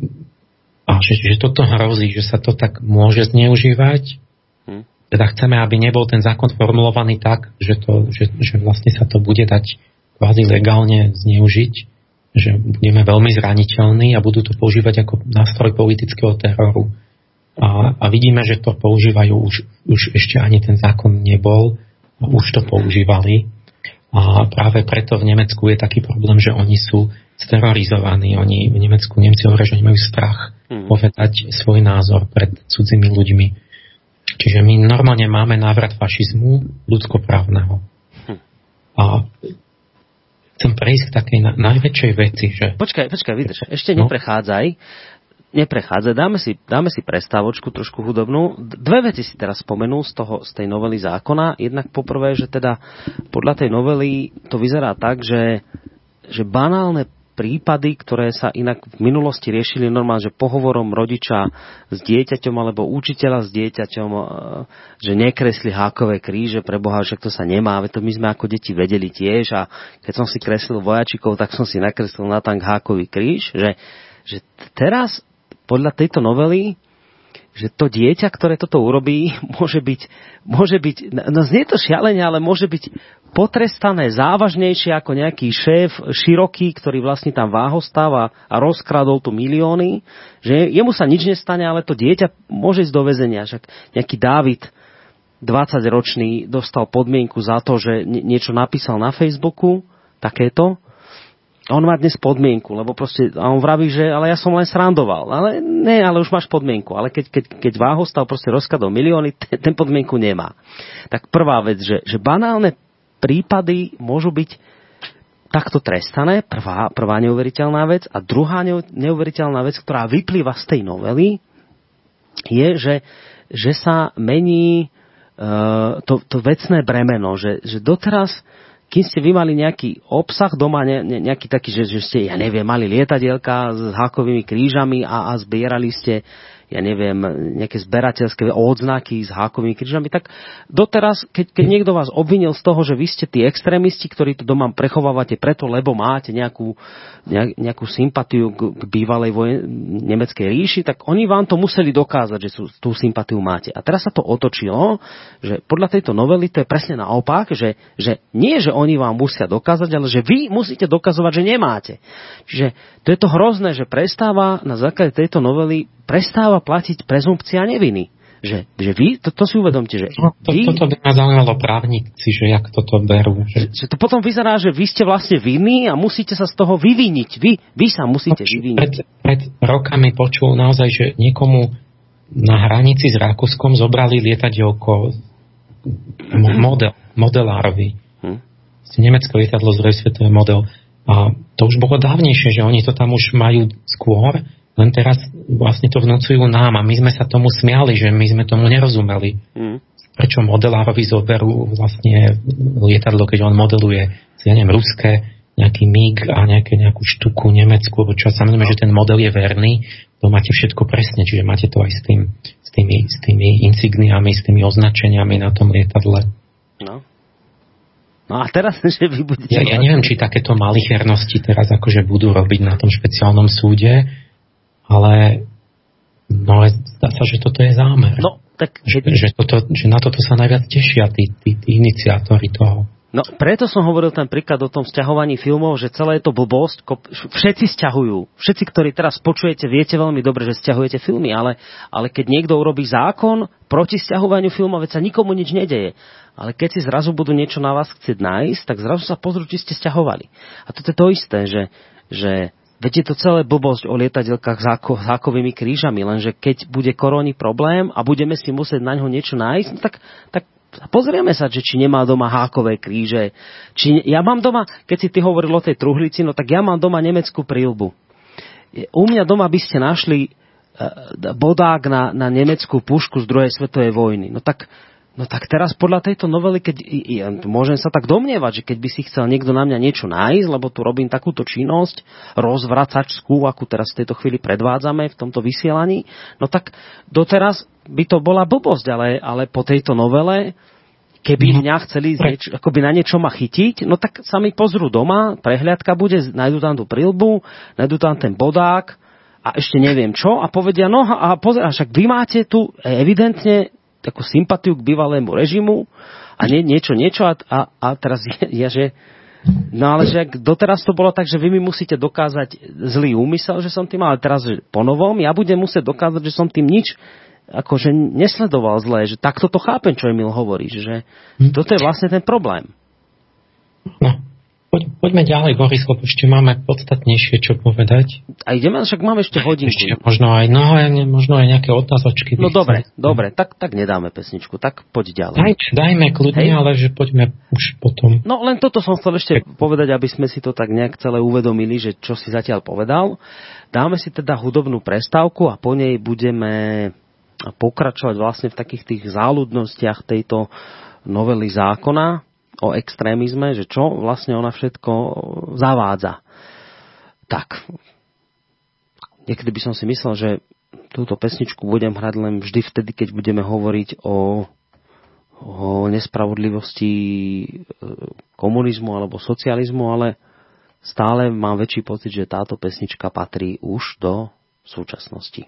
[SPEAKER 5] a že, že toto hrozí, že sa to tak môže zneužívať. Hm. Teda chceme, aby nebol ten zákon formulovaný tak, že, to, že, že vlastne sa to bude dať kvázi legálne zneužiť, že budeme veľmi zraniteľní a budú to používať ako nástroj politického teroru. A, a vidíme, že to používajú už, už ešte ani ten zákon nebol, a už to používali. A práve preto v Nemecku je taký problém, že oni sú sterorizovaní. Oni v Nemecku, Nemci hovoria, že oni majú strach mm. povedať svoj názor pred cudzými ľuďmi. Čiže my normálne máme návrat fašizmu ľudskoprávneho. Hm. A chcem prejsť k takej na, najväčšej veci, že...
[SPEAKER 2] Počkaj, počkaj, vydrž. Ešte no? neprechádzaj. Neprechádzaj. Dáme si, dáme si prestávočku trošku hudobnú. Dve veci si teraz spomenul z, toho, z tej novely zákona. Jednak poprvé, že teda podľa tej novely to vyzerá tak, že, že banálne prípady, ktoré sa inak v minulosti riešili normálne, že pohovorom rodiča s dieťaťom alebo učiteľa s dieťaťom, že nekresli hákové kríže, pre Boha, že to sa nemá, veď to my sme ako deti vedeli tiež a keď som si kreslil vojačikov, tak som si nakreslil na tank hákový kríž, že, že teraz podľa tejto novely, že to dieťa, ktoré toto urobí, môže byť, môže byť, no znie to šialene, ale môže byť potrestané závažnejšie ako nejaký šéf široký, ktorý vlastne tam váhostav a, a rozkradol tu milióny, že jemu sa nič nestane, ale to dieťa môže ísť do väzenia. Však nejaký Dávid, dvadsaťročný, dostal podmienku za to, že niečo napísal na Facebooku, takéto. A on má dnes podmienku, lebo proste, a on vraví, že ale ja som len srandoval. Ale ne, ale už máš podmienku. Ale keď, keď, keď váhostav proste rozkladol milióny, ten, ten podmienku nemá. Tak prvá vec, že, že banálne prípady môžu byť takto trestané, prvá, prvá neuveriteľná vec. A druhá neuveriteľná vec, ktorá vyplýva z tej novely, je, že, že sa mení uh, to, to vecné bremeno. Že, že doteraz, kým ste vy mali nejaký obsah doma, ne, ne, nejaký taký, že, že ste, ja neviem, mali lietadielka s hákovými krížami a, a zbierali ste, ja neviem, nejaké zberateľské odznaky s hákovými krížami, tak doteraz, keď, keď niekto vás obvinil z toho, že vy ste tí extrémisti, ktorí to doma prechovávate preto, lebo máte nejakú, nejakú sympatiu k, k bývalej vojen, nemeckej ríši, tak oni vám to museli dokázať, že sú, tú sympatiu máte. A teraz sa to otočilo, že podľa tejto novely to je presne naopak, že, že nie, že oni vám musia dokázať, ale že vy musíte dokazovať, že nemáte. Čiže to je to hrozné, že prestáva na základe tejto novely prestáva platiť prezumpcia neviny. Že, že vy, to, to si uvedomte, že
[SPEAKER 5] no, to,
[SPEAKER 2] vy...
[SPEAKER 5] Toto by ma zaujímalo právnici, že jak toto berú. Že...
[SPEAKER 2] že to potom vyzerá, že vy ste vlastne vinní a musíte sa z toho vyviniť. Vy, vy sa musíte no, vyviniť. Pred,
[SPEAKER 5] pred rokami počul naozaj, že niekomu na hranici s Rakúskom zobrali lietadielko model, modelárovi. Hm. Nemecké lietadlo z druhej svetovej model. A to už bolo dávnejšie, že oni to tam už majú skôr, len teraz vlastne to vnúcujú nám a my sme sa tomu smiali, že my sme tomu nerozumeli. Mm. Prečo modelárovi zoberú vlastne lietadlo, keď on modeluje, ja neviem, ruské, nejaký mig a nejaké, nejakú štuku nemeckú, čo samozrejme, že ten model je verný, to máte všetko presne, čiže máte to aj s, tým, s, tými, s tými insigniami, s tými označeniami na tom lietadle.
[SPEAKER 2] No. No a teraz, že vy budete...
[SPEAKER 5] Ja, ja neviem, či takéto malichernosti teraz akože budú robiť na tom špeciálnom súde, ale, no ale zdá sa, že toto je zámer.
[SPEAKER 2] No, tak...
[SPEAKER 5] Že, že, toto, že na toto sa najviac tešia tí, tí, tí iniciátori toho.
[SPEAKER 2] No, preto som hovoril ten príklad o tom sťahovaní filmov, že celé je to blbosť. Všetci sťahujú. Všetci, ktorí teraz počujete, viete veľmi dobre, že sťahujete filmy, ale, ale keď niekto urobí zákon proti sťahovaniu filmov, veď sa nikomu nič nedeje. Ale keď si zrazu budú niečo na vás chcieť nájsť, tak zrazu sa pozrú, či ste sťahovali. A toto je to isté, že... že veď je to celé blbosť o lietadielkách s hákovými krížami, lenže keď bude korónny problém a budeme si musieť na ňo niečo nájsť, no tak, tak pozrieme sa, že či nemá doma hákové kríže. Či, ja mám doma, keď si ty hovoril o tej truhlici, no tak ja mám doma nemeckú príľbu. U mňa doma by ste našli bodák na, na nemeckú pušku z druhej svetovej vojny. No tak No tak teraz podľa tejto novely, keď ja, môžem sa tak domnievať, že keď by si chcel niekto na mňa niečo nájsť, lebo tu robím takúto činnosť rozvracačskú, akú teraz v tejto chvíli predvádzame v tomto vysielaní, no tak doteraz by to bola blbosť, ale, ale po tejto novele, keby mňa chceli nieč, akoby na niečo ma chytiť, no tak sa mi pozrú doma, prehliadka bude, nájdu tam tú prilbu, nájdu tam ten bodák a ešte neviem čo a povedia, no a pozri, a však vy máte tu evidentne takú sympatiu k bývalému režimu a nie, niečo, niečo a, a, a teraz je, je, že no ale že doteraz to bolo tak, že vy mi musíte dokázať zlý úmysel, že som tým, ale teraz že po novom ja budem musieť dokázať, že som tým nič akože nesledoval zlé, že takto to chápem, čo Emil hovorí, že hm. toto je vlastne ten problém.
[SPEAKER 5] No, Poď, poďme ďalej, Boris, lebo ešte máme podstatnejšie čo povedať.
[SPEAKER 2] A ideme, však máme ešte hodinku.
[SPEAKER 5] Ešte možno aj, no, možno aj nejaké otázočky.
[SPEAKER 2] No dobre, chcel. dobre, tak, tak nedáme pesničku, tak poď ďalej.
[SPEAKER 5] Dajme, dajme kľudne, Hej. ale že poďme už potom.
[SPEAKER 2] No len toto som chcel ešte povedať, aby sme si to tak nejak celé uvedomili, že čo si zatiaľ povedal. Dáme si teda hudobnú prestávku a po nej budeme pokračovať vlastne v takých tých záľudnostiach tejto novely zákona o extrémizme, že čo vlastne ona všetko zavádza. Tak, niekedy by som si myslel, že túto pesničku budem hrať len vždy vtedy, keď budeme hovoriť o, o nespravodlivosti komunizmu alebo socializmu, ale stále mám väčší pocit, že táto pesnička patrí už do súčasnosti.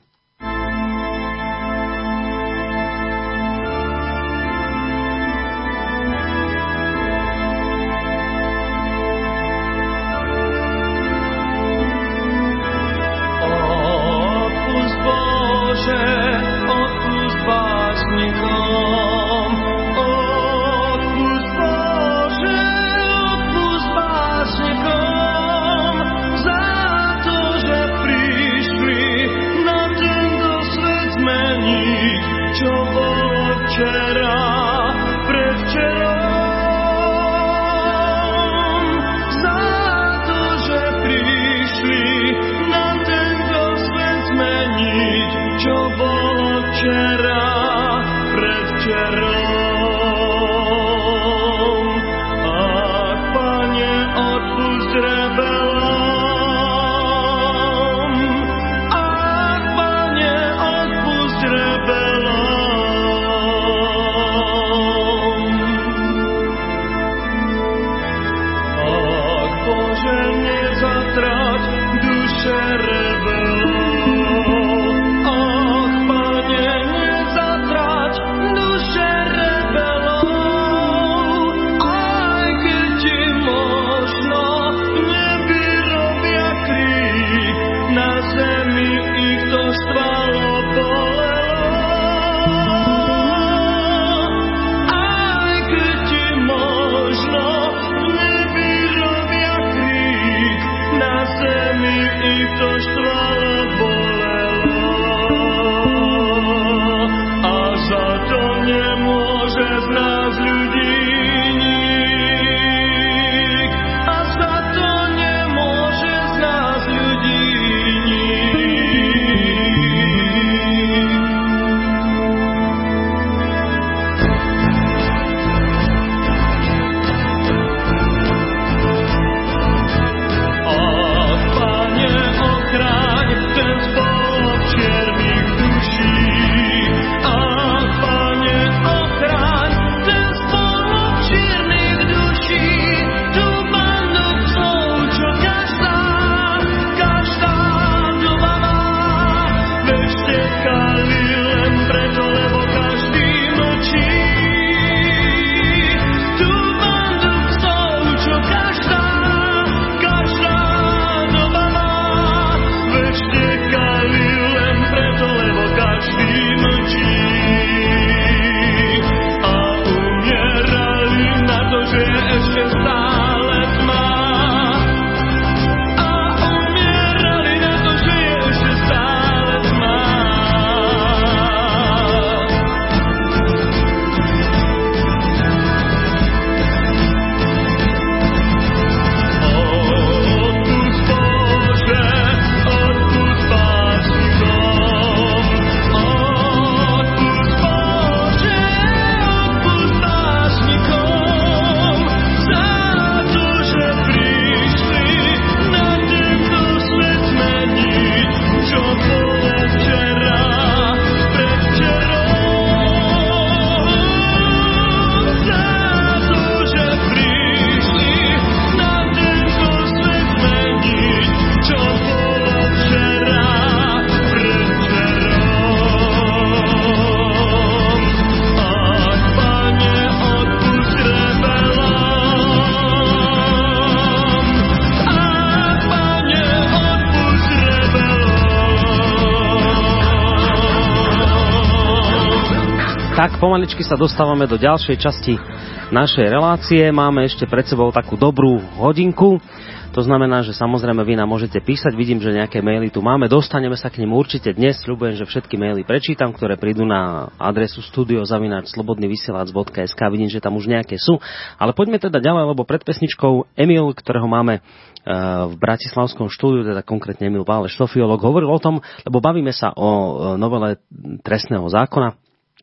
[SPEAKER 2] Tak pomaličky sa dostávame do ďalšej časti našej relácie. Máme ešte pred sebou takú dobrú hodinku. To znamená, že samozrejme vy nám môžete písať. Vidím, že nejaké maily tu máme. Dostaneme sa k nim určite dnes. Sľubujem, že všetky maily prečítam, ktoré prídu na adresu studio zavináč slobodný vysielač bodka es ká. Vidím, že tam už nejaké sú. Ale poďme teda ďalej, lebo pred pesničkou Emil, ktorého máme v bratislavskom štúdiu, teda konkrétne Emil Páleš, sofiológ, hovoril o tom, lebo bavíme sa o novele trestného zákona,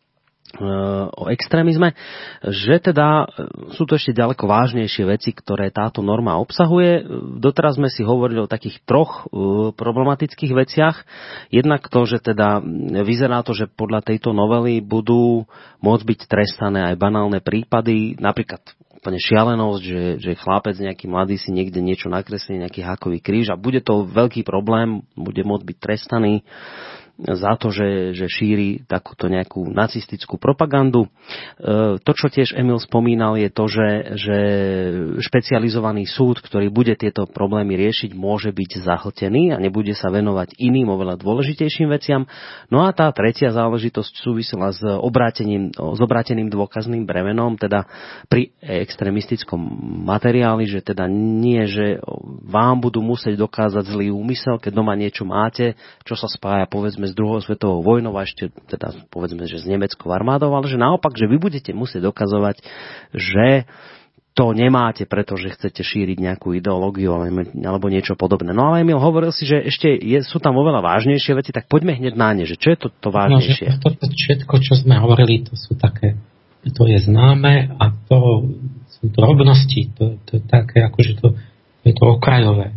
[SPEAKER 2] o extrémizme, že teda sú to ešte ďaleko vážnejšie veci, ktoré táto norma obsahuje. Doteraz sme si hovorili o takých troch problematických veciach. Jednak to, že teda vyzerá to, že podľa tejto novely budú môcť byť trestané aj banálne prípady, napríklad úplne šialenosť, že, že chlapec nejaký mladý si niekde niečo nakreslí, nejaký hákový kríž a bude to veľký problém, bude môcť byť trestaný za to, že, že šíri takúto nejakú nacistickú propagandu. E, to, čo tiež Emil spomínal, je to, že, že špecializovaný súd, ktorý bude tieto problémy riešiť, môže byť zahltený a nebude sa venovať iným, oveľa dôležitejším veciam. No a tá tretia záležitosť súvisela s obrátením, s obráteným dôkazným bremenom, teda pri extrémistickom materiáli, že teda nie, že vám budú musieť dokázať zlý úmysel, keď doma niečo máte, čo sa spája povedzme s druhou svetovou vojnou a ešte teda povedzme, že s nemeckou armádou, ale že naopak, že vy budete musieť dokazovať, že to nemáte, pretože chcete šíriť nejakú ideológiu alebo niečo podobné. No ale Emil hovoril si, že ešte je, sú tam oveľa vážnejšie veci, tak poďme hneď na ne, že čo je to, to vážnejšie?
[SPEAKER 5] No, že to, to všetko, čo sme hovorili, to sú také, to je známe a to sú drobnosti, to, to je také, akože to, to je to okrajové.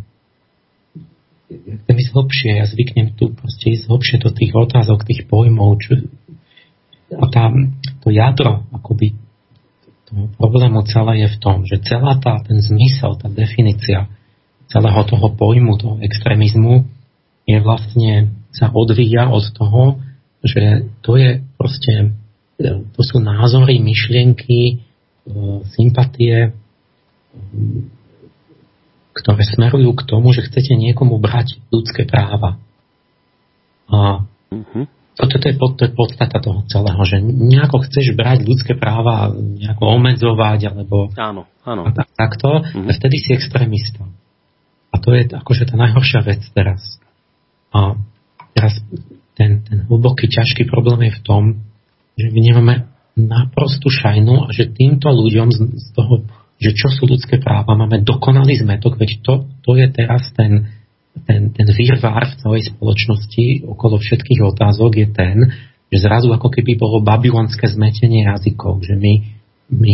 [SPEAKER 5] Chcem ísť hlbšie, ja zvyknem tu proste ísť hlbšie do tých otázok, tých pojmov. Čo, a tá, to jadro akoby toho problému celé je v tom, že celá tá, ten zmysel, tá definícia celého toho pojmu, toho extrémizmu je vlastne, sa odvíja od toho, že to je proste, to sú názory, myšlienky, sympatie, ktoré smerujú k tomu, že chcete niekomu brať ľudské práva. A uh-huh. toto je, pod, to je podstata toho celého, že nejako chceš brať ľudské práva, nejako obmedzovať, alebo
[SPEAKER 2] áno, áno.
[SPEAKER 5] A tak, takto, uh-huh. a vtedy si extrémista. A to je akože tá najhoršia vec teraz. A teraz ten, ten hlboký, ťažký problém je v tom, že my nemáme naprostú šajnu a že týmto ľuďom z, z toho, že čo sú ľudské práva, máme dokonalý zmetok, veď to, to je teraz ten, ten, ten výrvár v celej spoločnosti okolo všetkých otázok je ten, že zrazu ako keby bolo babylonské zmetenie jazykov, že my, my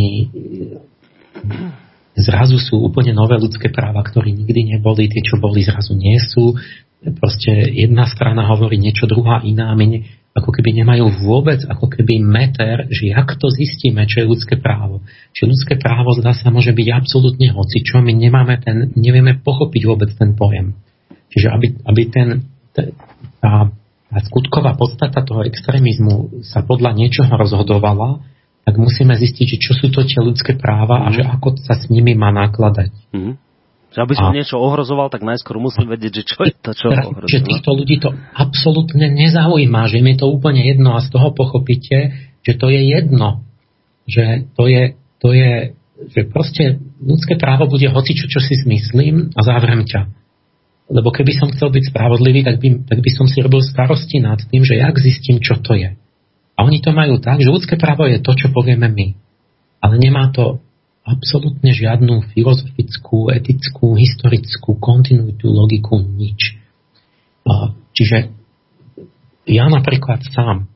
[SPEAKER 5] zrazu sú úplne nové ľudské práva, ktoré nikdy neboli, tie, čo boli, zrazu nie sú. Proste jedna strana hovorí niečo, druhá iná, my ne, ako keby nemajú vôbec ako keby meter, že jak to zistíme, čo je ľudské právo. Čiže ľudské právo zdá sa môže byť absolútne hocičo, my nemáme ten, nevieme pochopiť vôbec ten pojem. Čiže aby, aby ten, tá, tá skutková podstata toho extrémizmu sa podľa niečoho rozhodovala, tak musíme zistiť, že čo sú to tie ľudské práva a že ako sa s nimi má nakladať.
[SPEAKER 2] Mm-hmm. Aby som a, niečo ohrozoval, tak najskôr musím vedieť, že čo je to, čo ohrozoval. Že týchto ľudí to absolútne nezaujíma, že im je to úplne jedno a z toho pochopíte, že to je jedno. Že to je, to je že proste ľudské právo bude hocičo, čo si zmyslím a zavrem ťa. Lebo keby som chcel byť spravodlivý, tak by, tak by som si robil starosti nad tým, že jak zistím, čo to je. A oni to majú tak, že ľudské právo je to, čo povieme my. Ale nemá to absolútne žiadnu filozofickú, etickú, historickú kontinuitu, logiku, nič. Čiže ja napríklad sám,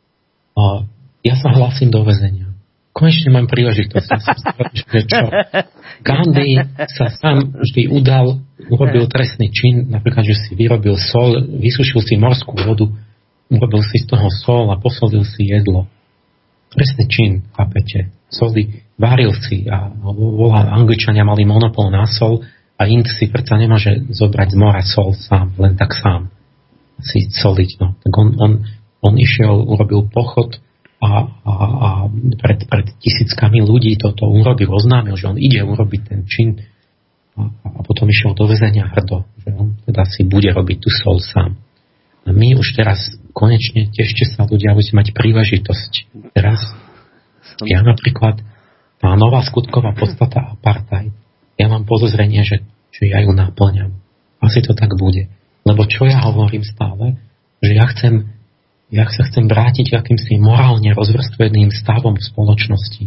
[SPEAKER 2] ja sa hlásim do väzenia. Konečne mám príležitosť. Že čo? Gandhi sa sám vždy udal, urobil trestný čin, napríklad, že si vyrobil sol, vysušil si morskú vodu, urobil si z toho sol a posolil si jedlo. Trestný čin, chápete? Soli varil si a volá, Angličania mali monopol na sol a Ind si predsa nemôže zobrať z mora sol sám, len tak sám si soliť. No. Tak on, on, on išiel, urobil pochod a, a, a pred, pred tisíckami ľudí toto urobil, oznámil, že on ide urobiť ten čin a, a potom išiel do väzenia hrdo, že on teda si bude robiť tú sol sám. A my už teraz konečne, tešte sa ľudia, budete mať príležitosť. Teraz ja napríklad
[SPEAKER 5] tá nová skutková podstata apartheid, ja mám podozrenie, že, že ja ju naplňam. Asi to tak bude. Lebo čo ja hovorím stále, že ja chcem, ja sa chcem vrátiť k akýmsi morálne rozvrstveným stavom v spoločnosti.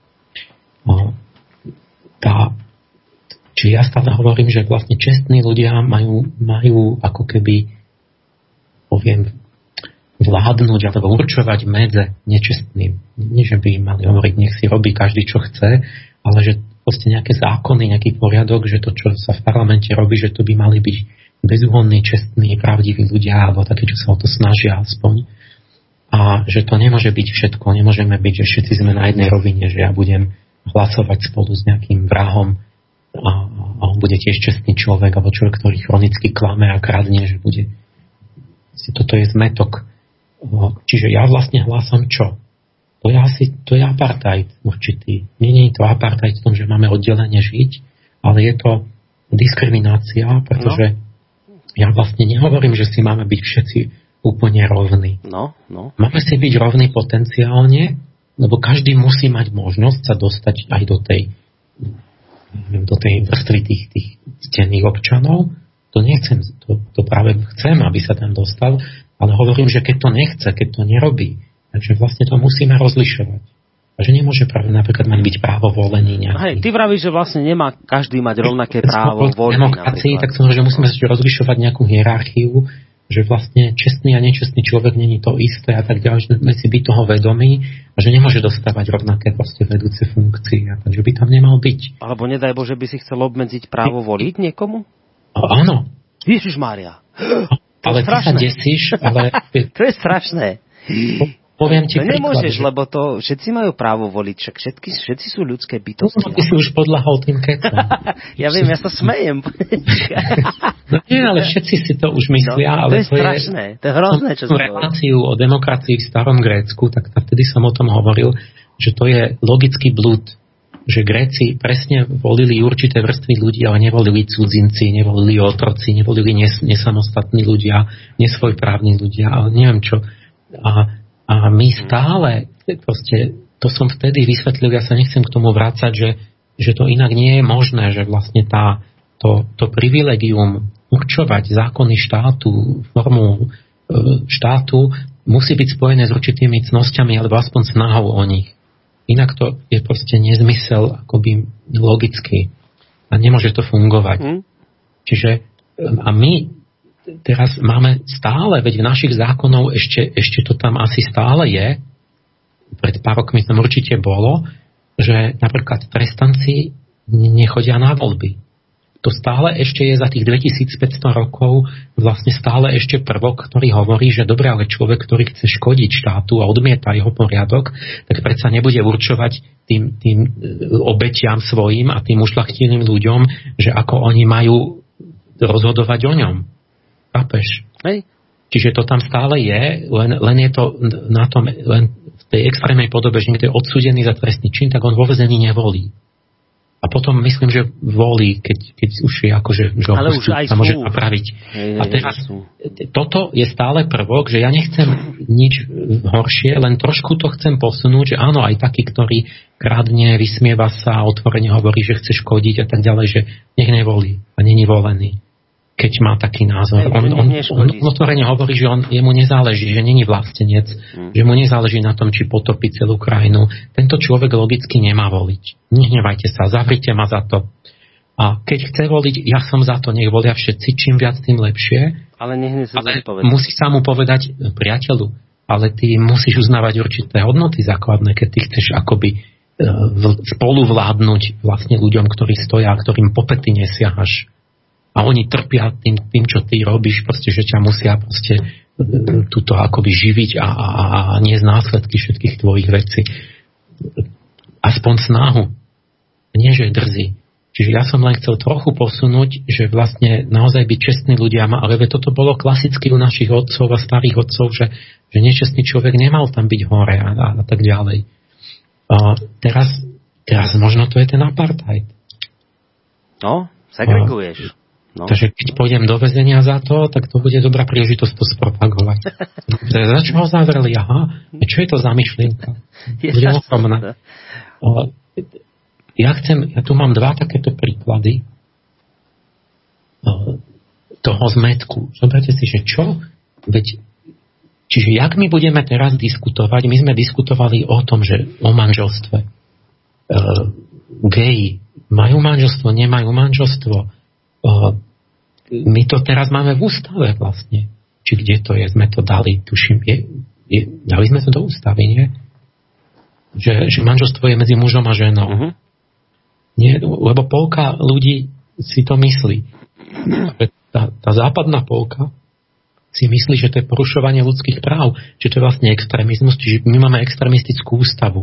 [SPEAKER 5] No, tá, či ja stále hovorím, že vlastne čestní ľudia majú, majú ako keby, poviem, vládnuť alebo určovať medze nečestným. Nie, že by im mali hovoriť, nech si robí každý, čo chce, ale že proste nejaké zákony, nejaký poriadok, že to, čo sa v parlamente robí, že to by mali byť bezúhonní, čestní, pravdiví ľudia, alebo takí, čo sa o to snažia aspoň. A že to nemôže byť všetko. Nemôžeme byť, že všetci sme na jednej rovine, že ja budem hlasovať spolu s nejakým vrahom a, a on bude tiež čestný človek, alebo človek, ktorý chronicky klame a kradne, že bude... Toto je zmetok. Čiže ja vlastne hlásam čo? To je asi, to je apartheid určitý. Nie, nie je to apartheid v tom, že máme oddelenie žiť, ale je to diskriminácia, pretože no. ja vlastne nehovorím, že si máme byť všetci úplne rovní.
[SPEAKER 2] No, no.
[SPEAKER 5] Máme si byť rovní potenciálne, lebo každý musí mať možnosť sa dostať aj do tej do tej vrstvy tých, tých ctených občanov. To nechcem, to, to práve chcem, aby sa tam dostal, ale hovorím, že keď to nechce, keď to nerobí, takže vlastne to musíme rozlišovať. A že nemôže práve napríklad mať byť právo volený nejaký.
[SPEAKER 2] Hej, ty vravíš, že vlastne nemá každý mať rovnaké právo voliť.
[SPEAKER 5] Demokracii, tak som, že musíme rozlišovať nejakú hierarchiu, že vlastne čestný a nečestný človek není to isté a tak ďalej, že sme si byť toho vedomí a že nemôže dostávať rovnaké proste vedúce funkcie. Takže by tam nemal byť.
[SPEAKER 2] Alebo nedaj Bože, by si chcel obmedziť právo voliť niekomu?
[SPEAKER 5] A, áno.
[SPEAKER 2] Ježišmária.
[SPEAKER 5] Ale ty sa desíš, ale...
[SPEAKER 2] To je strašné.
[SPEAKER 5] Poviem ti
[SPEAKER 2] to
[SPEAKER 5] príklad,
[SPEAKER 2] nemôžeš,
[SPEAKER 5] že...
[SPEAKER 2] lebo to všetci majú právo voliť, však všetky, všetci sú ľudské bytosti.
[SPEAKER 5] No, ty si už podľahol tým kecom.
[SPEAKER 2] Ja viem, ja sa smejem.
[SPEAKER 5] No nie, ale všetci si to už myslia.
[SPEAKER 2] No,
[SPEAKER 5] ale
[SPEAKER 2] to je strašné, to je hrozné, čo som
[SPEAKER 5] reláciu o demokracii v starom Grécku, tak vtedy som o tom hovoril, že to je logický blúd, že Gréci presne volili určité vrstvy ľudí, ale nevolili cudzinci, nevolili otroci, nevolili nes- nesamostatní ľudia, nesvojprávni ľudia, ale neviem čo. A A my stále, proste, to som vtedy vysvetlil, ja sa nechcem k tomu vrácať, že, že to inak nie je možné, že vlastne tá, to, to privilegium určovať zákony štátu, formu štátu musí byť spojené s určitými cnosťami, alebo aspoň snahou o nich. Inak to je proste nezmysel akoby logický a nemôže to fungovať. Mm. Čiže a my teraz máme stále, veď v našich zákonov ešte, ešte to tam asi stále je, pred pár rokmi tam určite bolo, že napríklad trestanci nechodia na voľby. To stále ešte je za tých dvetisícpäťsto rokov vlastne stále ešte prvok, ktorý hovorí, že dobre, ale človek, ktorý chce škodiť štátu a odmieta jeho poriadok, tak predsa nebude určovať tým, tým obetiam svojim a tým ušľachtilým ľuďom, že ako oni majú rozhodovať o ňom. Chápeš?
[SPEAKER 2] Hej.
[SPEAKER 5] Čiže to tam stále je, len, len je to na tom, len v tej extrémnej podobe, že niekto je odsúdený za trestný čin, tak on vo väzení nevolí. A potom myslím, že volí, keď, keď už je akože, že
[SPEAKER 2] ale už aj
[SPEAKER 5] sa môže napraviť.
[SPEAKER 2] Hej,
[SPEAKER 5] a teraz toto je stále prvok, že ja nechcem nič horšie, len trošku to chcem posunúť, že áno, aj taký, ktorý kradne, vysmieva sa, otvorene hovorí, že chce škodiť a tak ďalej, že nech nevolí a není volený. Keď má taký názor. On, on, on otvorene hovorí, že on, jemu nezáleží, že není vlastenec, hmm. že mu nezáleží na tom, či potopí celú krajinu. Tento človek logicky nemá voliť. Nehnevajte sa, zavrite ma za to. A keď chce voliť, ja som za to, nech volia všetci, čím viac, tým lepšie.
[SPEAKER 2] Ale nech sa
[SPEAKER 5] ale musí sa mu povedať, priateľu, ale ty musíš uznávať určité hodnoty základné, keď ty chceš akoby spolu vládnuť vlastne ľuďom, ktorí stoja, ktorým po pety nesiahaš. A oni trpia tým, tým, čo ty robíš, proste, že ťa musia proste túto akoby živiť a, a, a nie z následky všetkých tvojich vecí. Aspoň snahu. Nie, že drzí. Čiže ja som len chcel trochu posunúť, že vlastne naozaj byť čestní ľudia, ale toto bolo klasicky u našich otcov a starých otcov, že, že nečestný človek nemal tam byť hore a, a, a tak ďalej. A teraz, teraz možno to je ten apartheid.
[SPEAKER 2] No, segreguješ. No.
[SPEAKER 5] Takže keď pôjdem do väzenia za to, tak to bude dobrá príležitosť to spropagovať. Za čo ho zavreli? Aha, čo je to za myšlienka?
[SPEAKER 2] Je
[SPEAKER 5] ja chcem, ja tu mám dva takéto príklady toho zmätku. Zoberte si, že čo? Veď, čiže jak my budeme teraz diskutovať? My sme diskutovali o tom, že o manželstve. E, geji majú manželstvo, nemajú manželstvo. E, my to teraz máme v ústave vlastne. Či kde to je? Sme to dali, tuším. Je, je, dali sme to do ústavy, nie? Že, že manželstvo je medzi mužom a ženou. Uh-huh. Nie, lebo polka ľudí si to myslí. Tá, tá západná polka si myslí, že to je porušovanie ľudských práv, že to je vlastne extrémizmus, čiže my máme extrémistickú ústavu.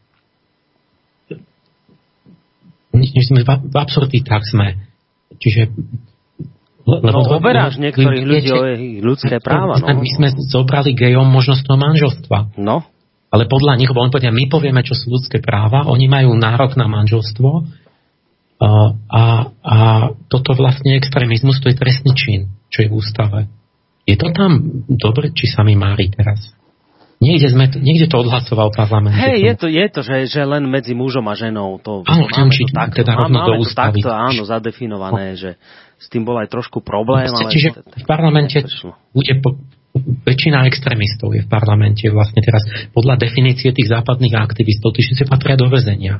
[SPEAKER 5] My v absurditách sme. Čiže
[SPEAKER 2] lebo no, oberáš niektorých ľudí o ľudské práva. No.
[SPEAKER 5] My sme zobrali gejom možnosť toho manželstva.
[SPEAKER 2] No.
[SPEAKER 5] Ale podľa nich, bo oni povedia, my povieme, čo sú ľudské práva, oni majú nárok na manželstvo a, a, a toto vlastne extrémizmus, to je trestný čin, čo je v ústave. Je to tam dobre, či sa mi mári teraz? Niekde, sme, niekde to odhlasoval parlament.
[SPEAKER 2] Hej, je to, je to že, že len medzi mužom a ženou. To,
[SPEAKER 5] áno,
[SPEAKER 2] máme
[SPEAKER 5] či,
[SPEAKER 2] to takto,
[SPEAKER 5] teda rovno do ústavy.
[SPEAKER 2] Takto, áno, zadefinované, že s tým bol aj trošku problém.
[SPEAKER 5] Vlastne,
[SPEAKER 2] ale
[SPEAKER 5] čiže v parlamente bude po, väčšina extrémistov je v parlamente vlastne teraz podľa definície tých západných aktivistov, tí všetci patria do väzenia.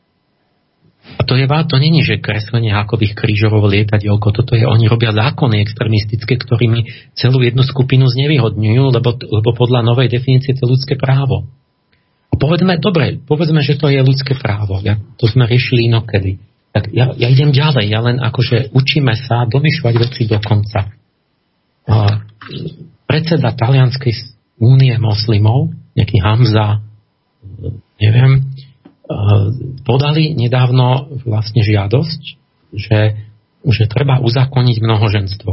[SPEAKER 5] A to je to není, že kreslenie hákových krížov lietadielko, toto je, oni robia zákony extrémistické, ktorými celú jednu skupinu znevýhodňujú, lebo, lebo podľa novej definície to je ľudské právo. A povedzme, dobre, povedzme, že to je ľudské právo. Ja, to sme riešili inokedy. Tak ja, ja idem ďalej, ja len akože učíme sa domýšľať veci do konca. A predseda Talianskej únie moslimov, nejaký Hamza, neviem, podali nedávno vlastne žiadosť, že, že treba uzákoniť mnohoženstvo.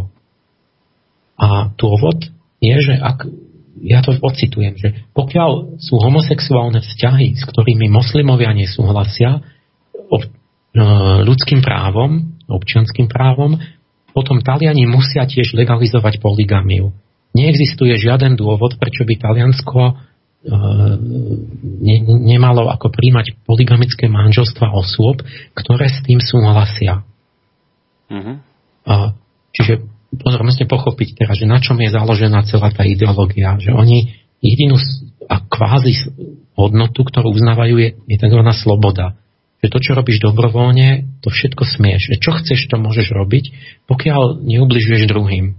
[SPEAKER 5] A dôvod je, že ak, ja to ocitujem, že pokiaľ sú homosexuálne vzťahy, s ktorými moslimovia nesúhlasia, ob, ľudským právom, občianskym právom, potom Taliani musia tiež legalizovať polygamiu. Neexistuje žiaden dôvod, prečo by Taliansko ne, nemalo ako príjmať polygamické manželstva osôb, ktoré s tým súhlasia. Uh-huh. A, čiže pozor, musíte pochopiť teraz, že na čom je založená celá tá ideológia, že oni jedinú a kvázi hodnotu, ktorú uznávajú, je, je tzv. Sloboda. Že to, čo robíš dobrovoľne, to všetko smieš. Že čo chceš, to môžeš robiť, pokiaľ neubližuješ druhým.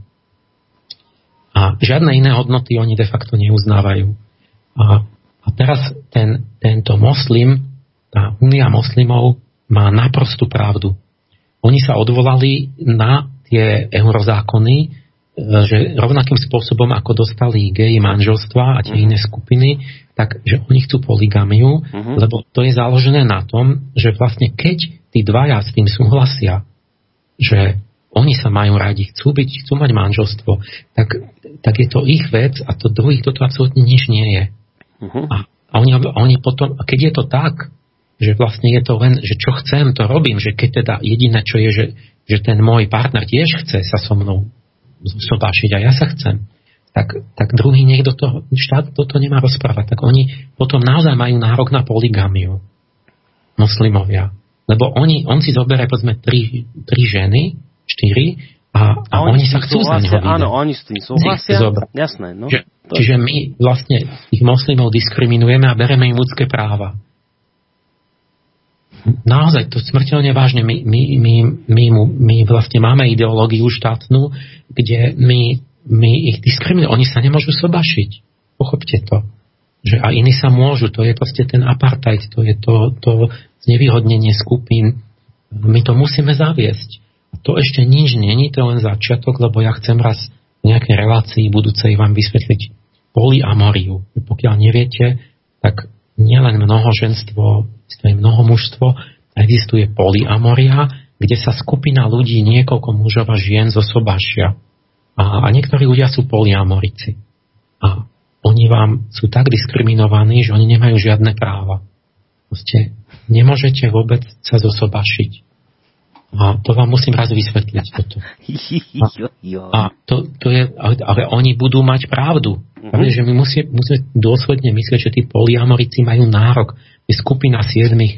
[SPEAKER 5] A žiadne iné hodnoty oni de facto neuznávajú. A, a teraz ten, tento moslim, tá únia moslimov má naprostú pravdu. Oni sa odvolali na tie eurozákony, že rovnakým spôsobom, ako dostali geji manželstva a tie iné skupiny, tak, že oni chcú polygamiu, uh-huh. lebo to je založené na tom, že vlastne keď tí dvaja s tým súhlasia, že oni sa majú radi, chcú byť, chcú mať manželstvo, tak, tak je to ich vec a to druhých toto absolútne nič nie je. Uh-huh. A, a, oni, a oni potom, a keď je to tak, že vlastne je to len, že čo chcem, to robím, že keď teda jediné, čo je, že, že ten môj partner tiež chce sa so mnou zobášiť a ja sa chcem, tak, tak druhý niekto to, štát toto nemá rozprávať, tak oni potom naozaj majú nárok na polygamiu moslimovia. Lebo oni, on si zoberie povedzme tri, tri ženy, štyri a, a, a oni, oni sa chcú za neho vydať.
[SPEAKER 2] Áno, oni s tým súhlasia, jasné. No,
[SPEAKER 5] že, čiže my vlastne tých moslimov diskriminujeme a bereme im ľudské práva. Naozaj, to smrteľne vážne. My, my, my, my, my vlastne máme ideológiu štátnu, kde my, my ich diskriminujeme. Oni sa nemôžu sobašiť. Pochopte to. Že a iní sa môžu. To je proste ten apartheid. To je to, to znevýhodnenie skupín. My to musíme zaviesť. A to ešte nič není, to je len začiatok, lebo ja chcem raz v nejakej relácii budúcej vám vysvetliť polyamoriu. Pokiaľ neviete, tak nielen mnohoženstvo, je mnohomužstvo, existuje polyamoria, kde sa skupina ľudí, niekoľko mužov a žien zosobášia. A, a niektorí ľudia sú polyamorici. A oni vám sú tak diskriminovaní, že oni nemajú žiadne práva. Proste nemôžete vôbec sa zosobášiť. A to vám musím raz vysvetliť toto. A, a to, to je, ale oni budú mať pravdu. Mm-hmm. Že my musíme, musíme dôsledne myslieť, že tí polyamorici majú nárok. Je skupina siedmých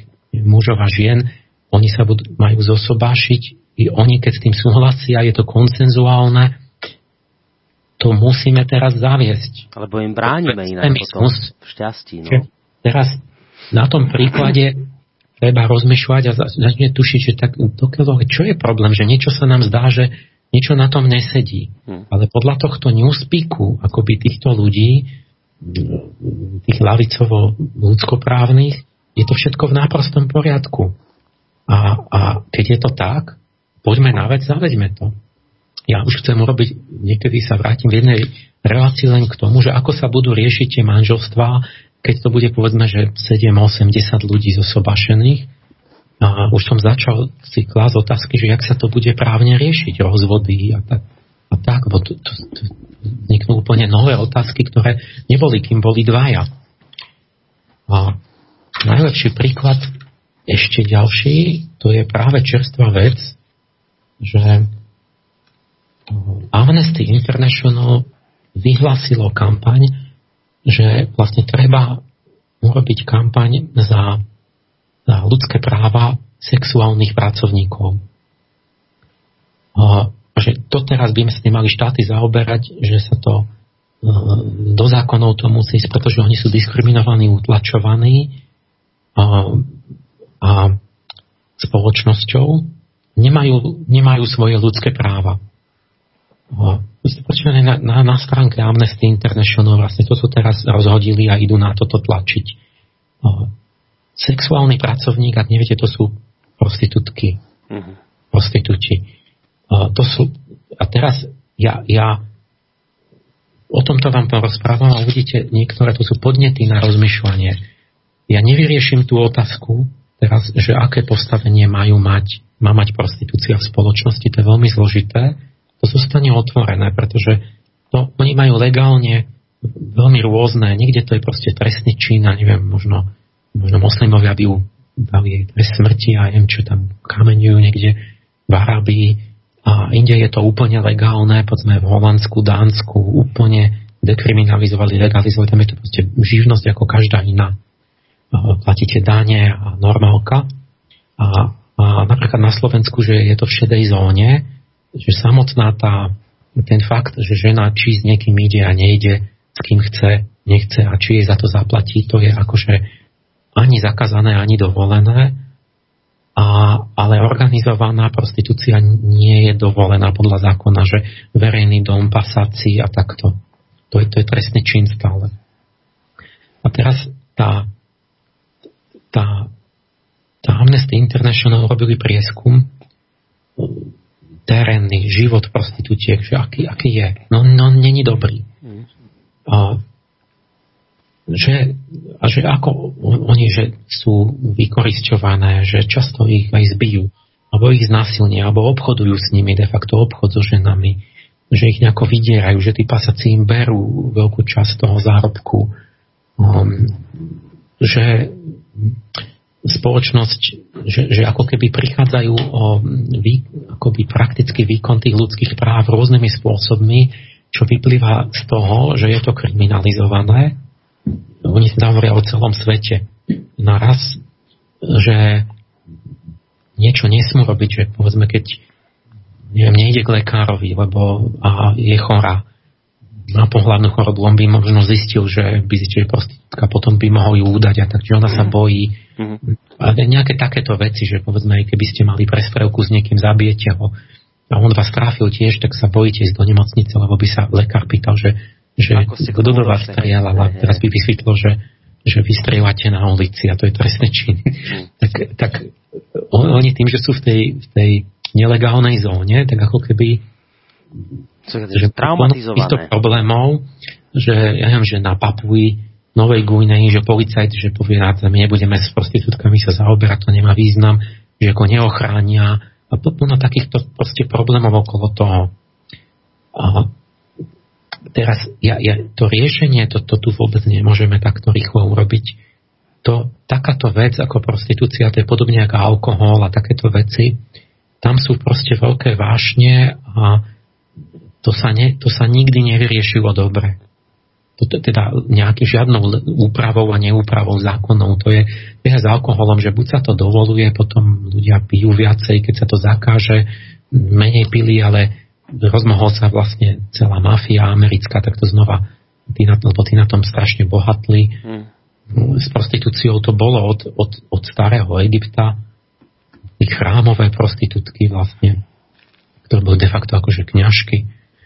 [SPEAKER 5] mužov a žien, oni sa budú, majú zosobášiť, i oni, keď s tým súhlasia, je to konsenzuálne, to musíme teraz zaviesť.
[SPEAKER 2] Alebo im bránime inak potom v šťastí. No.
[SPEAKER 5] Teraz na tom príklade treba rozmýšľať a začne tušiť, že tak, dokiaľ, čo je problém, že niečo sa nám zdá, že niečo na tom nesedí. Hmm. Ale podľa tohto newspeaku, akoby týchto ľudí, tých lavicovo-ľudskoprávnych, je to všetko v náprostom poriadku. A, a keď je to tak, poďme na vec, zaveďme to. Ja už chcem urobiť, niekedy sa vrátim v jednej relácii len k tomu, že ako sa budú riešiť tie manželstvá, keď to bude povedzme, že sedem osem desať ľudí zosobašených. A už som začal si klásť otázky, že jak sa to bude právne riešiť, rozvody a tak. A tak, bo to, to, to vzniknú úplne nové otázky, ktoré neboli, kým boli dvaja. A najlepší príklad, ešte ďalší, to je práve čerstvá vec, že Amnesty International vyhlásilo kampaň, že vlastne treba urobiť kampaň za, za ľudské práva sexuálnych pracovníkov. A že to teraz by sa mali štáty zaoberať, že sa to do zákonov to musí ísť, pretože oni sú diskriminovaní, utlačovaní a, a spoločnosťou nemajú, nemajú svoje ľudské práva. A na, na, na stránke Amnesty International vlastne toto teraz rozhodili a idú na toto tlačiť. A sexuálny pracovník, ak neviete, to sú prostitútky. Uh-huh. Prostitúti. A, to sú, a teraz ja, ja o tomto vám porozprávam a uvidíte, niektoré to sú podnety na rozmýšľanie. Ja nevyrieším tú otázku teraz, že aké postavenie majú mať, má mať prostitúcia v spoločnosti, to je veľmi zložité. To zostane otvorené, pretože to, oni majú legálne veľmi rôzne, niekde to je proste trestný čin a neviem, možno, možno moslimovia by ju dali trest smrti a neviem, čo tam kameňujú niekde v Arabii a inde je to úplne legálne, povedzme v Holandsku, Dánsku, úplne dekriminalizovali, legalizovali, tam je to proste živnosť ako každá iná. Platíte dane a normálka a, a napríklad na Slovensku, že je to v šedej zóne, že samotná tá, ten fakt, že žena či s niekým ide a nejde, s kým chce, nechce a či jej za to zaplatí, to je akože ani zakázané, ani dovolené, a, ale organizovaná prostitúcia nie je dovolená podľa zákona, že verejný dom, pasáci a takto. To je, to je trestný čin stále. A teraz tá, tá, tá Amnesty International robili prieskum terénny život prostitútiek, že aký, aký je. No, no není dobrý. A že, a že ako oni, že sú vykorisťované, že často ich aj zbijú, alebo ich znásilnia, alebo obchodujú s nimi, de facto obchod so ženami, že ich nejako vydierajú, že tí pasací im berú veľkú časť toho zárobku. Um, že spoločnosť, že, že ako keby prichádzajú o vý, akoby praktický výkon tých ľudských práv rôznymi spôsobmi, čo vyplýva z toho, že je to kriminalizované. Oni sa hovoria o celom svete. Naraz, že niečo nesmú robiť, že povedzme, keď neviem, nejde k lekárovi, lebo a je chorá, má pohlavnú chorobu, on by možno zistil, že by zistil, že prostitútka, potom by mohol ju udať a tak, že ona sa bojí. Mm-hmm. A nejaké takéto veci, že povedzme, aj keby ste mali prestrelku s niekým, zabijete ho a on vás tráfil tiež, tak sa bojíte ísť do nemocnice, lebo by sa lekár pýtal, že, že kto do vás strieľal, a teraz by vysvetlo, že, že vy strieľate na ulici a to je trestný čin. Mm. tak, tak on, oni tým, že sú v tej, v tej nelegálnej zóne, tak ako keby že traumatizované. Týchto problémov, že ja neviem, že na Papui Novej Guineji, že policajt, že povie, my nebudeme s prostitútkami sa zaoberať, to nemá význam, že ako neochránia a potom na takýchto proste problémov okolo toho. A teraz ja, ja, to riešenie, to, to tu vôbec nemôžeme takto rýchlo urobiť. To, takáto vec ako prostitúcia, to je podobne ako alkohol a takéto veci, tam sú proste veľké vášne a To sa, ne, to sa nikdy nevyriešilo dobre. to, teda nejakým žiadnou úpravou a neúpravou zákonov. To je, to je s alkoholom, že buď sa to dovoluje, potom ľudia pijú viacej, keď sa to zakáže, menej pili, ale rozmohol sa vlastne celá mafia americká, tak to znova, tí na, lebo tí na tom strašne bohatli. Hmm. S prostitúciou to bolo od, od, od starého Egypta, tí chrámové prostitútky vlastne, ktoré boli de facto akože kňažky.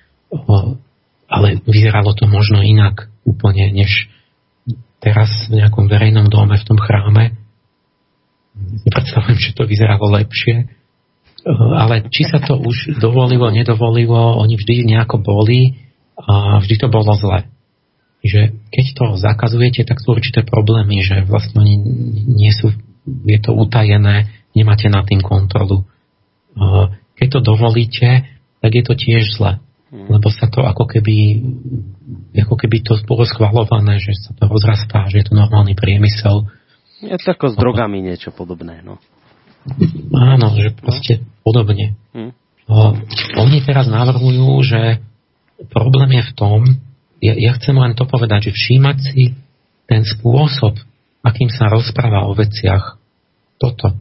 [SPEAKER 5] Ale vyzeralo to možno inak úplne, než teraz v nejakom verejnom dome v tom chráme. Predstavujem, že to vyzeralo lepšie. Ale či sa to už dovolilo, nedovolilo, oni vždy nejako boli a vždy to bolo zle. Že keď to zakazujete, tak sú určité problémy, že vlastne oni nie sú, je to utajené, nemáte nad tým kontrolu. Keď to dovolíte, tak je to tiež zle. Lebo sa to ako keby ako keby to bolo schvaľované, že sa to rozrastá, že je to normálny priemysel.
[SPEAKER 2] Je to ako s drogami niečo podobné, no.
[SPEAKER 5] Áno, že proste no. podobne. Hm. O, oni teraz navrhujú, že problém je v tom, ja, ja chcem len to povedať, že všímať si ten spôsob, akým sa rozpráva o veciach. Toto.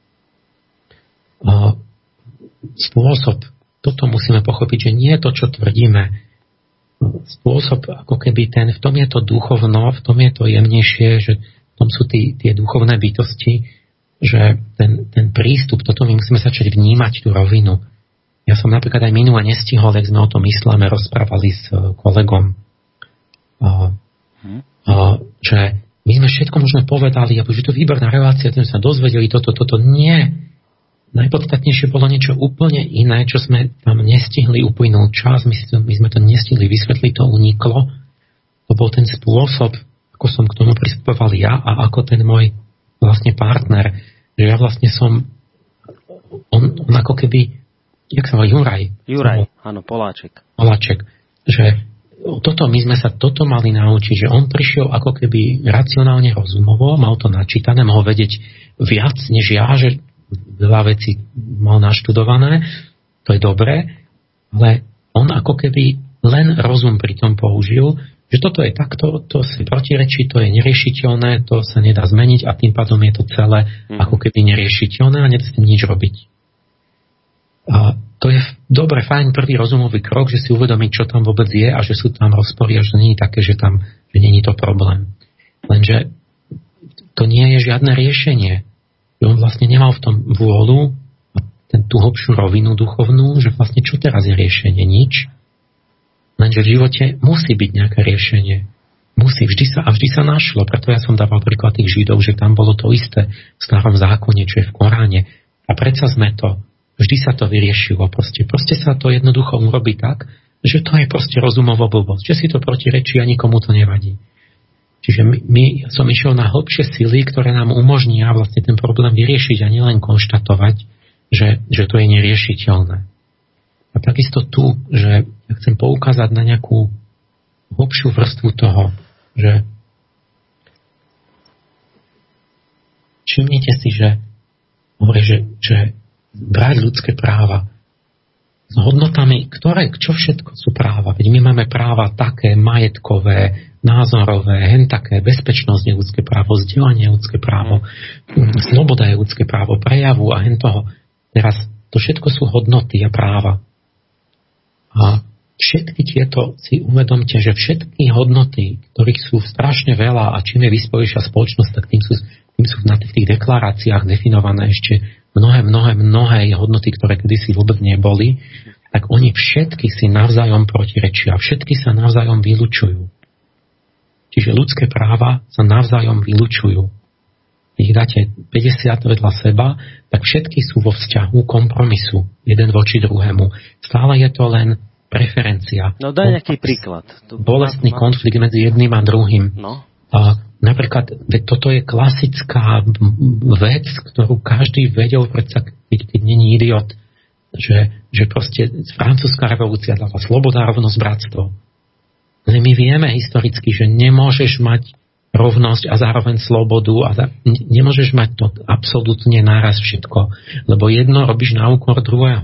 [SPEAKER 5] O, spôsob Toto musíme pochopiť, že nie je to, čo tvrdíme. Spôsob, ako keby ten, v tom je to duchovno, v tom je to jemnejšie, že v tom sú tí, tie duchovné bytosti, že ten, ten prístup, toto my musíme začať vnímať, tú rovinu. Ja som napríklad aj minule nestihol, jak sme o tom isláme rozprávali s kolegom, že my sme všetko možno povedali, že to výborná relácia, tým sa dozvedeli toto, toto. Nie. Najpodstatnejšie bolo niečo úplne iné, čo sme tam nestihli uplynúť čas, my, si to, my sme to nestihli vysvetliť, to uniklo. To bol ten spôsob, ako som k tomu pristupoval ja a ako ten môj vlastne partner, že ja vlastne som on, on ako keby, jak sa volá, Juraj.
[SPEAKER 2] Juraj, áno, Poláček.
[SPEAKER 5] Poláček, že toto, my sme sa toto mali naučiť, že on prišiel ako keby racionálne rozumovo, mal to načítané, mohol vedieť viac než ja, že veľa vecí mal naštudované, to je dobré, ale on ako keby len rozum pri tom použil, že toto je takto, to si protirečí, to je neriešiteľné, to sa nedá zmeniť a tým pádom je to celé mm. ako keby neriešiteľné a nedá s tým nič robiť. A to je dobre, fajn prvý rozumový krok, že si uvedomiť, čo tam vôbec je a že sú tam rozpory a že to nie je také, že tam že nie je to problém. Lenže to nie je žiadne riešenie. On vlastne nemal v tom vôľu ten, tú hlbšiu rovinu duchovnú, že vlastne čo teraz je riešenie? Nič. Lenže v živote musí byť nejaké riešenie. Musí. Vždy sa, a vždy sa našlo. Preto ja som dával príklad tých Židov, že tam bolo to isté v starom zákone, čo je v Koráne. A predsa sme to, vždy sa to vyriešilo. Proste, proste sa to jednoducho urobí tak, že to je proste rozumovo blbosť. Že si to protirečí a nikomu to nevadí. Čiže my, my som išiel na hlbšie sily, ktoré nám umožnia vlastne ten problém vyriešiť a nielen konštatovať, že, že to je neriešiteľné. A takisto tu, že ja chcem poukázať na nejakú hlbšiu vrstvu toho, že všimnite si, že hovorí, že, že brať ľudské práva s hodnotami, ktoré, čo všetko sú práva. Veď my máme práva také majetkové, názorové, hen také, bezpečnosť je ľudské právo, vzdelanie je ľudské právo, sloboda je ľudské právo, prejavu a hen toho. Teraz to všetko sú hodnoty a práva. A všetky tieto si uvedomte, že všetky hodnoty, ktorých sú strašne veľa a čím je vyspelejšia spoločnosť, tak tým sú, tým sú na tých, tých deklaráciách definované ešte mnohé, mnohé, mnohé hodnoty, ktoré kedysi vôbec neboli, tak oni všetky si navzájom protirečia, všetky sa navzájom vylučujú. Čiže ľudské práva sa navzájom vylučujú. Ich dáte päťdesiat vedľa seba, tak všetky sú vo vzťahu kompromisu, jeden voči druhému. Stále je to len preferencia.
[SPEAKER 2] No daj nejaký príklad.
[SPEAKER 5] Bolestný konflikt medzi jedným a druhým.
[SPEAKER 2] No.
[SPEAKER 5] A napríklad, toto je klasická vec, ktorú každý vedel, predsa, keď, keď není idiot, že, že proste francúzska revolúcia dala sloboda, rovnosť, bratstvo. Ale my vieme historicky, že nemôžeš mať rovnosť a zároveň slobodu a za, nemôžeš mať to absolútne náraz všetko, lebo jedno robíš na úkor druhého.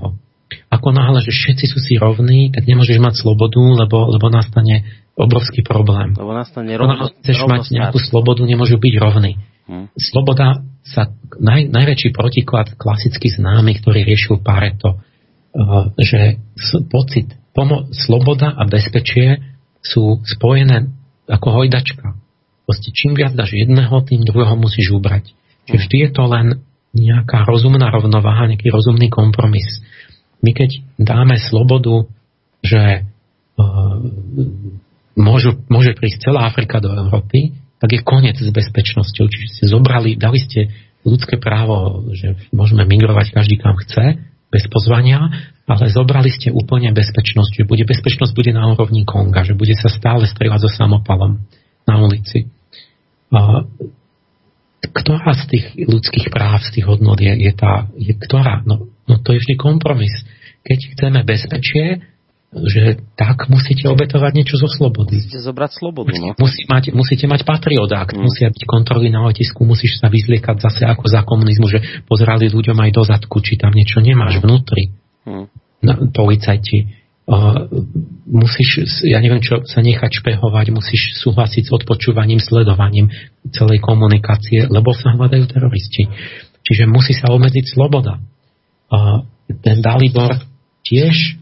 [SPEAKER 5] Ako náhle, že všetci sú si rovní, tak nemôžeš mať slobodu, lebo, lebo nastane obrovský problém.
[SPEAKER 2] Lebo nastane rovnosť.
[SPEAKER 5] Chceš mať nejakú slobodu, nemôžu byť rovní. Hmm. Sloboda sa, naj, najväčší protiklad klasicky známy, ktorý riešil Pareto, uh, že pocit, pomo- sloboda a bezpečie sú spojené ako hojdačka. Proste čím viac dáš jedného, tým druhého musíš ubrať. Čiže vždy je to len nejaká rozumná rovnováha, nejaký rozumný kompromis. My keď dáme slobodu, že uh, môžu, môže prísť celá Afrika do Európy, tak je koniec s bezpečnosťou. Čiže ste zobrali, dali ste ľudské právo, že môžeme migrovať každý kam chce, bez pozvania, ale zobrali ste úplne bezpečnosť, že bude, bezpečnosť bude na úrovni Konga, že bude sa stále strieľať so samopalom na ulici. Uh, ktorá z tých ľudských práv, z tých hodnot je, je tá, je ktorá? No, no to je vždy kompromis. Keď chceme bezpečie, že tak musíte obetovať niečo zo slobody.
[SPEAKER 2] Musíte zobrať slobodu, no.
[SPEAKER 5] Musí mať, musíte mať patriotakt, mm. musia byť kontroly na letisku, musíš sa vyzliekať zase ako za komunizmu, že pozerali ľuďom aj do zadku, či tam niečo nemáš vnútri. Mm. Na, policajti. Uh, musíš, ja neviem čo, sa nechať špehovať, musíš súhlasiť s odpočúvaním, sledovaním celej komunikácie, lebo sa hľadajú teroristi. Čiže musí sa obmedziť sloboda. Uh, ten Dalibor tiež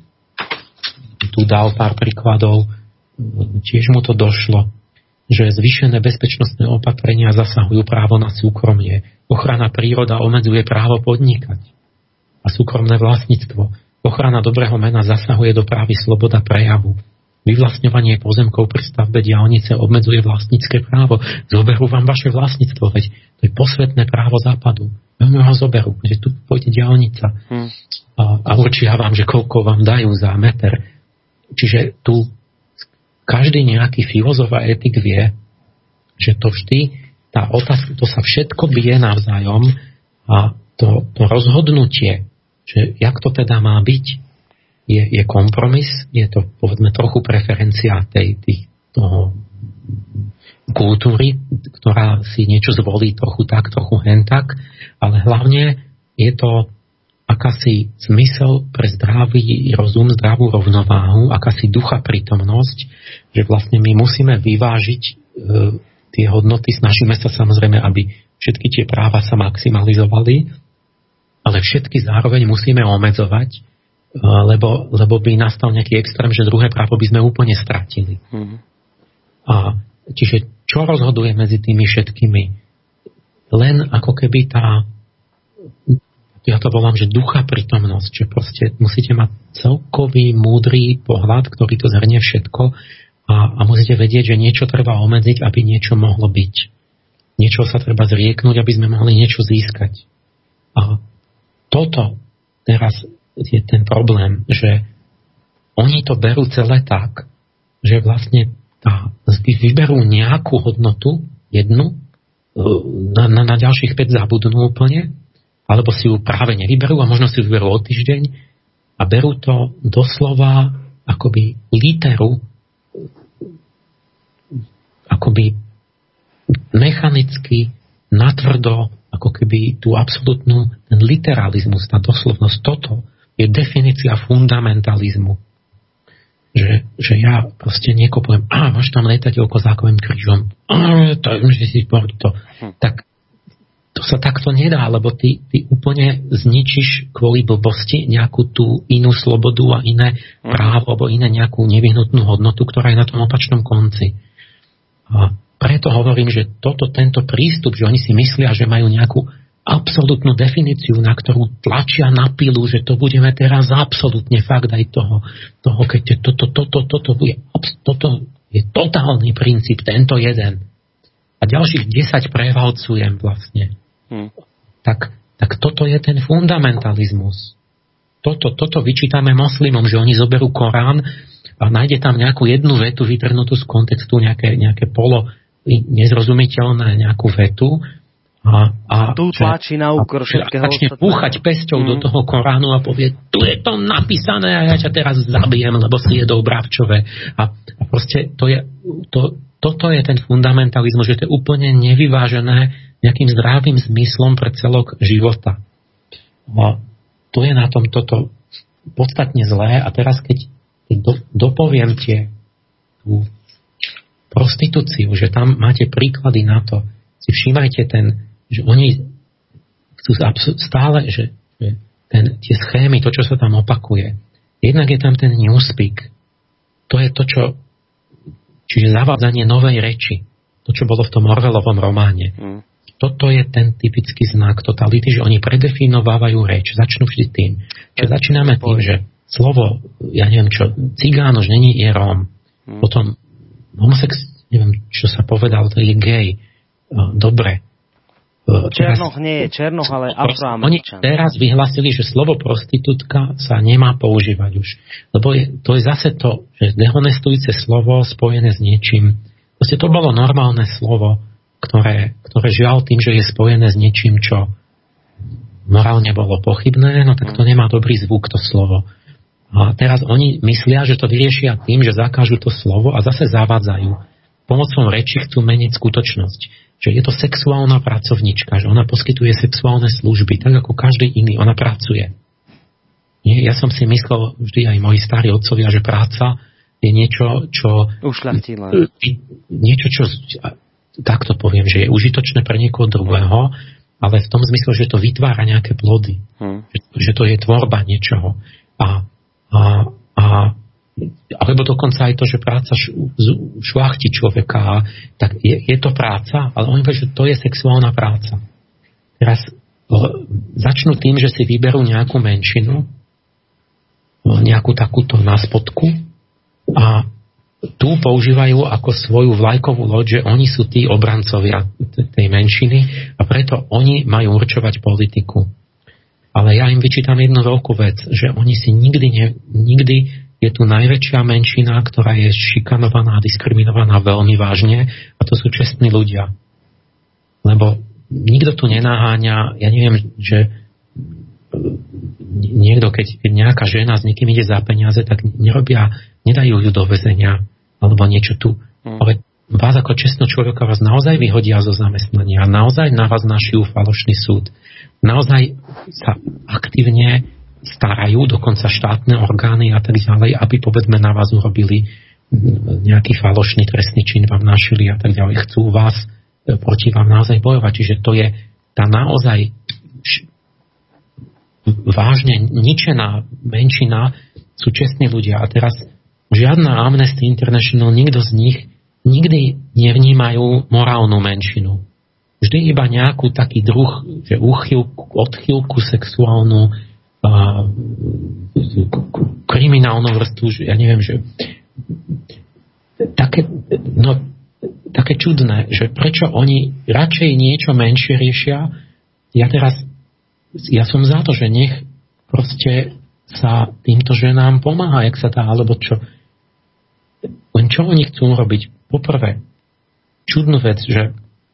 [SPEAKER 5] tu dal pár príkladov, tiež mu to došlo, že zvýšené bezpečnostné opatrenia zasahujú právo na súkromie. Ochrana príroda obmedzuje právo podnikať a súkromné vlastníctvo. Ochrana dobrého mena zasahuje do právy sloboda prejavu. Vyvlastňovanie pozemkov pri stavbe diaľnice obmedzuje vlastnícke právo. Zoberú vám vaše vlastníctvo, veď to je posvetné právo západu. Veľmi ho zoberú, že tu pôjde diaľnica. Hmm. A, a určia vám, že koľko vám dajú za meter. Čiže tu každý nejaký filozof a etik vie, že to vždy, tá otázka, to sa všetko bije navzájom a to, to rozhodnutie, že jak to teda má byť, je, je kompromis, je to povedzme trochu preferencia tej, tej toho kultúry, ktorá si niečo zvolí trochu tak, trochu hen tak, ale hlavne je to akási zmysel pre zdravý rozum, zdravú rovnováhu, akási ducha prítomnosť, že vlastne my musíme vyvážiť e, tie hodnoty, snažíme sa samozrejme, aby všetky tie práva sa maximalizovali, ale všetky zároveň musíme obmedzovať, e, lebo, lebo by nastal nejaký extrém, že druhé právo by sme úplne stratili. Mm. A čiže čo rozhoduje medzi tými všetkými? Len ako keby tá, ja to volám, že ducha prítomnosť, že proste musíte mať celkový múdry pohľad, ktorý to zhrnie všetko a, a musíte vedieť, že niečo treba obmedziť, aby niečo mohlo byť. Niečo sa treba zrieknúť, aby sme mohli niečo získať. A toto teraz je ten problém, že oni to berú celé tak, že vlastne tá, vyberú nejakú hodnotu, jednu, na, na, na ďalších päť zabudnú úplne, alebo si ju práve nevyberú a možno si ju vyberú o týždeň a berú to doslova akoby literu, akoby mechanicky, natvrdo, ako keby tú absolútnu, ten literalizmus, tá doslovnosť, toto je definícia fundamentalizmu. Že, že ja proste niekoho poviem, a máš tam lietateľko s zákovým krížom, a to je si povedať to. Hm. Tak to sa takto nedá, lebo ty, ty úplne zničíš kvôli blbosti nejakú tú inú slobodu a iné hm. právo, alebo iné nejakú nevyhnutnú hodnotu, ktorá je na tom opačnom konci. A preto hovorím, že toto, tento prístup, že oni si myslia, že majú nejakú absolútnu definíciu, na ktorú tlačia na pilu, že to budeme teraz absolútne fakt aj toho, toho keď toto, toto, toto, bude, toto je totálny princíp, tento jeden. A ďalších desať prevalcujem vlastne. Hmm. Tak, tak toto je ten fundamentalizmus. Toto, toto vyčítame moslimom, že oni zoberú Korán a nájde tam nejakú jednu vetu vytrhnutú z kontextu, nejaké, nejaké polo nezrozumiteľné nejakú vetu a, a
[SPEAKER 2] tu tlačí na úkor všetkého.
[SPEAKER 5] Začne púchať pesťou mm. do toho Koránu a povie, tu je to napísané a ja ťa teraz zabijem, lebo si jedol bravčové. A, a proste to je, to, toto je ten fundamentalizmus, že to je úplne nevyvážené nejakým zdravým zmyslom pre celok života. A to je na tom toto podstatne zlé a teraz keď do, dopoviem tie tú prostitúciu, že tam máte príklady na to, si všímajte ten, že oni chcú stále, že, že ten, tie schémy, to, čo sa tam opakuje. Jednak je tam ten newspeak. To je to, čo čiže zavádzanie novej reči. To, čo bolo v tom Orwellovom románe. Mm. Toto je ten typický znak totality, že oni predefinovávajú reč. Začnú vždy tým. Čiže začíname tým, že slovo, ja neviem čo, cigán už není je Róm. Mm. Potom homosex, neviem, čo sa povedal, to je gay. Dobre.
[SPEAKER 2] Černoch nie je Černoch, ale Afroameričan.
[SPEAKER 5] Oni teraz vyhlásili, že slovo prostitútka sa nemá používať už. Lebo je, to je zase to, že dehonestujúce slovo spojené s niečím. Proste to bolo normálne slovo, ktoré, ktoré žiaľ tým, že je spojené s niečím, čo morálne bolo pochybné, no tak to nemá dobrý zvuk, to slovo. A teraz oni myslia, že to vyriešia tým, že zakážu to slovo a zase zavádzajú. Pomocou reči chcú meniť skutočnosť. Že je to sexuálna pracovnička, že ona poskytuje sexuálne služby, tak ako každý iný, ona pracuje. Nie? Ja som si myslel, vždy aj moji starí otcovia, že práca je niečo, čo...
[SPEAKER 2] Ušľachtilé.
[SPEAKER 5] Niečo, čo... Takto poviem, že je užitočné pre niekoho druhého, ale v tom zmysle, že to vytvára nejaké plody. Hmm. Že, že to je tvorba niečoho. A, a, a alebo dokonca aj to, že práca šľachti človeka, tak je, je to práca, ale oni povedia, že to je sexuálna práca. Teraz začnú tým, že si vyberú nejakú menšinu, nejakú takúto náspodku a tu používajú ako svoju vlajkovú loď, že oni sú tí obrancovia tej menšiny a preto oni majú určovať politiku. Ale ja im vyčítam jednu veľkú vec, že oni si nikdy, ne, nikdy je tu najväčšia menšina, ktorá je šikanovaná a diskriminovaná veľmi vážne a to sú čestní ľudia. Lebo nikto tu nenaháňa, ja neviem, že niekto, keď, keď nejaká žena s niekým ide za peniaze, tak nerobia, nedajú ju do väzenia alebo niečo tu. Mm. Ale vás ako čestného človeka vás naozaj vyhodia zo zamestnania, naozaj na vás našijú falošný súd. Naozaj sa aktívne starajú, dokonca štátne orgány a tak ďalej, aby povedzme na vás urobili nejaký falošný trestný čin, vám našili a tak ďalej. Chcú vás proti vám naozaj bojovať. Čiže to je tá naozaj vážne ničená menšina, sú čestní ľudia. A teraz žiadna Amnesty International, nikto z nich nikdy nevnímajú morálnu menšinu. Vždy iba nejakú taký druh, že úchylku, odchýlku sexuálnu, a kriminálnu vrstvu, ja neviem, že také, no, také čudné, že prečo oni radšej niečo menšie riešia. Ja teraz, ja som za to, že nech proste sa týmto ženám pomáha, jak sa dá, alebo čo. Len čo oni chcú robiť? Poprvé, čudnú vec, že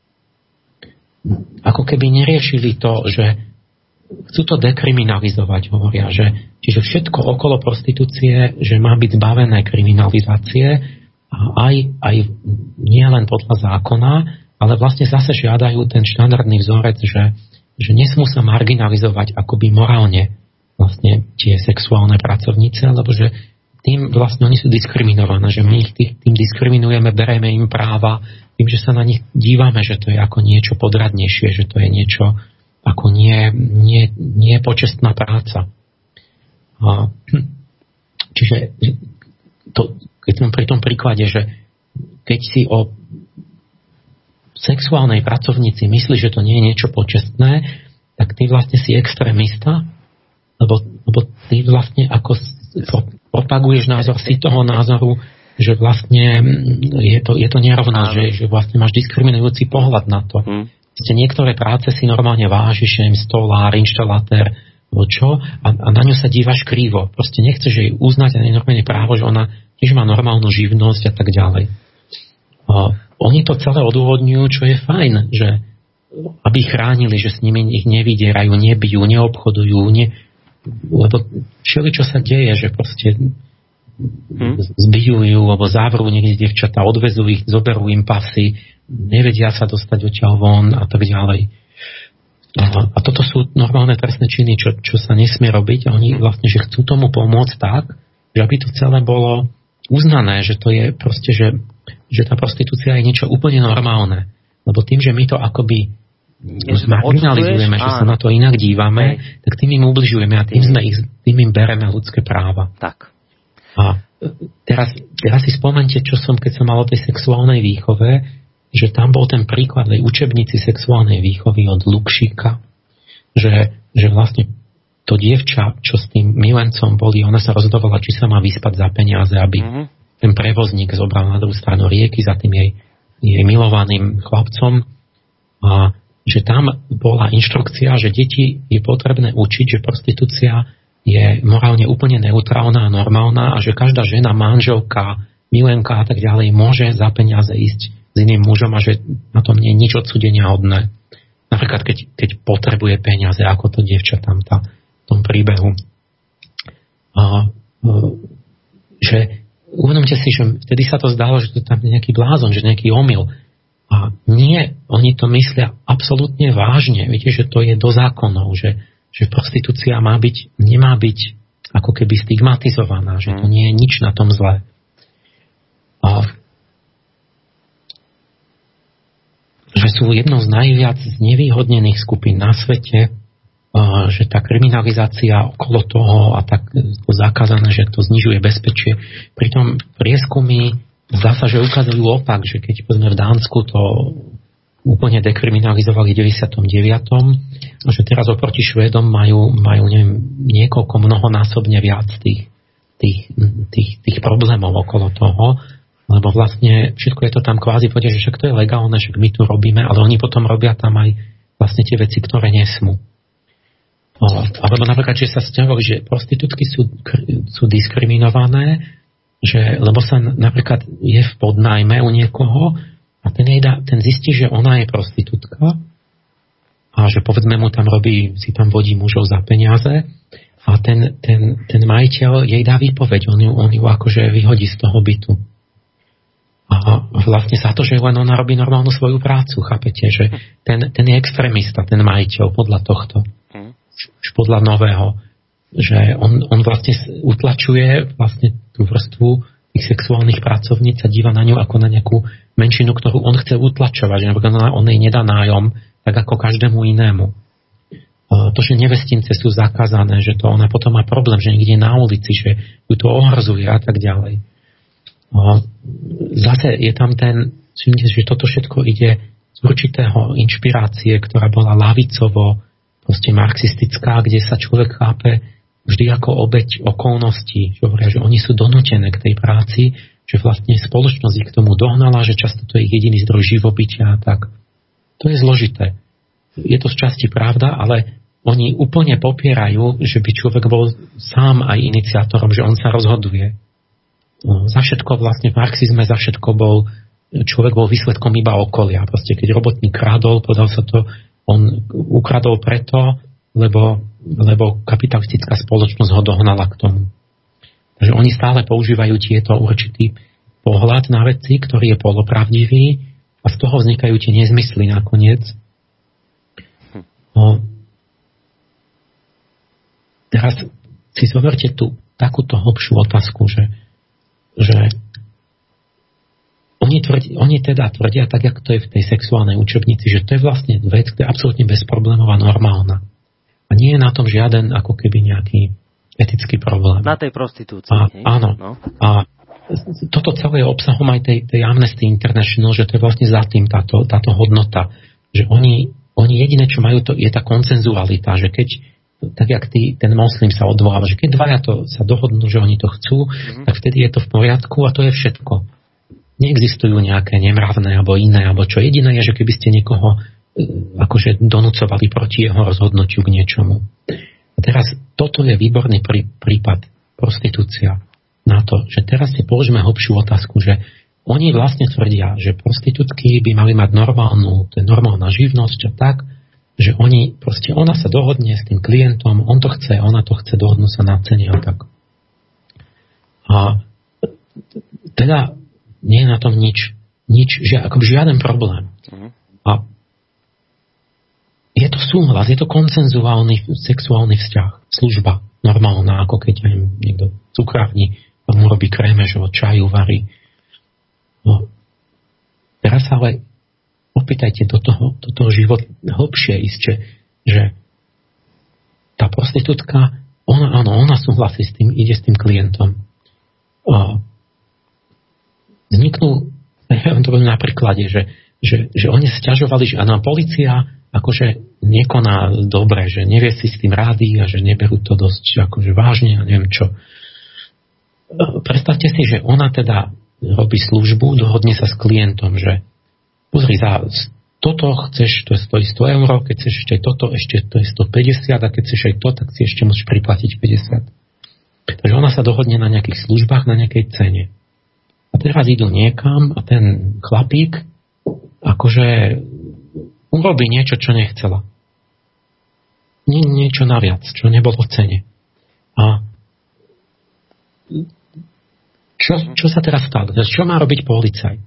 [SPEAKER 5] ako keby neriešili to, že chcú to dekriminalizovať, hovoria, že čiže všetko okolo prostitúcie, že má byť zbavené kriminalizácie a aj, aj nie len podľa zákona, ale vlastne zase žiadajú ten štandardný vzorec, že, že nesmú sa marginalizovať akoby morálne vlastne tie sexuálne pracovnice, lebo že tým vlastne oni sú diskriminované, že my ich tým diskriminujeme, bereme im práva, tým, že sa na nich dívame, že to je ako niečo podradnejšie, že to je niečo ako nie, nie, nie počestná práca. A, čiže to, keď som pri tom príklade, že keď si o sexuálnej pracovnici myslíš, že to nie je niečo počestné, tak ty vlastne si extrémista, lebo, lebo ty vlastne ako propaguješ názor si toho názoru, že vlastne je to, je to nerovnosť, že, že vlastne máš diskriminujúci pohľad na to. Hmm. Niektoré práce si normálne vážiš, že im stolár, inštalatér, alebo čo, a, a na ňu sa dívaš krivo. Proste nechceš jej uznať a je normálne právo, že ona tiež má normálnu živnosť a tak ďalej. A oni to celé odôvodňujú, čo je fajn, že aby chránili, že s nimi ich nevydierajú, nebijú, neobchodujú, ne, lebo všeli, čo sa deje, že proste hmm. zbijú ju, alebo zavrú niekde dievčatá, odvezú ich, zoberú im pasy, nevedia sa dostať odtiaľ von a tak ďalej. A, a toto sú normálne trestné činy, čo, čo sa nesmie robiť. A oni vlastne, že chcú tomu pomôcť tak, že aby to celé bolo uznané, že to je proste, že, že tá prostitúcia je niečo úplne normálne. Lebo tým, že my to akoby marginalizujeme, že sa na to inak dívame, hej, tak tým im ubližujeme a tým, sme ich, tým im bereme ľudské práva.
[SPEAKER 2] Tak.
[SPEAKER 5] A teraz, teraz si spomente, čo som, keď som mal o tej sexuálnej výchove, že tam bol ten príklad aj učebnici sexuálnej výchovy od Lukšíka, že, že vlastne to dievča, čo s tým milencom boli, ona sa rozhodovala, či sa má vyspať za peniaze, aby mm-hmm. ten prevozník zobral na druhú stranu rieky za tým jej, jej milovaným chlapcom. A že tam bola inštrukcia, že deti je potrebné učiť, že prostitúcia je morálne úplne neutrálna a normálna a že každá žena, manželka, milenka a tak ďalej môže za peniaze ísť s iným mužom a že na tom nie je nič odsúdenia hodné. Napríklad, keď, keď potrebuje peniaze, ako to dievča tam tá, v tom príbehu. A, že uvedomte si, že vtedy sa to zdalo, že to tam je nejaký blázon, že nejaký omyl. A nie, oni to myslia absolútne vážne. Viete, že to je do zákonov, že, že prostitúcia má byť, nemá byť ako keby stigmatizovaná, že to nie je nič na tom zlé. A že sú jednou z najviac znevýhodnených skupín na svete, a že tá kriminalizácia okolo toho a tak to zakázané, že to znižuje bezpečie. Pritom prieskumy zdá sa, že ukazujú opak, že keď povedzme v Dánsku to úplne dekriminalizovali v deväťdesiatom deviatom a že teraz oproti Švédom majú, majú neviem, niekoľko mnohonásobne viac tých, tých, tých, tých problémov okolo toho, lebo vlastne všetko je to tam kvázi povedia, že však to je legálne, však my tu robíme, ale oni potom robia tam aj vlastne tie veci, ktoré nesmú. O, alebo napríklad, že sa stiahovali, že prostitútky sú, sú diskriminované, že, lebo sa napríklad je v podnájme u niekoho a ten, jej dá, ten zistí, že ona je prostitútka a že povedzme mu tam robí, si tam vodí mužov za peniaze a ten, ten, ten majiteľ jej dá výpoveď, on ju, on ju akože vyhodí z toho bytu. A vlastne za to, že len ona robí normálnu svoju prácu, chápete, že ten, ten je extrémista, ten majiteľ podľa tohto, podľa nového, že on, on vlastne utlačuje vlastne tú vrstvu tých sexuálnych pracovníc a díva na ňu ako na nejakú menšinu, ktorú on chce utlačovať, že napríklad on jej nedá nájom, tak ako každému inému. To, že nevestince sú zakázané, že to ona potom má problém, že niekde na ulici, že ju to ohrozuje a tak ďalej. Zase je tam ten, že toto všetko ide z určitého inšpirácie, ktorá bola lavicovo, proste marxistická, kde sa človek chápe vždy ako obeť okolností, že hovoria, že oni sú donútené k tej práci, že vlastne spoločnosť ich k tomu dohnala, že často to je ich jediný zdroj živobytia a tak. To je zložité. Je to z časti pravda, ale oni úplne popierajú, že by človek bol sám aj iniciátorom, že on sa rozhoduje. No, za všetko vlastne v marxizme, za všetko bol, človek bol výsledkom iba okolia. Proste keď robotník kradol, podal sa to, on ukradol preto, lebo, lebo kapitalistická spoločnosť ho dohnala k tomu. Takže oni stále používajú tieto určitý pohľad na veci, ktorý je polopravdivý a z toho vznikajú tie nezmysly nakoniec. No, teraz si zoberte tú takúto hlbšiu otázku, že že oni, tvrdí, oni teda tvrdia, tak ako to je v tej sexuálnej učebnici, že to je vlastne vec, ktorá je absolútne bezproblémová, normálna. A nie je na tom žiaden ako keby nejaký etický problém.
[SPEAKER 2] Na tej prostitúcii.
[SPEAKER 5] A, áno. No. A toto celé je obsahom aj tej, tej Amnesty International, že to je vlastne za tým táto, táto hodnota. Že oni, oni jediné, čo majú, to je tá konsenzualita, že keď tak jak ty, ten moslim sa odvoláva, že keď dvaja to sa dohodnú, že oni to chcú, mm-hmm. tak vtedy je to v poriadku a to je všetko. Neexistujú nejaké nemravné alebo iné, alebo čo jediné je, že keby ste niekoho akože donúcovali proti jeho rozhodnutiu k niečomu. A teraz toto je výborný prí, prípad prostitúcia na to, že teraz si položíme hlbšiu otázku, že oni vlastne tvrdia, že prostitútky by mali mať normálnu, to je normálna živnosť a tak, že oni, proste ona sa dohodne s tým klientom, on to chce, ona to chce, dohodnú sa na cene a tak. A teda nie je na tom nič, nič, že akoby žiaden problém. A je to súhlas, je to konsenzuálny sexuálny vzťah, služba normálna, ako keď aj niekto cukrárni mu robí krémež, čaju varí. No. Teraz ale opýtajte do toho, do toho život hlbšie isté, že tá prostitútka, ona, áno, ona súhlasí s tým, ide s tým klientom. O, vzniknú, ja vám to poviem na príklade, že, že, že oni sťažovali, že áno, polícia akože nekoná dobre, že nevie si s tým rády a že neberú to dosť akože vážne a neviem čo. Predstavte si, že ona teda robí službu, dohodne sa s klientom, že pozri, za toto chceš, to stojí sto eur, keď chceš ešte toto, ešte to je stopäťdesiat a keď chceš aj to, tak si ešte musíš priplatiť päťdesiat. Takže ona sa dohodne na nejakých službách, na nejakej cene. A teraz idú niekam a ten chlapík akože urobí niečo, čo nechcela. Nie, niečo naviac, čo nebolo v cene. A čo, čo sa teraz stalo? Čo má robiť policajt?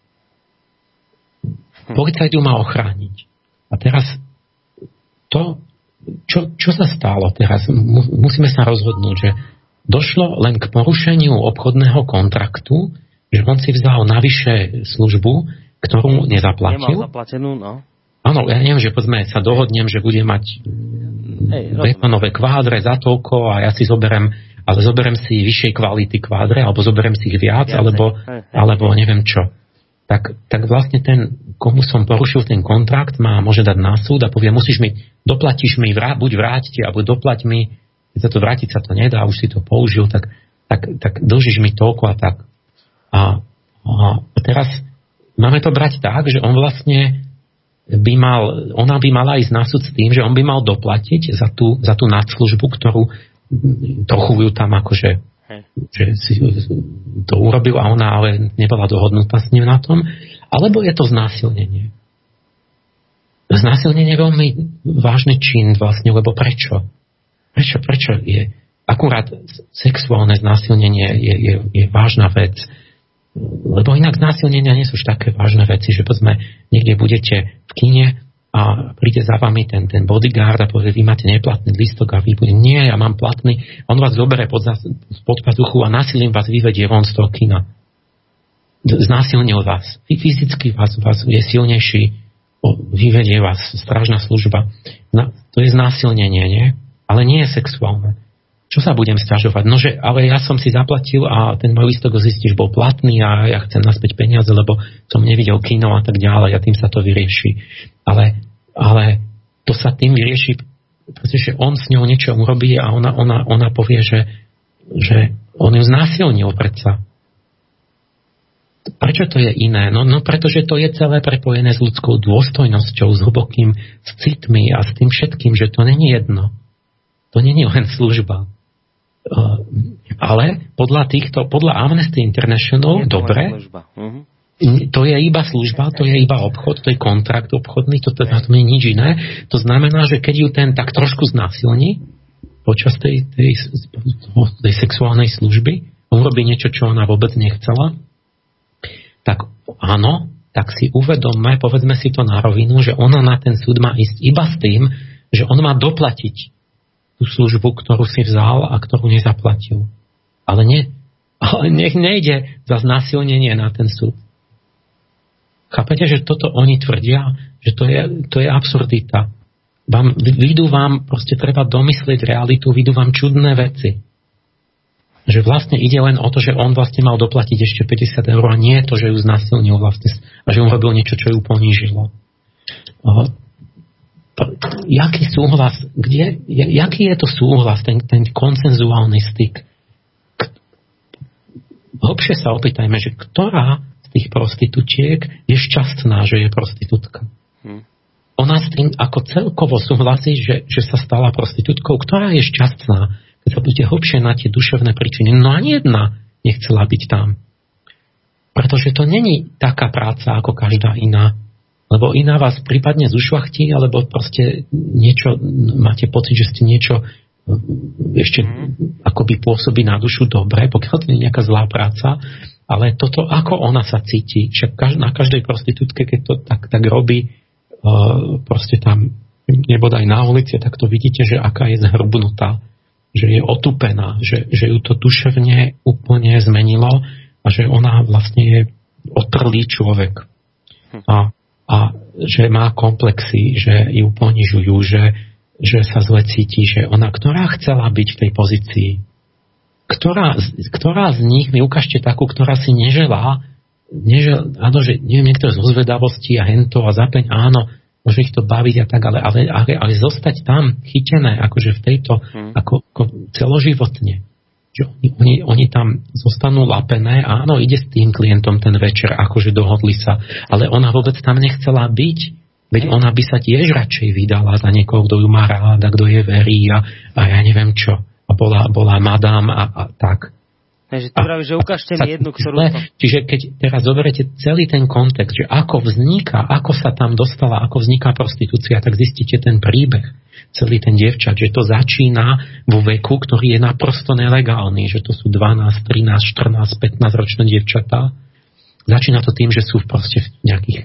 [SPEAKER 5] Policajt ju má ochrániť. A teraz to, čo, čo sa stalo teraz? Musíme sa rozhodnúť, že došlo len k porušeniu obchodného kontraktu, že on si vzal navyše službu, ktorú nezaplatil.
[SPEAKER 2] Nemal zaplatenú, no.
[SPEAKER 5] Áno, ja neviem, že povedzme sa dohodnem, že bude mať betonové kvádre za toľko a ja si zoberem, ale zoberem si vyššej kvality kvádre, alebo zoberem si ich viac, Viacej. alebo, hej, hej. alebo neviem čo. Tak, tak vlastne ten, komu som porušil ten kontrakt, má môže dať na súd a povie, musíš mi, doplatíš mi, vrá, buď vráťte, alebo doplať mi, keď sa to vrátiť sa to nedá, už si to použil, tak, tak, tak dlžíš mi toľko a tak. A, a teraz máme to brať tak, že on vlastne by mal, ona by mala ísť na súd s tým, že on by mal doplatiť za tú, za tú nadslužbu, ktorú trochu ju tam akože že si to urobil a ona ale nebola dohodnutá s ním na tom, alebo je to znásilnenie. Znásilnenie je veľmi vážny čin vlastne, lebo prečo? Prečo, prečo je akurát sexuálne znásilnenie je, je, je vážna vec? Lebo inak znásilnenia nie sú už také vážne veci, že povedzme, niekde budete v kine a príde za vami ten, ten bodyguard a povie, vy máte neplatný listok a vy bude, nie, ja mám platný. On vás zoberie pod, pod pazuchu a násilím vás vyvedie von z toho kina. Znásilnil vás. Fyzicky vás, vás je silnejší, vyvedie vás strážna služba. Na, to je znásilnenie, nie? Ale nie je sexuálne. Čo sa budem sťažovať? No, že, ale ja som si zaplatil a ten môj listok zistíš bol platný a ja chcem naspäť peniaze, lebo som nevidel kino a tak ďalej a tým sa to vyrieši. Ale, ale to sa tým vyrieši, pretože on s ňou niečo urobí a ona, ona, ona povie, že, že on ju znásilnil predsa. Prečo to je iné? No, no pretože to je celé prepojené s ľudskou dôstojnosťou, s hlbokým, s citmi a s tým všetkým, že to není jedno. To není len služba. Uh, ale podľa týchto, podľa Amnesty International, je dobre, uh-huh. to je iba služba, to je iba obchod, to je kontrakt obchodný, to, to, to nie je nič iné. To znamená, že keď ju ten tak trošku znásilní počas tej, tej, tej sexuálnej služby, on robí niečo, čo ona vôbec nechcela, tak áno, tak si uvedomme, povedzme si to na rovinu, že ona na ten súd má ísť iba s tým, že on má doplatiť tú službu, ktorú si vzal a ktorú nezaplatil. Ale, nie, ale nech nejde za znásilnenie na ten súd. Chápete, že toto oni tvrdia, že to je, to je absurdita. Vám, vidú vám, proste treba domyslieť realitu, vidú vám čudné veci. Že vlastne ide len o to, že on vlastne mal doplatiť ešte päťdesiat eur a nie to, že ju znásilnil vlastne a že on robil niečo, čo ju ponížilo. Jaký súhlas, kde, jaký je to súhlas, ten, ten konsenzuálny styk? Hlbšie sa opýtajme, že ktorá z tých prostitútiek je šťastná, že je prostitútka? Hmm. Ona s tým ako celkovo súhlasí, že, že sa stala prostitútkou, ktorá je šťastná, keď sa budete hlbšie na tie duševné príčiny. No ani jedna nechcela byť tam. Pretože to není taká práca ako každá iná. Lebo iná vás prípadne zušvachtí, alebo proste niečo, máte pocit, že ste niečo ešte akoby pôsobí na dušu dobre, pokiaľ to nie je nejaká zlá práca, ale toto, ako ona sa cíti, však na každej prostitútke, keď to tak, tak robí, proste tam nebodaj na ulici, tak to vidíte, že aká je zhrubnutá, že je otupená, že, že ju to duševne úplne zmenilo a že ona vlastne je otrlý človek. A, a že má komplexy, že ju ponižujú, že, že sa zle cíti, že ona, ktorá chcela byť v tej pozícii, ktorá, ktorá z nich, mi ukážte takú, ktorá si neželá, nežel, áno, že neviem, niektoré zo zvedavosti a hento a zapeň, áno, môže ich to baviť a tak, ale, ale, ale, ale zostať tam chytené, akože v tejto, hmm. ako, ako celoživotne. Že oni, oni, oni tam zostanú lapené a áno, ide s tým klientom ten večer, akože dohodli sa, ale ona vôbec tam nechcela byť, veď hmm. ona by sa tiež radšej vydala za niekoho, kto ju má ráda, kto je verí a, a ja neviem čo. A bola, bola madám a, a tak.
[SPEAKER 2] Takže ty pravíš, že ukážte mi jednu, ktorú... To...
[SPEAKER 5] Čiže keď teraz zoberete celý ten kontext, že ako vzniká, ako sa tam dostala, ako vzniká prostitúcia, tak zistíte ten príbeh, celý ten dievčat, že to začína vo veku, ktorý je naprosto nelegálny, že to sú dvanásť, trinásť, štrnásť, pätnásť ročné dievčatá. Začína to tým, že sú proste v nejakých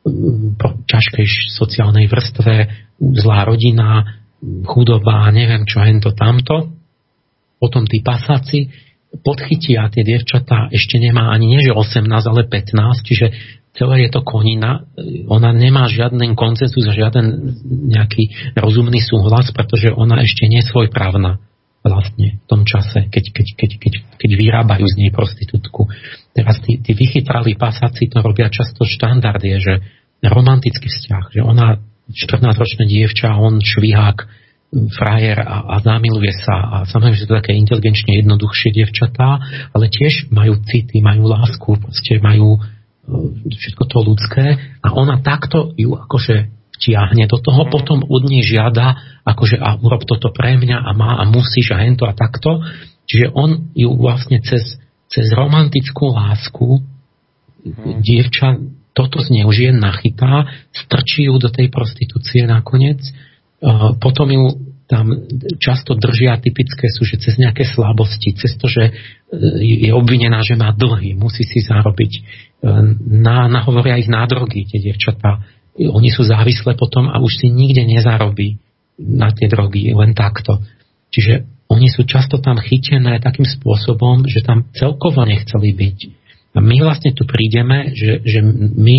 [SPEAKER 5] ťažkej sociálnej vrstve, zlá rodina, chudoba, neviem čo, hento, tamto. Potom tí pasáci podchytia tie dievčatá, ešte nemá ani nie že osemnásť, ale pätnásť, čiže celé je to konina. Ona nemá žiaden konsenzus, žiaden nejaký rozumný súhlas, pretože ona ešte nie je svojprávna vlastne v tom čase, keď, keď, keď, keď, keď vyrábajú z nej prostitútku. Teraz tí, tí vychytrali pasáci to robia často štandard je, že romantický vzťah, že ona štrnásťročné dievča, on švihák, frajer a, a zamiluje sa a samozrejme, že to také inteligenčne jednoduchšie dievčatá, ale tiež majú city, majú lásku, proste majú všetko to ľudské a ona takto ju akože vtiahne do toho, potom od nej žiada akože a urob toto pre mňa a má a musíš a hento a takto. Čiže on ju vlastne cez, cez romantickú lásku hmm. dievča toto zneužije, nachytá, strčí ju do tej prostitúcie nakoniec. Potom ju tam často držia, typické sú, že cez nejaké slabosti, cez to, že je obvinená, že má dlhy, musí si zarobiť. Na, nahovoria ich na drogy, tie dievčatá. Oni sú závislé potom a už si nikde nezarobí na tie drogy, len takto. Čiže oni sú často tam chytené takým spôsobom, že tam celkovo nechceli byť. A my vlastne tu prídeme, že, že my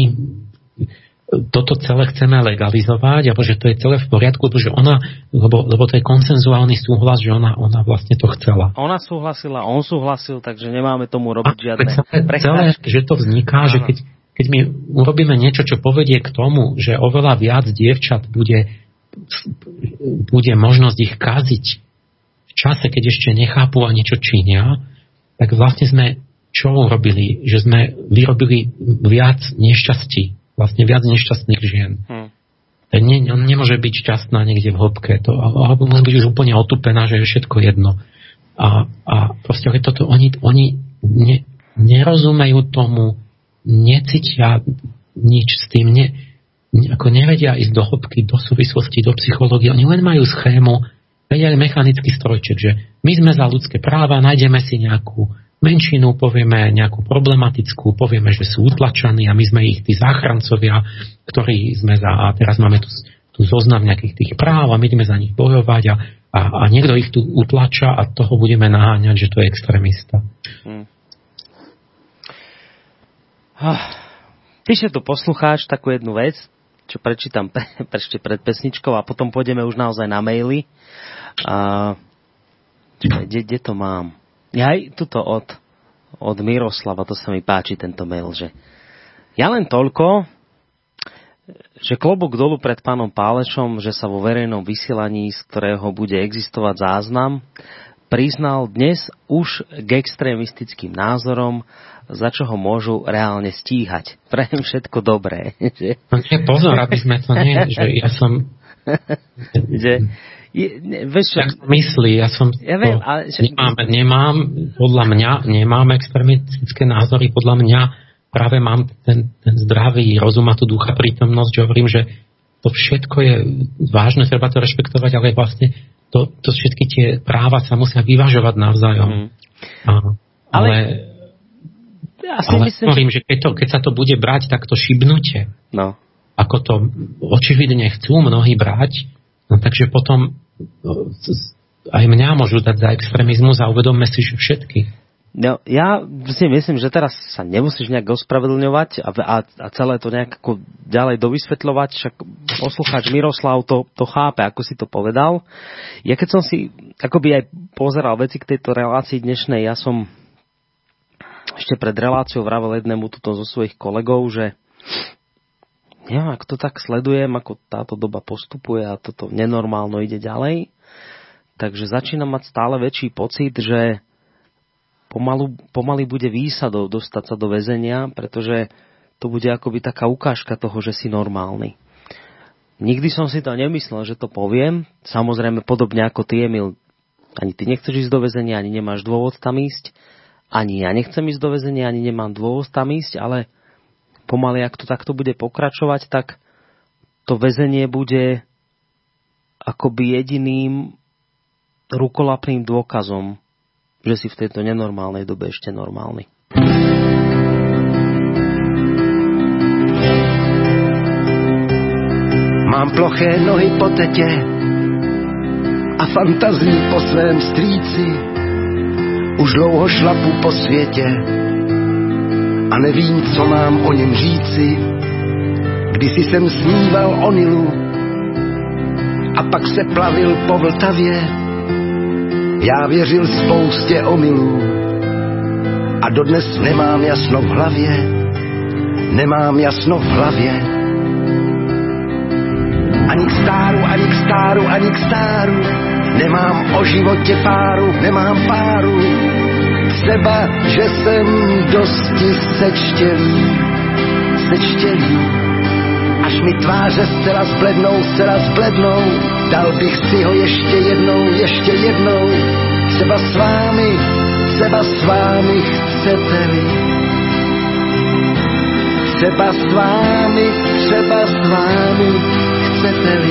[SPEAKER 5] toto celé chceme legalizovať, alebo že to je celé v poriadku, pretože ona, lebo, lebo to je konsenzuálny súhlas, že ona, ona vlastne to chcela.
[SPEAKER 2] Ona súhlasila, on súhlasil, takže nemáme tomu robiť a žiadne
[SPEAKER 5] prechádky. Celé, že to vzniká, áno. Že keď, keď my urobíme niečo, čo povedie k tomu, že oveľa viac dievčat bude, bude možnosť ich kaziť v čase, keď ešte nechápu a niečo činia, tak vlastne sme čo urobili? Že sme vyrobili viac nešťastí. Vlastne viac nešťastných žien. Hmm. Ne, nemôže byť šťastná niekde v hĺbke. To, alebo môže byť už úplne otupená, že je všetko jedno. A, a proste toto, oni, oni ne, nerozumejú tomu, necítia nič s tým, ne, ne, ako nevedia ísť do hĺbky, do súvislosti, do psychológie. Oni len majú schému, vedia mechanický strojček, že my sme za ľudské práva, nájdeme si nejakú menšinu, povieme nejakú problematickú, povieme, že sú utlačaní a my sme ich tí záchrancovia, ktorí sme za, a teraz máme tu, tu zoznam nejakých tých práv a my ideme za nich bojovať a, a, a niekto ich tu utlača a toho budeme naháňať, že to je extrémista. Hmm.
[SPEAKER 2] Píše tu poslucháč takú jednu vec, čo prečítam pre, ešte pred pesničkou a potom pôjdeme už naozaj na maily. A, kde, kde to mám? Ja aj tuto od, od Miroslava, to sa mi páči tento mail, že ja len toľko, že klobúk dolu pred pánom Pálešom, že sa vo verejnom vysielaní, z ktorého bude existovať záznam, priznal dnes už k extrémistickým názorom, za čo ho môžu reálne stíhať. Prajem všetko dobré. Že?
[SPEAKER 5] Nie, pozor, aby sme to nie, že ja som...
[SPEAKER 2] že... Je, ne, vieš,
[SPEAKER 5] tak myslí, ja som
[SPEAKER 2] ja viem, ale, že...
[SPEAKER 5] nemám, nemám, podľa mňa nemám extremistické názory, podľa mňa práve mám ten, ten zdravý rozum a tú ducha prítomnosť, že hovorím, že to všetko je vážne, treba to rešpektovať, ale vlastne to, to všetky tie práva sa musia vyvažovať navzájom. Mm. Áno. Ale, ale, ja ale myslím, hovorím, že keď, to, keď sa to bude brať takto šibnutie,
[SPEAKER 2] no.
[SPEAKER 5] ako to očividne chcú mnohí brať, No takže potom aj mňa môžu dať za extrémizmus a uvedomme si, že všetky.
[SPEAKER 2] No, ja si myslím, že teraz sa nemusíš nejak ospravedlňovať a, a, a celé to nejak ako ďalej dovysvetľovať, však poslucháč Miroslav to, to chápe, ako si to povedal. Ja keď som si akoby aj pozeral veci k tejto relácii dnešnej, ja som ešte pred reláciou vravel jednému tuto zo svojich kolegov, že neviem, ak to tak sledujem, ako táto doba postupuje a toto nenormálno ide ďalej, takže začínam mať stále väčší pocit, že Pomalu, pomaly bude výsadou dostať sa do väzenia, pretože to bude akoby taká ukážka toho, že si normálny. Nikdy som si to nemyslel, že to poviem. Samozrejme, podobne ako ty, Emil, ani ty nechceš ísť do väzenia, ani nemáš dôvod tam ísť. Ani ja nechcem ísť do väzenia, ani nemám dôvod tam ísť, ale pomaly, ak to takto bude pokračovať, tak to väzenie bude akoby jediným rukolapným dôkazom, že si v tejto nenormálnej dobe ešte normálny.
[SPEAKER 7] Mám ploché nohy po tetě a fantazii po svém strýci. Už dlouho šlapu po světě a nevím, co mám o něm říci. Kdysi jsem sníval o Nilu a pak se plavil po Vltavě. Já věřil spoustě omylů a dodnes nemám jasno v hlavě, nemám jasno v hlavě. Ani k stáru, ani k stáru, ani k stáru, nemám o životě páru, nemám páru. Třeba, že jsem dosti sečtělý, sečtělý. Až mi tváře zcela zblednou, zcela zblednou, dal bych si ho ještě jednou, ještě jednou. Třeba s vámi, třeba s vámi chcete-li. Třeba s vámi, třeba s vámi chcete-li.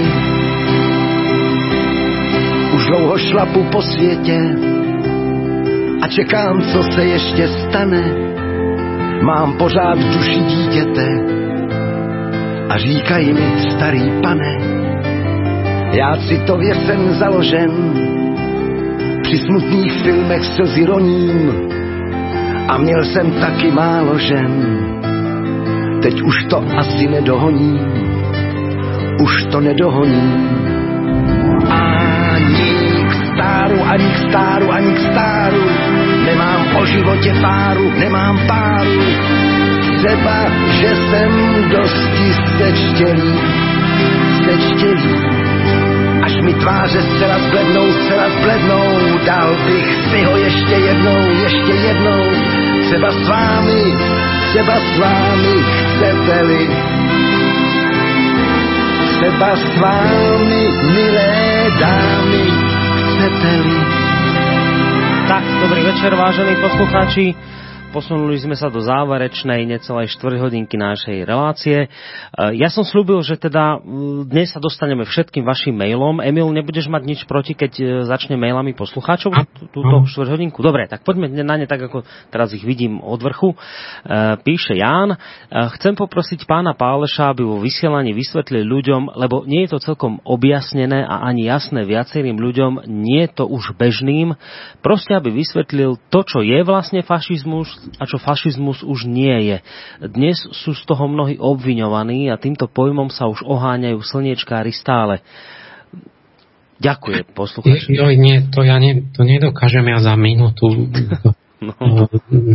[SPEAKER 7] Už dlouho šlapu po světě a čekám, co se ještě stane. Mám pořád v duši dítěte a říkají mi, starý pane, já citově jsem založen, při smutných filmech slzy roním a měl jsem taky málo žen. Teď už to asi nedohoním, už to nedohoním. Ani k stáru, ani k stáru, ani k stáru, nemám o životě páru, nemám páru. Třeba, že jsem dosti sečtělý, sečtělý. Až mi tváře zcela zblednou, zcela zblednou, dal bych si ho ještě jednou, ještě jednou. Třeba s vámi, třeba s vámi chcete-li. Třeba s vámi, milé dámy, chcete-li.
[SPEAKER 2] Tak, dobrý večer, vážení poslucháči. Posunuli sme sa do záverečnej necelej štvrťhodinky našej relácie. Ja som slúbil, že teda dnes sa dostaneme všetkým vašim mailom. Emil, nebudeš mať nič proti, keď začne mailami poslucháčov túto štvrťhodinku? Dobre, tak poďme na ne tak, ako teraz ich vidím od vrchu. Píše Ján, chcem poprosiť pána Páleša, aby vo vysielaní vysvetlil ľuďom, lebo nie je to celkom objasnené a ani jasné viacerým ľuďom, nie je to už bežným, proste aby vysvetlil to, čo je vlastne fašizmus a čo fašizmus už nie je. Dnes sú z toho mnohí obviňovaní a týmto pojmom sa už oháňajú slniečkári stále. Ďakujem, poslucháč.
[SPEAKER 5] Jo, nie, to ja ne, to nedokážem ja za minútu. No.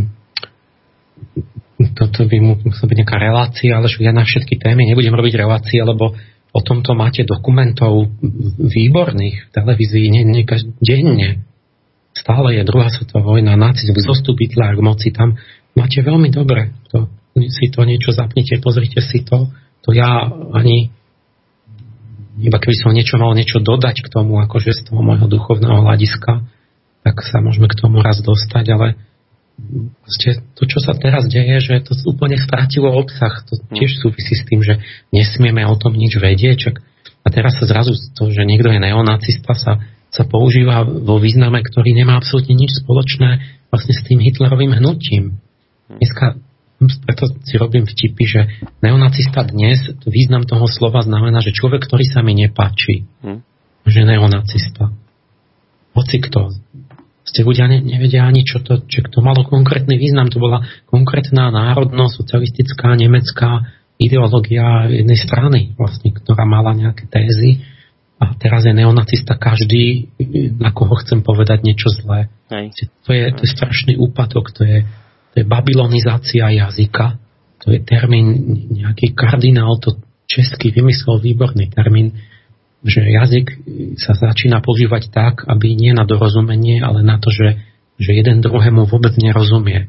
[SPEAKER 5] Toto by musela byť nejaká relácia, ale ja na všetky témy nebudem robiť relácie, lebo o tomto máte dokumentov výborných v televízii nie, nie, denne. Stále je druhá svetová vojna, nacizmus, zostup Hitlera k moci, tam máte veľmi dobre. To, si to niečo zapnite, pozrite si to. To ja ani, iba keby som niečo mal niečo dodať k tomu, akože z toho môjho duchovného hľadiska, tak sa môžeme k tomu raz dostať, ale to, čo sa teraz deje, že to úplne stratilo obsah. To tiež súvisí s tým, že nesmieme o tom nič vedieť. A teraz sa zrazu to, že niekto je neonacista, sa sa používa vo význame, ktorý nemá absolútne nič spoločné vlastne s tým Hitlerovým hnutím. Dneska, preto si robím vtipy, že neonacista dnes, význam toho slova znamená, že človek, ktorý sa mi nepáči. že neonacista. Hoci kto. Ste ľudia ne, nevedia ani, čo to, čo to malo konkrétny význam. To bola konkrétna národnosť, socialistická, nemecká ideológia jednej strany, vlastne, ktorá mala nejaké tézy. A teraz je neonacista každý, na koho chcem povedať niečo zlé. To je, to je strašný úpadok, to je, to je babylonizácia jazyka, to je termín, nejaký kardinál to český vymyslel, výborný termín, že jazyk sa začína používať tak, aby nie na dorozumenie, ale na to, že, že jeden druhému vôbec nerozumie.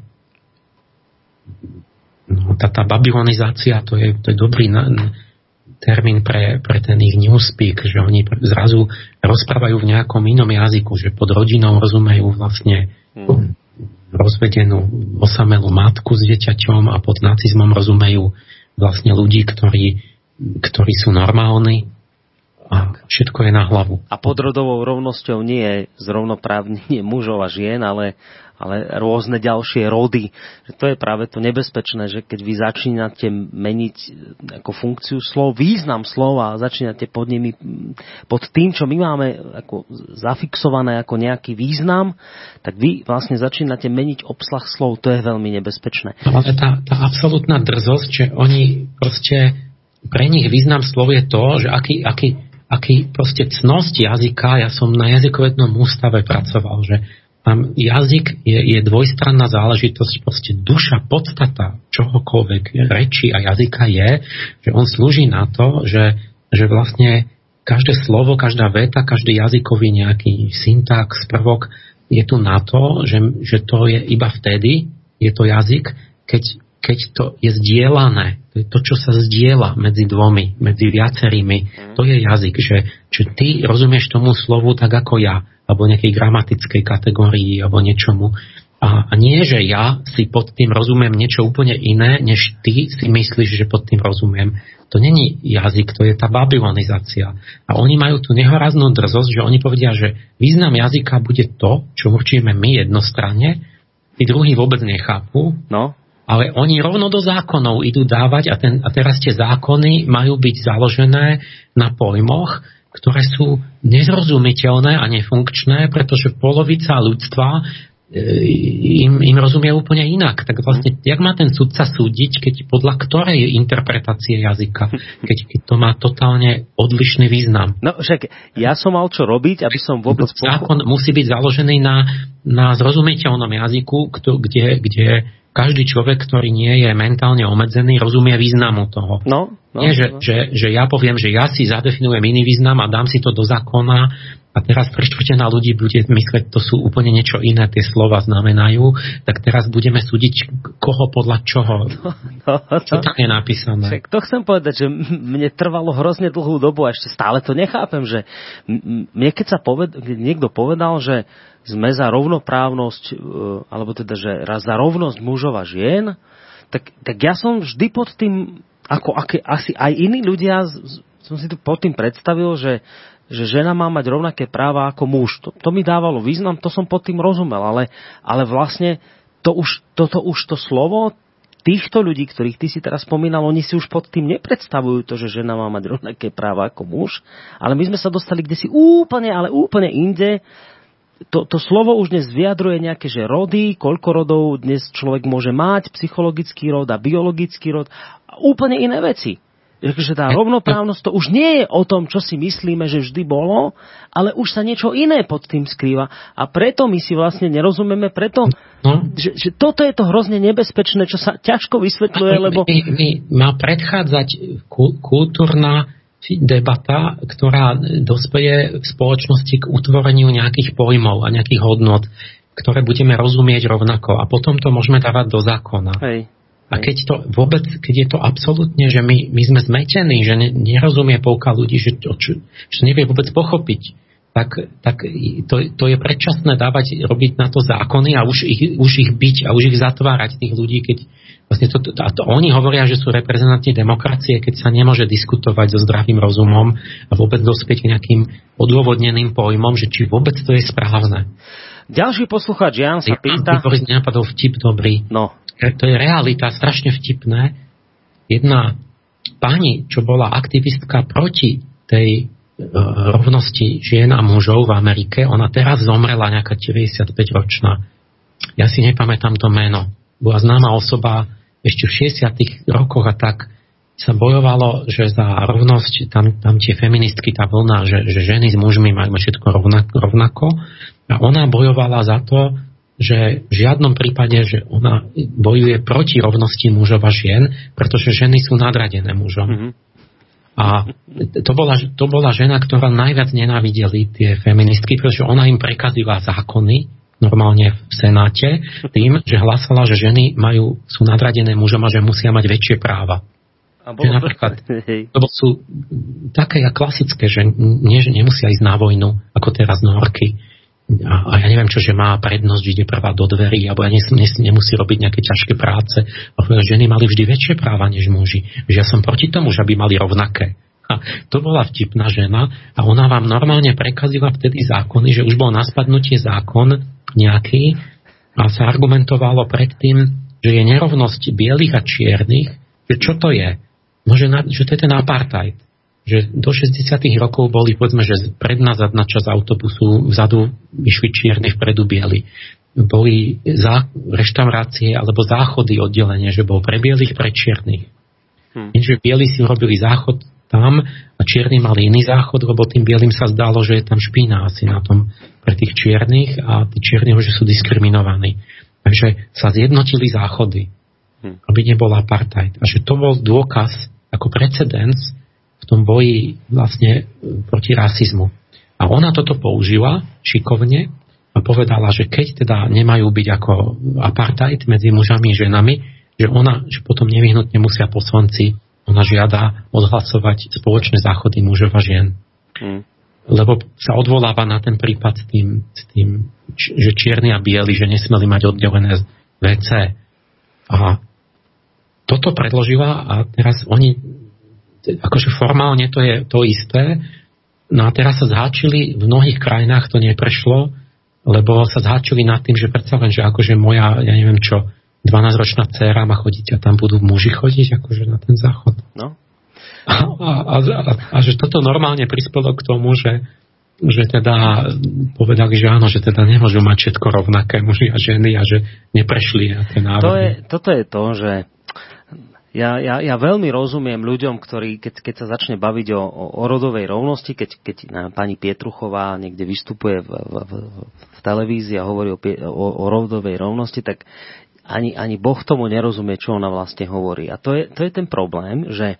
[SPEAKER 5] No, tá, tá babylonizácia, to je, to je dobrý na, termín pre, pre ten ich newspeak, že oni zrazu rozprávajú v nejakom inom jazyku, že pod rodinou rozumejú vlastne mm. rozvedenú osamelú matku s dieťaťom a pod nacizmom rozumejú vlastne ľudí, ktorí, ktorí sú normálni a všetko je na hlavu.
[SPEAKER 2] A pod rodovou rovnosťou nie je zrovnoprávnenie mužov a žien, ale ale rôzne ďalšie rody. To je práve to nebezpečné, že keď vy začínate meniť ako funkciu slov, význam slova a začínate pod nimi, pod tým, čo my máme ako zafixované ako nejaký význam, tak vy vlastne začínate meniť obsah slov. To je veľmi nebezpečné.
[SPEAKER 5] Ale tá, tá absolútna drzosť, že oni proste, pre nich význam slov je to, že aký, aký, aký proste cnosť jazyka, ja som na jazykovednom ústave pracoval, že tam jazyk je, je dvojstranná záležitosť, proste duša, podstata čohokoľvek reči a jazyka je, že on slúži na to, že, že vlastne každé slovo, každá veta, každý jazykový nejaký syntax, prvok je tu na to, že, že to je iba vtedy, je to jazyk, keď, keď to je zdieľané. To je to, čo sa zdieľa medzi dvomi, medzi viacerými. To je jazyk, že, že ty rozumieš tomu slovu tak ako ja, alebo nejakej gramatickej kategórii, alebo niečomu. A, a nie, že ja si pod tým rozumiem niečo úplne iné, než ty si myslíš, že pod tým rozumiem. To není jazyk, to je tá babylonizácia. A oni majú tú nehoráznú drzosť, že oni povedia, že význam jazyka bude to, čo určíme my jednostranne, tí druhí vôbec nechápu,
[SPEAKER 2] no.
[SPEAKER 5] Ale oni rovno do zákonov idú dávať a, ten, a teraz tie zákony majú byť založené na pojmoch, ktoré sú nezrozumiteľné a nefunkčné, pretože polovica ľudstva im, im rozumie úplne inak. Tak vlastne, jak má ten sudca súdiť, keď podľa ktorej interpretácie jazyka, keď, keď to má totálne odlišný význam?
[SPEAKER 2] No však ja som mal čo robiť, aby som vôbec...
[SPEAKER 5] Zákon musí byť založený na, na zrozumiteľnom jazyku, kde, kde každý človek, ktorý nie je mentálne obmedzený, rozumie významu toho.
[SPEAKER 2] No, no,
[SPEAKER 5] nie, že,
[SPEAKER 2] no.
[SPEAKER 5] Že, že ja poviem, že ja si zadefinujem iný význam a dám si to do zákona a teraz tri štvrtina ľudí bude mysleť, to sú úplne niečo iné, tie slova znamenajú, tak teraz budeme súdiť, koho podľa čoho. No, no, čo tam je napísané?
[SPEAKER 2] Však to chcem povedať, že mne trvalo hrozne dlhú dobu a ešte stále to nechápem, že mne keď sa poved, keď niekto povedal, že sme za rovnoprávnosť, alebo teda, že raz za rovnosť mužov a žien, tak, tak ja som vždy pod tým, ako aké, asi aj iní ľudia, som si tu pod tým predstavil, že, že žena má mať rovnaké práva ako muž. To, to mi dávalo význam, to som pod tým rozumel, ale, ale vlastne to už, toto už to slovo týchto ľudí, ktorých ty si teraz spomínal, oni si už pod tým nepredstavujú to, že žena má mať rovnaké práva ako muž, ale my sme sa dostali kdesi úplne, ale úplne inde. To, to slovo už dnes vyjadruje nejaké, že rody, koľko rodov dnes človek môže mať, psychologický rod a biologický rod a úplne iné veci. Takže tá rovnoprávnosť to už nie je o tom, čo si myslíme, že vždy bolo, ale už sa niečo iné pod tým skrýva. A preto my si vlastne nerozumieme, preto, no. že, že toto je to hrozne nebezpečné, čo sa ťažko vysvetľuje, lebo...
[SPEAKER 5] My, my, má predchádzať kultúrna debata, ktorá dospeje v spoločnosti k utvoreniu nejakých pojmov a nejakých hodnot, ktoré budeme rozumieť rovnako. A potom to môžeme dávať do zákona.
[SPEAKER 2] Hej.
[SPEAKER 5] A keď to vôbec, keď je to absolútne, že my, my sme zmetení, že ne, nerozumie polka ľudí, že, to, čo, že nevie vôbec pochopiť, tak, tak to, to je predčasné dávať, robiť na to zákony a už ich, už ich byť a už ich zatvárať tých ľudí, keď vlastne to, to, a to oni hovoria, že sú reprezentanti demokracie, keď sa nemôže diskutovať so zdravým rozumom a vôbec dospieť k nejakým odôvodneným pojmom, že či vôbec to je správne.
[SPEAKER 2] Ďalší poslucháč Jan sa pýta...
[SPEAKER 5] Vytvoriť nápadov vtip dobrý.
[SPEAKER 2] No.
[SPEAKER 5] To je realita, strašne vtipné. Jedna pani, čo bola aktivistka proti tej rovnosti žien a mužov v Amerike. Ona teraz zomrela, nejaká deväťdesiatpäťročná. Ja si nepamätám to meno. Bola známa osoba ešte v šesťdesiatych rokoch a tak sa bojovalo, že za rovnosť, tam, tam tie feministky, tá vlna, že, že ženy s mužmi majú všetko rovnako, rovnako. A ona bojovala za to, že v žiadnom prípade, že ona bojuje proti rovnosti mužov a žien, pretože ženy sú nadradené mužom. Mm-hmm. A to bola, to bola žena, ktorá najviac nenávideli tie feministky, pretože ona im prekazila zákony, normálne v Senáte, tým, že hlásala, že ženy majú, sú nadradené mužom a že musia mať väčšie práva. A bolo... Že napríklad, to sú také klasické, že nie, že nemusia ísť na vojnu, ako teraz Norky. A, a ja neviem čo, že má prednosť, že ide prvá do dverí, alebo ja nes, nes, nemusí robiť nejaké ťažké práce. A ženy mali vždy väčšie práva než muži. Že ja som proti tomu, že by mali rovnaké. A to bola vtipná žena a ona vám normálne prekazila vtedy zákony, že už bol na spadnutie zákon nejaký a sa argumentovalo predtým, že je nerovnosť bielých a čiernych, že čo to je? No, že, na, že to je ten apartheid. Že do šesťdesiatych rokov boli, povedzme, že predná zadná časť autobusu, vzadu išli čierni, vpredu bieli. Boli zá, reštaurácie alebo záchody oddelenie, že bol pre bielých, pre čiernych. Hmm. Že bieli si urobili záchod tam a čierni mali iný záchod, lebo tým bielým sa zdalo, že je tam špína asi na tom pre tých čiernych a tí čierni, že sú diskriminovaní. Takže sa zjednotili záchody, hmm. aby nebol apartheid. A že to bol dôkaz ako precedens v tom boji vlastne proti rasizmu. A ona toto použila šikovne a povedala, že keď teda nemajú byť ako apartheid medzi mužami a ženami, že ona, že potom nevyhnutne musia poslanci, ona žiada odhlasovať spoločné záchody mužov a žien. Hmm. Lebo sa odvoláva na ten prípad s tým, s tým že čierni a bieli, že nesmeli mať oddelené vé cé. A toto predložila a teraz oni akože formálne to je to isté, no a teraz sa zháčili, v mnohých krajinách to neprešlo, lebo sa zháčili nad tým, že predsa len, že akože moja, ja neviem čo, dvanásťročná dcéra má chodiť a tam budú muži chodiť akože na ten záchod. No. A, a, a, a, a že toto normálne prispelo k tomu, že, že teda povedali, že áno, že teda nemôžu mať všetko rovnaké muži a ženy a že neprešli na ten návrh.
[SPEAKER 2] To je, toto je to, že Ja, ja, ja veľmi rozumiem ľuďom, ktorí, keď, keď sa začne baviť o, o rodovej rovnosti, keď, keď pani Pietruchová niekde vystupuje v, v, v, v televízii a hovorí o, o, o rodovej rovnosti, tak ani, ani Boh tomu nerozumie, čo ona vlastne hovorí. A to je, to je ten problém, že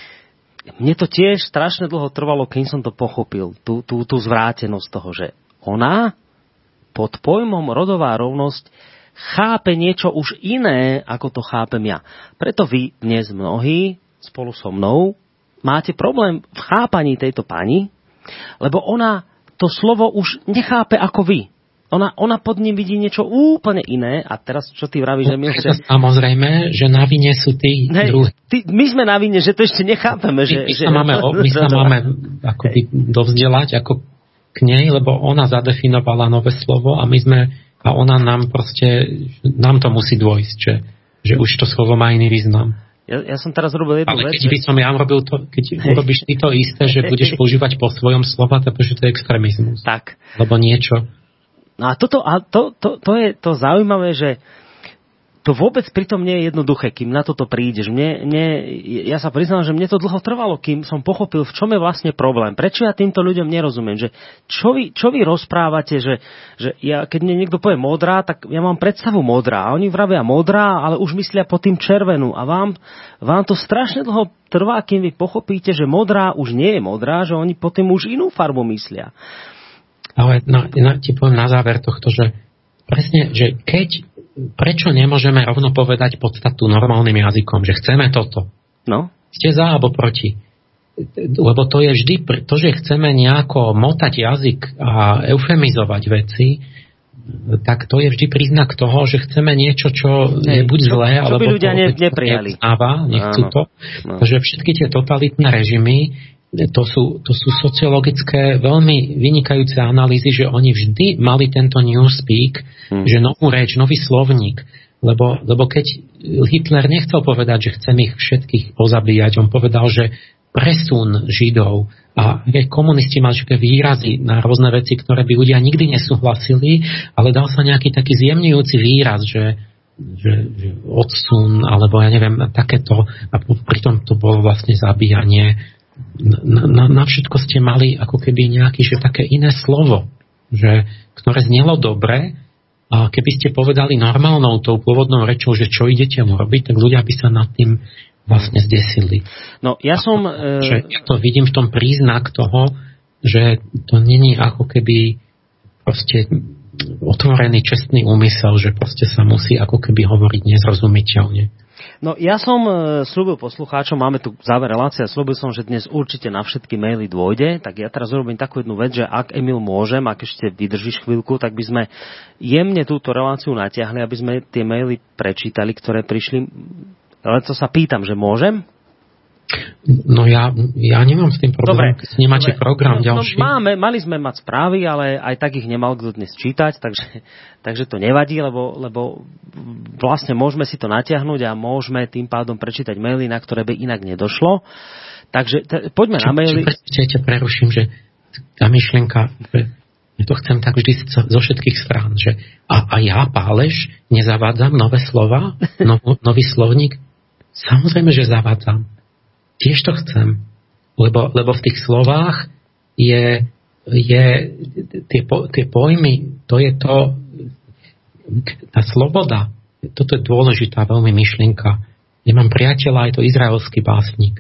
[SPEAKER 2] mne to tiež strašne dlho trvalo, kým som to pochopil, tú, tú, tú zvrátenosť toho, že ona pod pojmom rodová rovnosť chápe niečo už iné, ako to chápem ja. Preto vy dnes mnohí spolu so mnou máte problém v chápaní tejto pani, lebo ona to slovo už nechápe ako vy. Ona, ona pod ním vidí niečo úplne iné a teraz čo ty vravíš, že my už...
[SPEAKER 5] Samozrejme, že na vine sú tí
[SPEAKER 2] hey,
[SPEAKER 5] druhí.
[SPEAKER 2] Ty, my sme na vine, že to ešte nechápeme. My, že,
[SPEAKER 5] my,
[SPEAKER 2] že...
[SPEAKER 5] Sa máme, my sa máme akoby dovzdelať ako k nej, lebo ona zadefinovala nové slovo a my sme... A ona nám proste, nám to musí dôjsť, že, že už to slovo má iný význam.
[SPEAKER 2] Ja, ja som teraz robil jednu
[SPEAKER 5] Ale
[SPEAKER 2] vec.
[SPEAKER 5] keď by som ja robil to, keď urobíš ty to isté, že budeš používať po svojom slova, to je extrémizmus.
[SPEAKER 2] Tak.
[SPEAKER 5] Lebo niečo.
[SPEAKER 2] No a toto, a to, to, to je to zaujímavé, že to vôbec pritom nie je jednoduché, kým na toto prídeš. Mne, mne, ja sa priznám, že mne to dlho trvalo, kým som pochopil, v čom je vlastne problém. Prečo ja týmto ľuďom nerozumiem? Že čo, vy, čo vy rozprávate, že, že ja, keď mne niekto povie modrá, tak ja mám predstavu modrá. A oni vravia modrá, ale už myslia pod tým červenú. A vám, vám to strašne dlho trvá, kým vy pochopíte, že modrá už nie je modrá, že oni pod tým už inú farbu myslia.
[SPEAKER 5] Ale na, na, ti poviem na záver tohto, že presne, že keď prečo nemôžeme rovno povedať podstatu normálnym jazykom, že chceme toto?
[SPEAKER 2] No.
[SPEAKER 5] Ste za alebo proti? Lebo to je vždy, to, že chceme nejako motať jazyk a eufemizovať veci, tak to je vždy príznak toho, že chceme niečo, čo je buď zlé,
[SPEAKER 2] čo, čo
[SPEAKER 5] alebo
[SPEAKER 2] by ľudia ne, neprijali.
[SPEAKER 5] Neznáva, nechcú
[SPEAKER 2] Áno.
[SPEAKER 5] to.
[SPEAKER 2] No.
[SPEAKER 5] Takže všetky tie totalitné režimy, to sú, to sú sociologické veľmi vynikajúce analýzy, že oni vždy mali tento newspeak, hmm. že novú reč, nový slovník. Lebo, lebo keď Hitler nechcel povedať, že chcem ich všetkých pozabíjať, on povedal, že presun Židov. A aj komunisti mali také výrazy na rôzne veci, ktoré by ľudia nikdy nesúhlasili, ale dal sa nejaký taký zjemňujúci výraz, že, že, že odsun, alebo ja neviem, takéto, a pritom to bolo vlastne zabíjanie. Na, na, na všetko ste mali ako keby nejaké, že také iné slovo, že, ktoré znelo dobre, a keby ste povedali normálnou tou pôvodnou rečou, že čo idete mu robiť, tak ľudia by sa nad tým vlastne zdesili.
[SPEAKER 2] No, ja som...
[SPEAKER 5] E... Že ja to vidím v tom príznak toho, že to není ako keby proste otvorený čestný úmysel, že proste sa musí ako keby hovoriť nezrozumiteľne.
[SPEAKER 2] No, ja som slúbil poslucháčom, máme tu záver relácie, slúbil som, že dnes určite na všetky maily dôjde, tak ja teraz urobím takú jednu vec, že ak Emil môžem, ak ešte vydržíš chvíľku, tak by sme jemne túto reláciu natiahli, aby sme tie maily prečítali, ktoré prišli. Ale to sa pýtam, že môžem?
[SPEAKER 5] No ja, ja nemám s tým problém, keď nemáte dobre, program
[SPEAKER 2] no,
[SPEAKER 5] ďalší.
[SPEAKER 2] No máme, mali sme mať správy, ale aj tak ich nemal kto dnes čítať, takže, takže to nevadí, lebo, lebo vlastne môžeme si to natiahnuť a môžeme tým pádom prečítať maily, na ktoré by inak nedošlo. Takže te, poďme
[SPEAKER 5] čo,
[SPEAKER 2] na maily.
[SPEAKER 5] Čo, ťa preruším, že tá myšlienka, že ja to chcem tak vždy zo všetkých strán, že a, a ja, Páleš, nezavádzam nové slova, nov, nový slovník? Samozrejme, že zavádzam. Tiež to chcem, lebo, lebo v tých slovách je, je tie, po, tie pojmy, to je to, tá sloboda, toto je dôležitá veľmi myšlienka. Ja mám priateľa, je to izraelský básnik.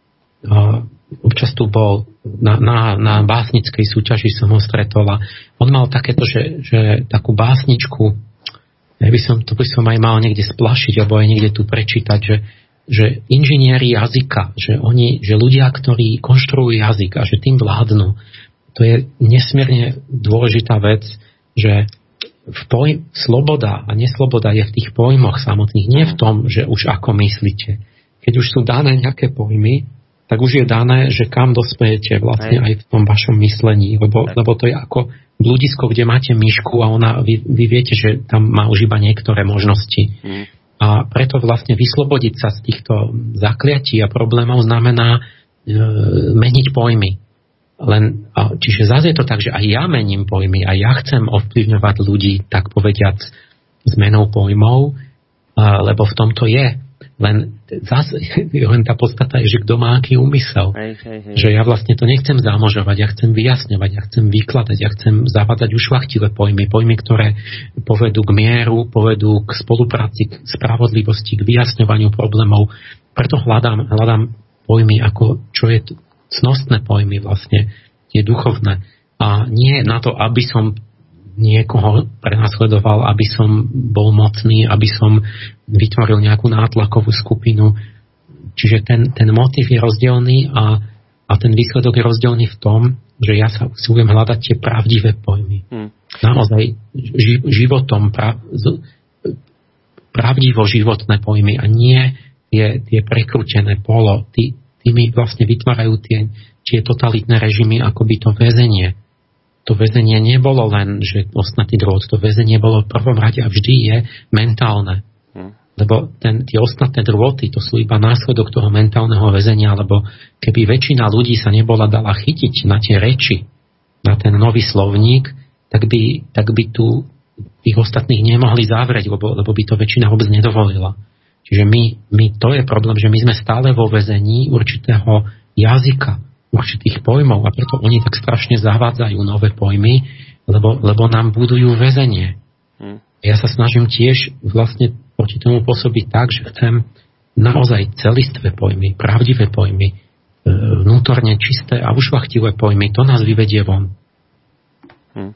[SPEAKER 5] Uh, občas tu bol na, na, na básnickej súťaži, som ho stretol a on mal takéto, že, že takú básničku, ja by som, to by som aj mal niekde splašiť, alebo aj niekde tu prečítať, že že inžinieri jazyka, že oni, že ľudia, ktorí konštruujú jazyk a že tým vládnu, to je nesmierne dôležitá vec, že v poj- sloboda a nesloboda je v tých pojmoch samotných, nie v tom, že už ako myslíte. Keď už sú dané nejaké pojmy, tak už je dané, že kam dospejete vlastne aj v tom vašom myslení, lebo, lebo to je ako bludisko, kde máte myšku a ona, vy, vy viete, že tam má už iba niektoré možnosti. Mm. A preto vlastne vyslobodiť sa z týchto zakliatí a problémov znamená e, meniť pojmy. Len, a, čiže zase je to tak, že aj ja mením pojmy a ja chcem ovplyvňovať ľudí, tak povediac, zmenou pojmov, a, lebo v tom to je. Len, zase, len tá podstata je, že kto má aký úmysel. Hej, hej, hej. Že ja vlastne to nechcem zamožovať, ja chcem vyjasňovať, ja chcem vykladať, ja chcem zavádzať ušľachtilé pojmy, pojmy, ktoré povedú k mieru, povedú k spolupráci, k spravodlivosti, k vyjasňovaniu problémov. Preto hľadám, hľadám pojmy, ako, čo je cnostné pojmy vlastne, tie duchovné. A nie na to, aby som niekoho prenasledoval, aby som bol mocný, aby som vytvoril nejakú nátlakovú skupinu. Či Čiže ten, ten motív je rozdielný a, a ten výsledok je rozdielný v tom, že ja sa usilujem hľadať tie pravdivé pojmy. Hmm. Naozaj ži, životom, pra, z, pravdivo životné pojmy a nie tie, tie prekrútené polo. Tí, tí mi vlastne vytvárajú tie, tie totalitné režimy, akoby to väzenie. To väzenie nebolo len, že ostnatý drôt, to väzenie bolo v prvom rade a vždy je mentálne. Hmm. Lebo ten, tie ostnatné drôty, to sú iba následok toho mentálneho väzenia, lebo keby väčšina ľudí sa nebola dala chytiť na tie reči, na ten nový slovník, tak by, tak by tu tých ostatných nemohli zavrieť, lebo, lebo by to väčšina vôbec nedovolila. Čiže my, my, to je problém, že my sme stále vo väzení určitého jazyka, určitých pojmov a preto oni tak strašne zavádzajú nové pojmy, lebo, lebo nám budujú väzenie. Hmm. Ja sa snažím tiež vlastne proti tomu pôsobiť tak, že chcem naozaj celistvé pojmy, pravdivé pojmy, vnútorne čisté a ušľachtivé pojmy. To nás vyvedie von.
[SPEAKER 2] Hmm.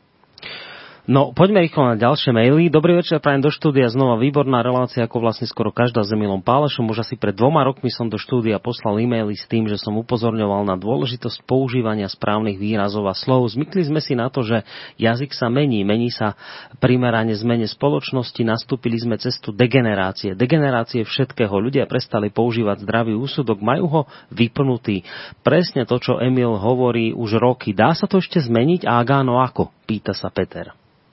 [SPEAKER 2] No, poďme rýchlo na ďalšie maily. Dobrý večer, prajem do štúdia. Znova výborná relácia, ako vlastne skoro každá s Emilom Pálešom. Už asi pred dvoma rokmi som do štúdia poslal e-maily s tým, že som upozorňoval na dôležitosť používania správnych výrazov a slov. Zvykli sme si na to, že jazyk sa mení, mení sa primerane zmene spoločnosti, nastúpili sme cestu degenerácie. Degenerácie všetkého. Ľudia prestali používať zdravý úsudok, majú ho vypnutý. Presne to, čo Emil hovorí už roky. Dá sa to ešte zmeniť a ak áno, ako? Pýta sa Peter.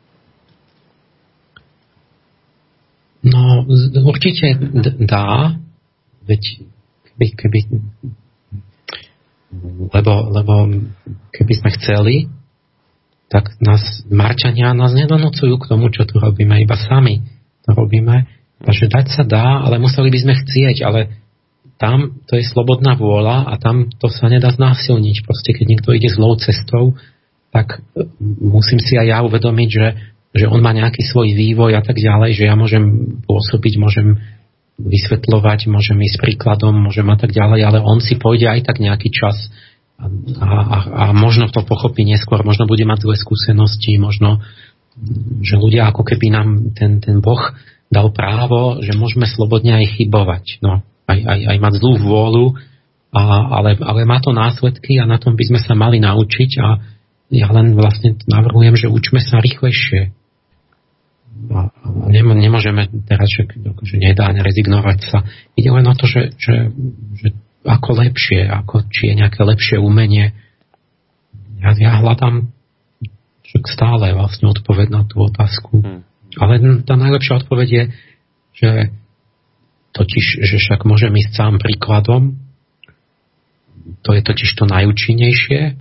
[SPEAKER 5] No, určite dá, veď keby, keby lebo, lebo keby sme chceli, tak nás, Marťania nás nedonúcujú k tomu, čo tu robíme, iba sami to robíme. Takže dať sa dá, ale museli by sme chcieť, ale tam to je slobodná vôľa a tam to sa nedá znásilniť. Proste keď niekto ide zlou cestou, tak musím si aj ja uvedomiť, že, že on má nejaký svoj vývoj a tak ďalej, že ja môžem pôsobiť, môžem vysvetľovať, môžem ísť príkladom, môžem a tak ďalej, ale on si pôjde aj tak nejaký čas a, a, a možno to pochopí neskôr, možno bude mať zlé skúsenosti, možno, že ľudia ako keby nám ten, ten Boh dal právo, že môžeme slobodne aj chybovať, no, aj, aj, aj mať zlú vôľu, a, ale, ale má to následky a na tom by sme sa mali naučiť a ja len vlastne navrhujem, že učme sa rýchlejšie. A nemôžeme teraz, že, že nedá rezignovať sa. Ide len o to, že, že, že ako lepšie, ako, či je nejaké lepšie umenie. Ja, ja hľadám stále vlastne odpoveď na tú otázku. Hmm. Ale tá najlepšia odpoveď je, že totiž, že však môžem ísť sám príkladom. To je totiž to najúčinnejšie,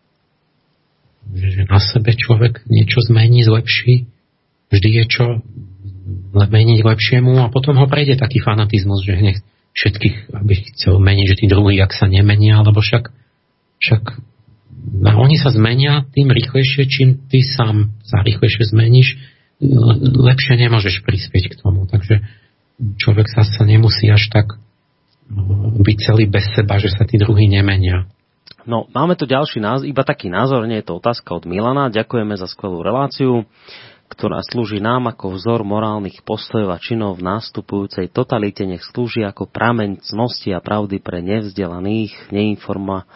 [SPEAKER 5] že na sebe človek niečo zmení, zlepší. Vždy je čo meniť lepšiemu a potom ho prejde taký fanatizmus, že hneď všetkých, aby chcel meniť, že tí druhí, ak sa nemenia, alebo však, však no, oni sa zmenia tým rýchlejšie, čím ty sám sa rýchlejšie zmeníš, lepšie nemôžeš prispieť k tomu. Takže človek sa nemusí až tak byť celý bez seba, že sa tí druhí nemenia.
[SPEAKER 2] No, máme tu ďalší názor, iba taký názor, nie je to otázka od Milana. Ďakujeme za skvelú reláciu, ktorá slúži nám ako vzor morálnych postojov a činov v nástupujúcej totalite, nech slúži ako prameň cnosti a pravdy pre nevzdelaných, neinforma,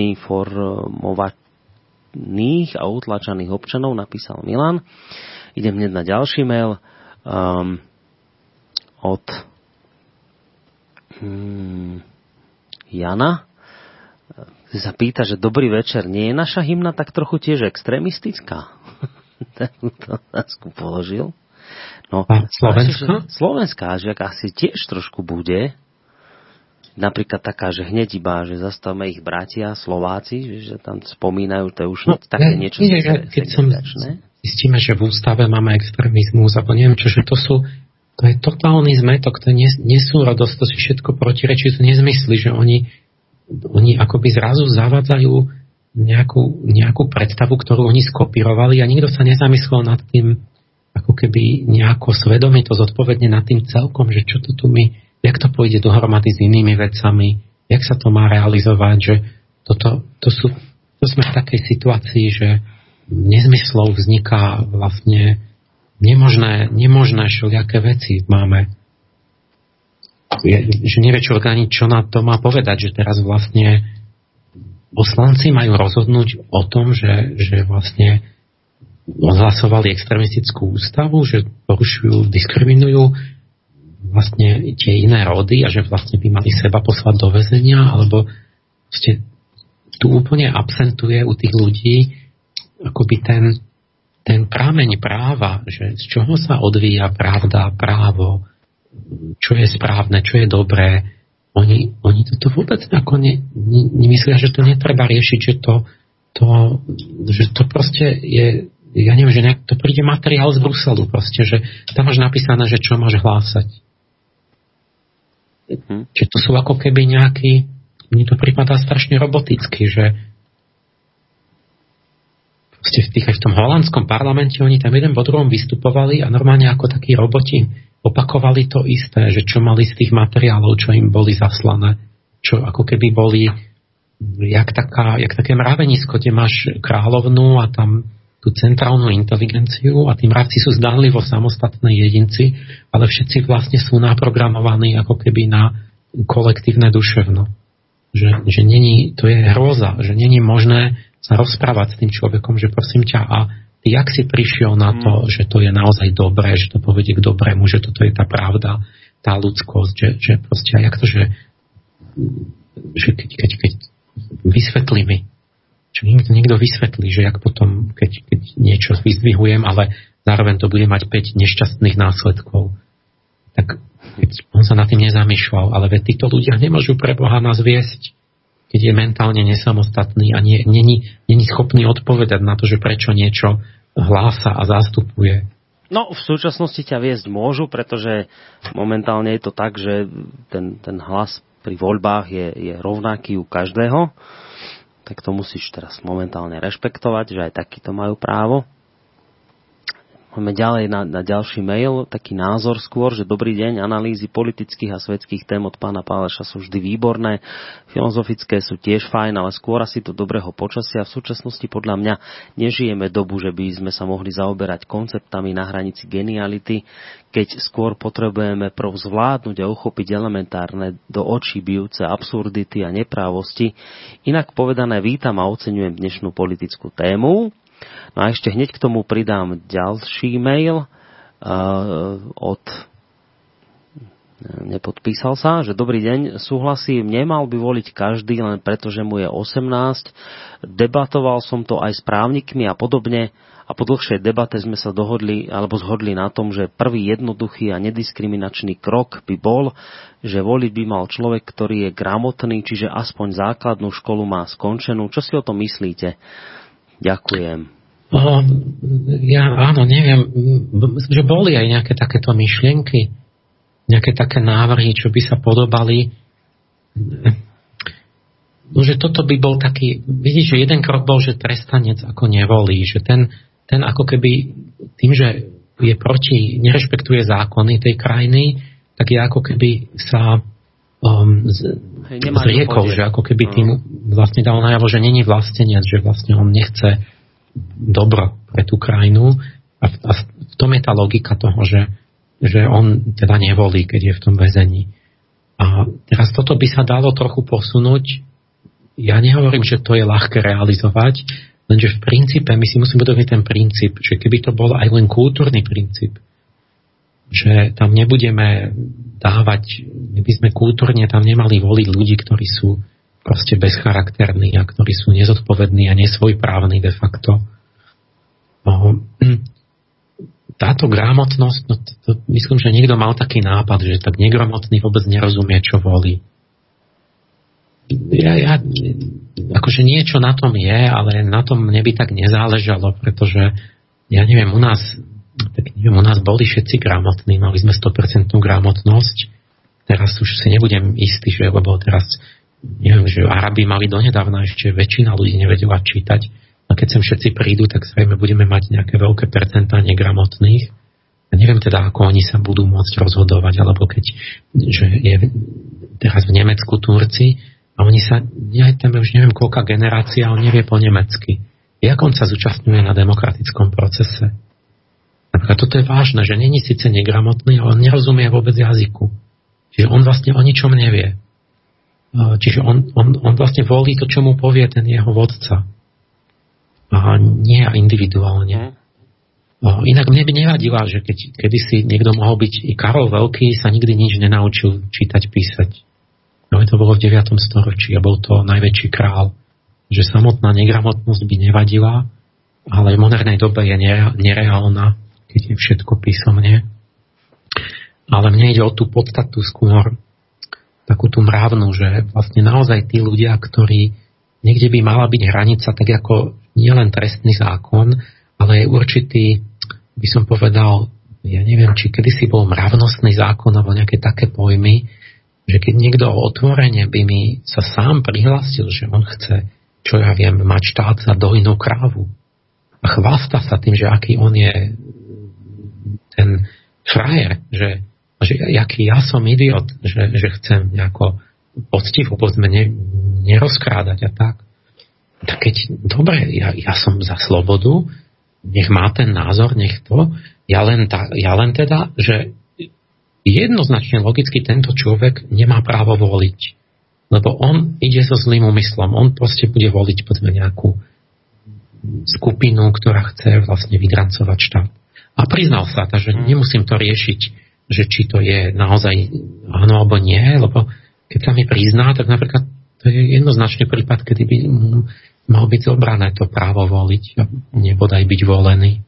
[SPEAKER 2] neinformovaných a utlačaných občanov, napísal Milan. Idem hneď na ďalší mail um, od hmm, Jana. Sa pýta, že dobrý večer, nie je naša hymna tak trochu tiež extrémistická? Takúto otázku položil. No,
[SPEAKER 5] Slovenská?
[SPEAKER 2] Slovenská, že asi tiež trošku bude. Napríklad taká, že hneď iba, že zastavme ich bratia, Slováci, že tam spomínajú, to je už no, také niečo.
[SPEAKER 5] Nie, že keď som zistíme, že v ústave máme extrémizmus, alebo neviem čo, že to sú, to je totálny zmetok, to nie, nie sú radosť, to si všetko protirečí, to nezmysly, že oni oni akoby zrazu zavádzajú nejakú, nejakú predstavu, ktorú oni skopírovali a nikto sa nezamyslel nad tým, ako keby nejako svedomito zodpovedne nad tým celkom, že čo to tu my, jak to pôjde dohromady s inými vecami, jak sa to má realizovať, že toto, to sú, to sme v takej situácii, že nezmyslov vzniká vlastne nemožné, nemožné všelijaké veci máme. Je, že nevie človek ani čo na to má povedať, že teraz vlastne poslanci majú rozhodnúť o tom, že, že vlastne odhlasovali extrémistickú ústavu, že porušujú, diskriminujú vlastne tie iné rody a že vlastne by mali seba poslať do väzenia, alebo vlastne tu úplne absentuje u tých ľudí akoby ten, ten prameň práva, že z čoho sa odvíja pravda, právo, čo je správne, čo je dobré. Oni, oni toto vôbec ako ne, ne, nemyslia, že to netreba riešiť, že to, to, že to proste je, ja neviem, že nejak, to príde materiál z Bruselu proste, že tam máš napísané, že čo máš hlásať. Mm. Čiže to sú ako keby nejaký, mne to pripadá strašne roboticky, že proste v, tých, v tom holandskom parlamente oni tam jeden po druhom vystupovali a normálne ako takí roboti opakovali to isté, že čo mali z tých materiálov, čo im boli zaslané, čo ako keby boli jak, taká, jak také mravenisko, kde máš kráľovnú a tam tú centrálnu inteligenciu a tí mravci sú zdánlivo samostatné jedinci, ale všetci vlastne sú naprogramovaní ako keby na kolektívne duševno. Že, že není, to je hrôza, že není možné sa rozprávať s tým človekom, že prosím ťa, a ty jak si prišiel na to, mm. že to je naozaj dobré, že to povedie k dobrému, že toto je tá pravda, tá ľudskosť, že, že proste, a jak to, že, že keď, keď, keď vysvetlí mi, že mi to niekto vysvetlí, že jak potom, keď, keď niečo vyzdvihujem, ale zároveň to bude mať päť nešťastných následkov, tak keď on sa nad tým nezamýšľal, ale veď títo ľudia nemôžu pre Boha nás viesť. keď je mentálne nesamostatný a nie, není, není schopný odpovedať na to, že prečo niečo hlása a zastupuje.
[SPEAKER 2] No, v súčasnosti ťa viesť môžu, pretože momentálne je to tak, že ten, ten hlas pri voľbách je, je rovnaký u každého. Tak to musíš teraz momentálne rešpektovať, že aj takíto majú právo. Máme ďalej na, na ďalší mail taký názor skôr, že dobrý deň, analýzy politických a svetských tém od pána Páleša sú vždy výborné, filozofické sú tiež fajn, ale skôr asi to dobrého počasia. V súčasnosti podľa mňa nežijeme dobu, že by sme sa mohli zaoberať konceptami na hranici geniality, keď skôr potrebujeme prv zvládnuť a uchopiť elementárne do očí bijúce absurdity a neprávosti. Inak povedané, vítam a oceňujem dnešnú politickú tému. No a ešte hneď k tomu pridám ďalší mail uh, od... Nepodpísal sa, že dobrý deň, súhlasím, nemal by voliť každý, len preto, že mu je osemnásť. Debatoval som to aj s právnikmi a podobne a po dlhšej debate sme sa dohodli alebo zhodli na tom, že prvý jednoduchý a nediskriminačný krok by bol, že voliť by mal človek, ktorý je gramotný, čiže aspoň základnú školu má skončenú. Čo si o tom myslíte? Ďakujem.
[SPEAKER 5] O, ja áno, neviem, že boli aj nejaké takéto myšlienky, nejaké také návrhy, čo by sa podobali. No, že toto by bol taký, vidíš, že jeden krok bol, že trestanec ako nevolí, že ten, ten ako keby tým, že je proti, nerešpektuje zákony tej krajiny, tak je ako keby sa um, z, zriekol, že ako keby tým vlastne dal najavo, že není vlastenec, že vlastne on nechce dobro pre tú krajinu a v, a v tom je tá logika toho, že, že on teda nevolí, keď je v tom väzení. A teraz toto by sa dalo trochu posunúť. Ja nehovorím, že to je ľahké realizovať, lenže v princípe my si musíme uvedomiť ten princíp, že keby to bol aj len kultúrny princíp, že tam nebudeme dávať, my by sme kultúrne tam nemali voliť ľudí, ktorí sú proste bezcharakterní a ktorí sú nezodpovední a nesvojprávni de facto. No, táto gramotnosť, no to, to, myslím, že niekto mal taký nápad, že tak negramotný vôbec nerozumie, čo volí. Ja, ja, akože niečo na tom je, ale na tom mne by tak nezáležalo, pretože ja neviem, u nás tak neviem, u nás boli všetci gramotní, mali sme sto percent gramotnosť, teraz už si nebudem istý, že lebo teraz neviem, že Arabi mali donedávna ešte väčšina ľudí nevedela čítať a keď sem všetci prídu, tak zrejme budeme mať nejaké veľké percentá negramotných. Ja neviem teda, ako oni sa budú môcť rozhodovať, alebo keď že je teraz v Nemecku Turci a oni sa, ja tam už neviem koľká generácia, on nevie po nemecky. Jak on sa zúčastňuje na demokratickom procese? Napríklad toto je vážne, že není síce negramotný, ale on nerozumie vôbec jazyku. Čiže on vlastne o ničom nevie. Čiže on, on, on vlastne volí to, čo mu povie ten jeho vodca. A nie individuálne. Inak mne by nevadila, že keď kedysi niekto mohol byť i Karol Veľký, sa nikdy nič nenaučil čítať, písať. No to bolo v deviatom storočí a bol to najväčší král. Že samotná negramotnosť by nevadila, ale v modernej dobe je nereálna, keď je všetko písomne. Ale mne ide o tú podstatu skôr, takú tú mravnú, že vlastne naozaj tí ľudia, ktorí niekde by mala byť hranica, tak ako nielen trestný zákon, ale aj určitý, by som povedal, ja neviem, či kedysi bol mravnostný zákon alebo nejaké také pojmy, že keď niekto otvorene by mi sa sám prihlásil, že on chce, čo ja viem, mať štát za dojnú krávu a chvásta sa tým, že aký on je ten frajer, že že jaký ja som idiot, že, že chcem nejako poctivo, povedzme, ne, nerozkrádať a tak. Tak keď, dobre, ja, ja som za slobodu, nech má ten názor, nech to, ja len, ta, ja len teda, že jednoznačne logicky tento človek nemá právo voliť. Lebo on ide so zlým úmyslom, on proste bude voliť, povedzme, nejakú skupinu, ktorá chce vlastne vydrancovať štát. A priznal sa, takže nemusím to riešiť, že či to je naozaj áno alebo nie, lebo keď sa mi prizná, tak napríklad to je jednoznačný prípad, kedy by mal byť zobrané to právo voliť a nebodaj byť volený.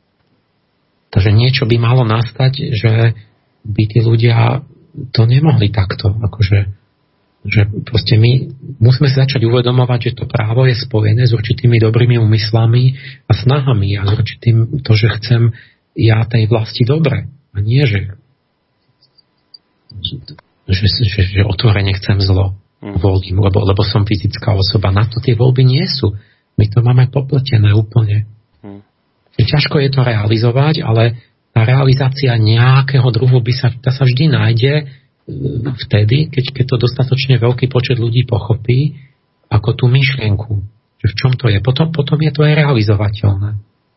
[SPEAKER 5] Takže niečo by malo nastať, že by tí ľudia to nemohli takto akože Že proste my musíme sa začať uvedomovať, že to právo je spojené s určitými dobrými úmyslami a snahami a s určitým to, že chcem ja tej vlasti dobre. A nie, že, že, že, že otvorene chcem zlo. Volím, lebo, lebo som fyzická osoba. Na to tie voľby nie sú. My to máme popletené úplne. Ťažko je to realizovať, ale tá realizácia nejakého druhu by sa, tá sa vždy nájde vtedy, keď, keď to dostatočne veľký počet ľudí pochopí, ako tú myšlienku, že v čom to je. Potom, potom je to aj realizovateľné.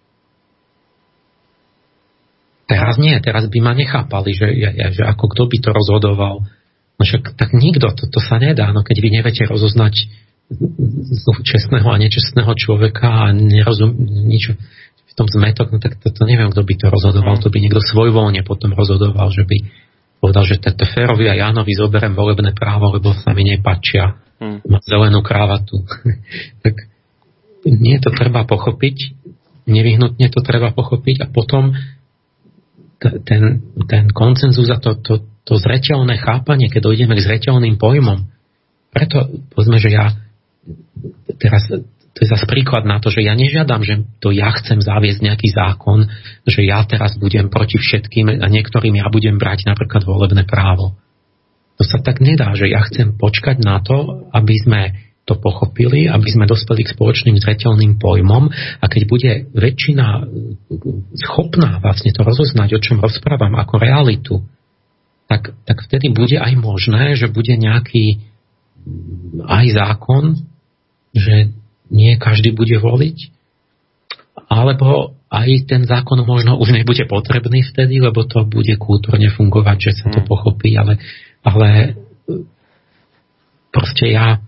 [SPEAKER 5] Teraz nie, teraz by ma nechápali, že, ja, že ako kto by to rozhodoval. No však tak nikto, to, to sa nedá. No keď vy neviete rozoznať čestného a nečestného človeka a nerozum, nič v tom zmetok, no tak to, to neviem, kto by to rozhodoval. To by niekto svojvoľne potom rozhodoval, že by povedal, že tento Férovi a Jánovi zoberiem volebné právo, lebo sa mi nepačia. Hmm. Má zelenú krávatu. Tak nie, to treba pochopiť. Nevyhnutne to treba pochopiť a potom t- ten, ten koncenzus a to, to, to zreteľné chápanie, keď dojdeme k zreteľným pojmom. Preto, povedzme, že ja teraz to je zase príklad na to, že ja nežiadam, že to ja chcem zaviesť nejaký zákon, že ja teraz budem proti všetkým a niektorým ja budem brať napríklad volebné právo. To sa tak nedá, že ja chcem počkať na to, aby sme to pochopili, aby sme dospeli k spoločným zreteľným pojmom a keď bude väčšina schopná vlastne to rozoznať, o čom rozprávam ako realitu, tak, tak vtedy bude aj možné, že bude nejaký aj zákon, že nie každý bude voliť, alebo aj ten zákon možno už nebude potrebný vtedy, lebo to bude kultúrne fungovať, že sa to pochopí, ale, ale proste ja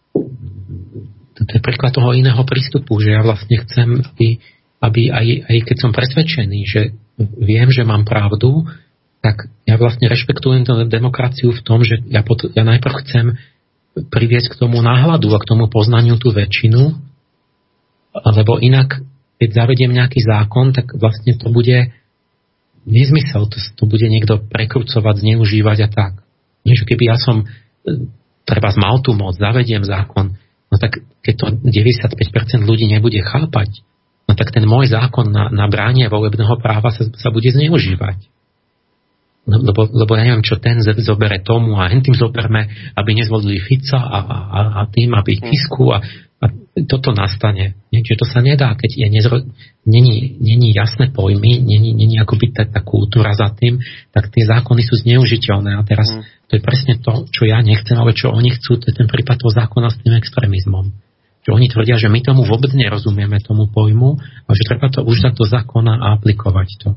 [SPEAKER 5] to je príklad toho iného prístupu, že ja vlastne chcem, aby, aby aj, aj keď som presvedčený, že viem, že mám pravdu, tak ja vlastne rešpektujem tú demokraciu v tom, že ja, pot- ja najprv chcem priviesť k tomu náhľadu a k tomu poznaniu tú väčšinu, lebo inak, keď zavediem nejaký zákon, tak vlastne to bude nezmysel, to, to bude niekto prekrucovať, zneužívať a tak. Nie, že keby ja som treba mal tú moc, zavediem zákon, no tak keď to deväťdesiatpäť percent ľudí nebude chápať, no tak ten môj zákon na, na bránie volebného práva sa, sa bude zneužívať. Lebo, lebo ja neviem, čo ten zobere tomu a hen tým zoberme, aby nezvolili Fica a, a, a tým, aby Kisku a, a toto nastane. Čiže to sa nedá, keď je nezro, není, není jasné pojmy, není, není akoby tá, tá kultúra za tým, tak tie zákony sú zneužiteľné. A teraz mm. to je presne to, čo ja nechcem, ale čo oni chcú, to je ten prípad toho zákona s tým extrémizmom. Že oni tvrdia, že my tomu vôbec nerozumieme tomu pojmu, ale že treba to už dať do zákona a aplikovať to.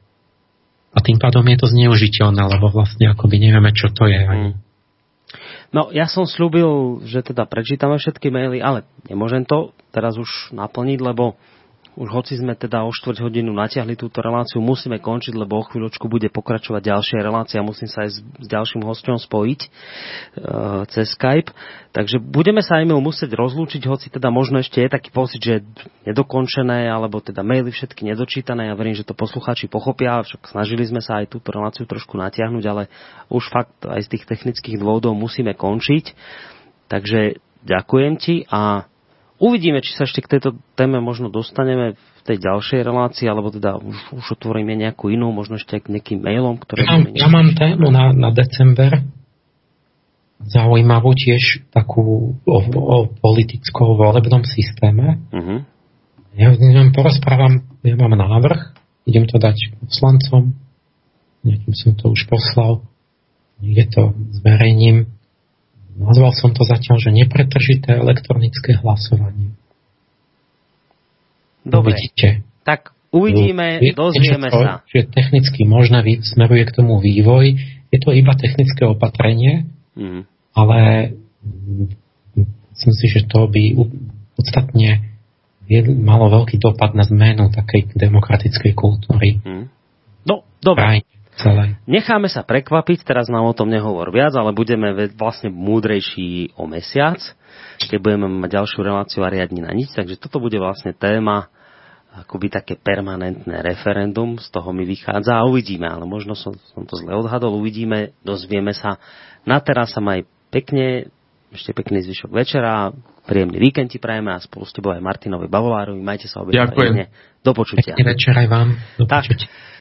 [SPEAKER 5] A tým pádom je to zneužiteľné, lebo vlastne akoby nevieme, čo to je. Hmm.
[SPEAKER 2] No, ja som sľúbil, že teda prečítame všetky maily, ale nemôžem to teraz už naplniť, lebo už hoci sme teda o štvrť hodinu natiahli túto reláciu, musíme končiť, lebo o chvíľočku bude pokračovať ďalšia relácia. Musím sa aj s, s ďalším hosťom spojiť e, cez Skype. Takže budeme sa, Emil, musieť rozlúčiť, hoci teda možno ešte je taký pocit, že je nedokončené, alebo teda maily všetky nedočítané. Ja verím, že to poslucháči pochopia, však snažili sme sa aj túto reláciu trošku natiahnuť, ale už fakt aj z tých technických dôvodov musíme končiť. Takže ďakujem ti a uvidíme, či sa ešte k tejto téme možno dostaneme v tej ďalšej relácii, alebo teda už, už otvoríme nejakú inú, možno ešte aj k nejakým mailom, ktoré...
[SPEAKER 5] Ja, ja mám tému na, na december, zaujímavú tiež takú o, o politickom volebnom systéme. Uh-huh. Ja neviem, porozprávam, ja mám návrh, idem to dať poslancom, nejakým som to už poslal, niekde to zverejním. Nazval som to zatiaľ, že nepretržité elektronické hlasovanie.
[SPEAKER 2] Dobre,
[SPEAKER 5] uvidíte.
[SPEAKER 2] Tak uvidíme, je, dozvieme
[SPEAKER 5] to,
[SPEAKER 2] sa.
[SPEAKER 5] Že technicky možné, smeruje k tomu vývoj. Je to iba technické opatrenie, mm. ale myslím si, že to by podstatne malo veľký dopad na zmenu takej demokratickej kultúry.
[SPEAKER 2] Mm. No, dobre.
[SPEAKER 5] Celé.
[SPEAKER 2] Necháme sa prekvapiť, teraz nám o tom nehovor viac, ale budeme vlastne múdrejší o mesiac, keď budeme mať ďalšiu reláciu a riadni na nič, takže toto bude vlastne téma, akoby také permanentné referendum, z toho mi vychádza a uvidíme, ale možno som, som to zle odhadol, uvidíme, dozvieme sa. Na teraz sa maj pekne, ešte pekný zvyšok večera, príjemný víkend ti prajeme a spolu s tebou aj Martinovi Bavolárovi. Majte sa obe.
[SPEAKER 4] Ďakujem.
[SPEAKER 2] Do počutia.
[SPEAKER 5] Pekný večer aj vám. Do
[SPEAKER 2] tak,
[SPEAKER 5] počutia.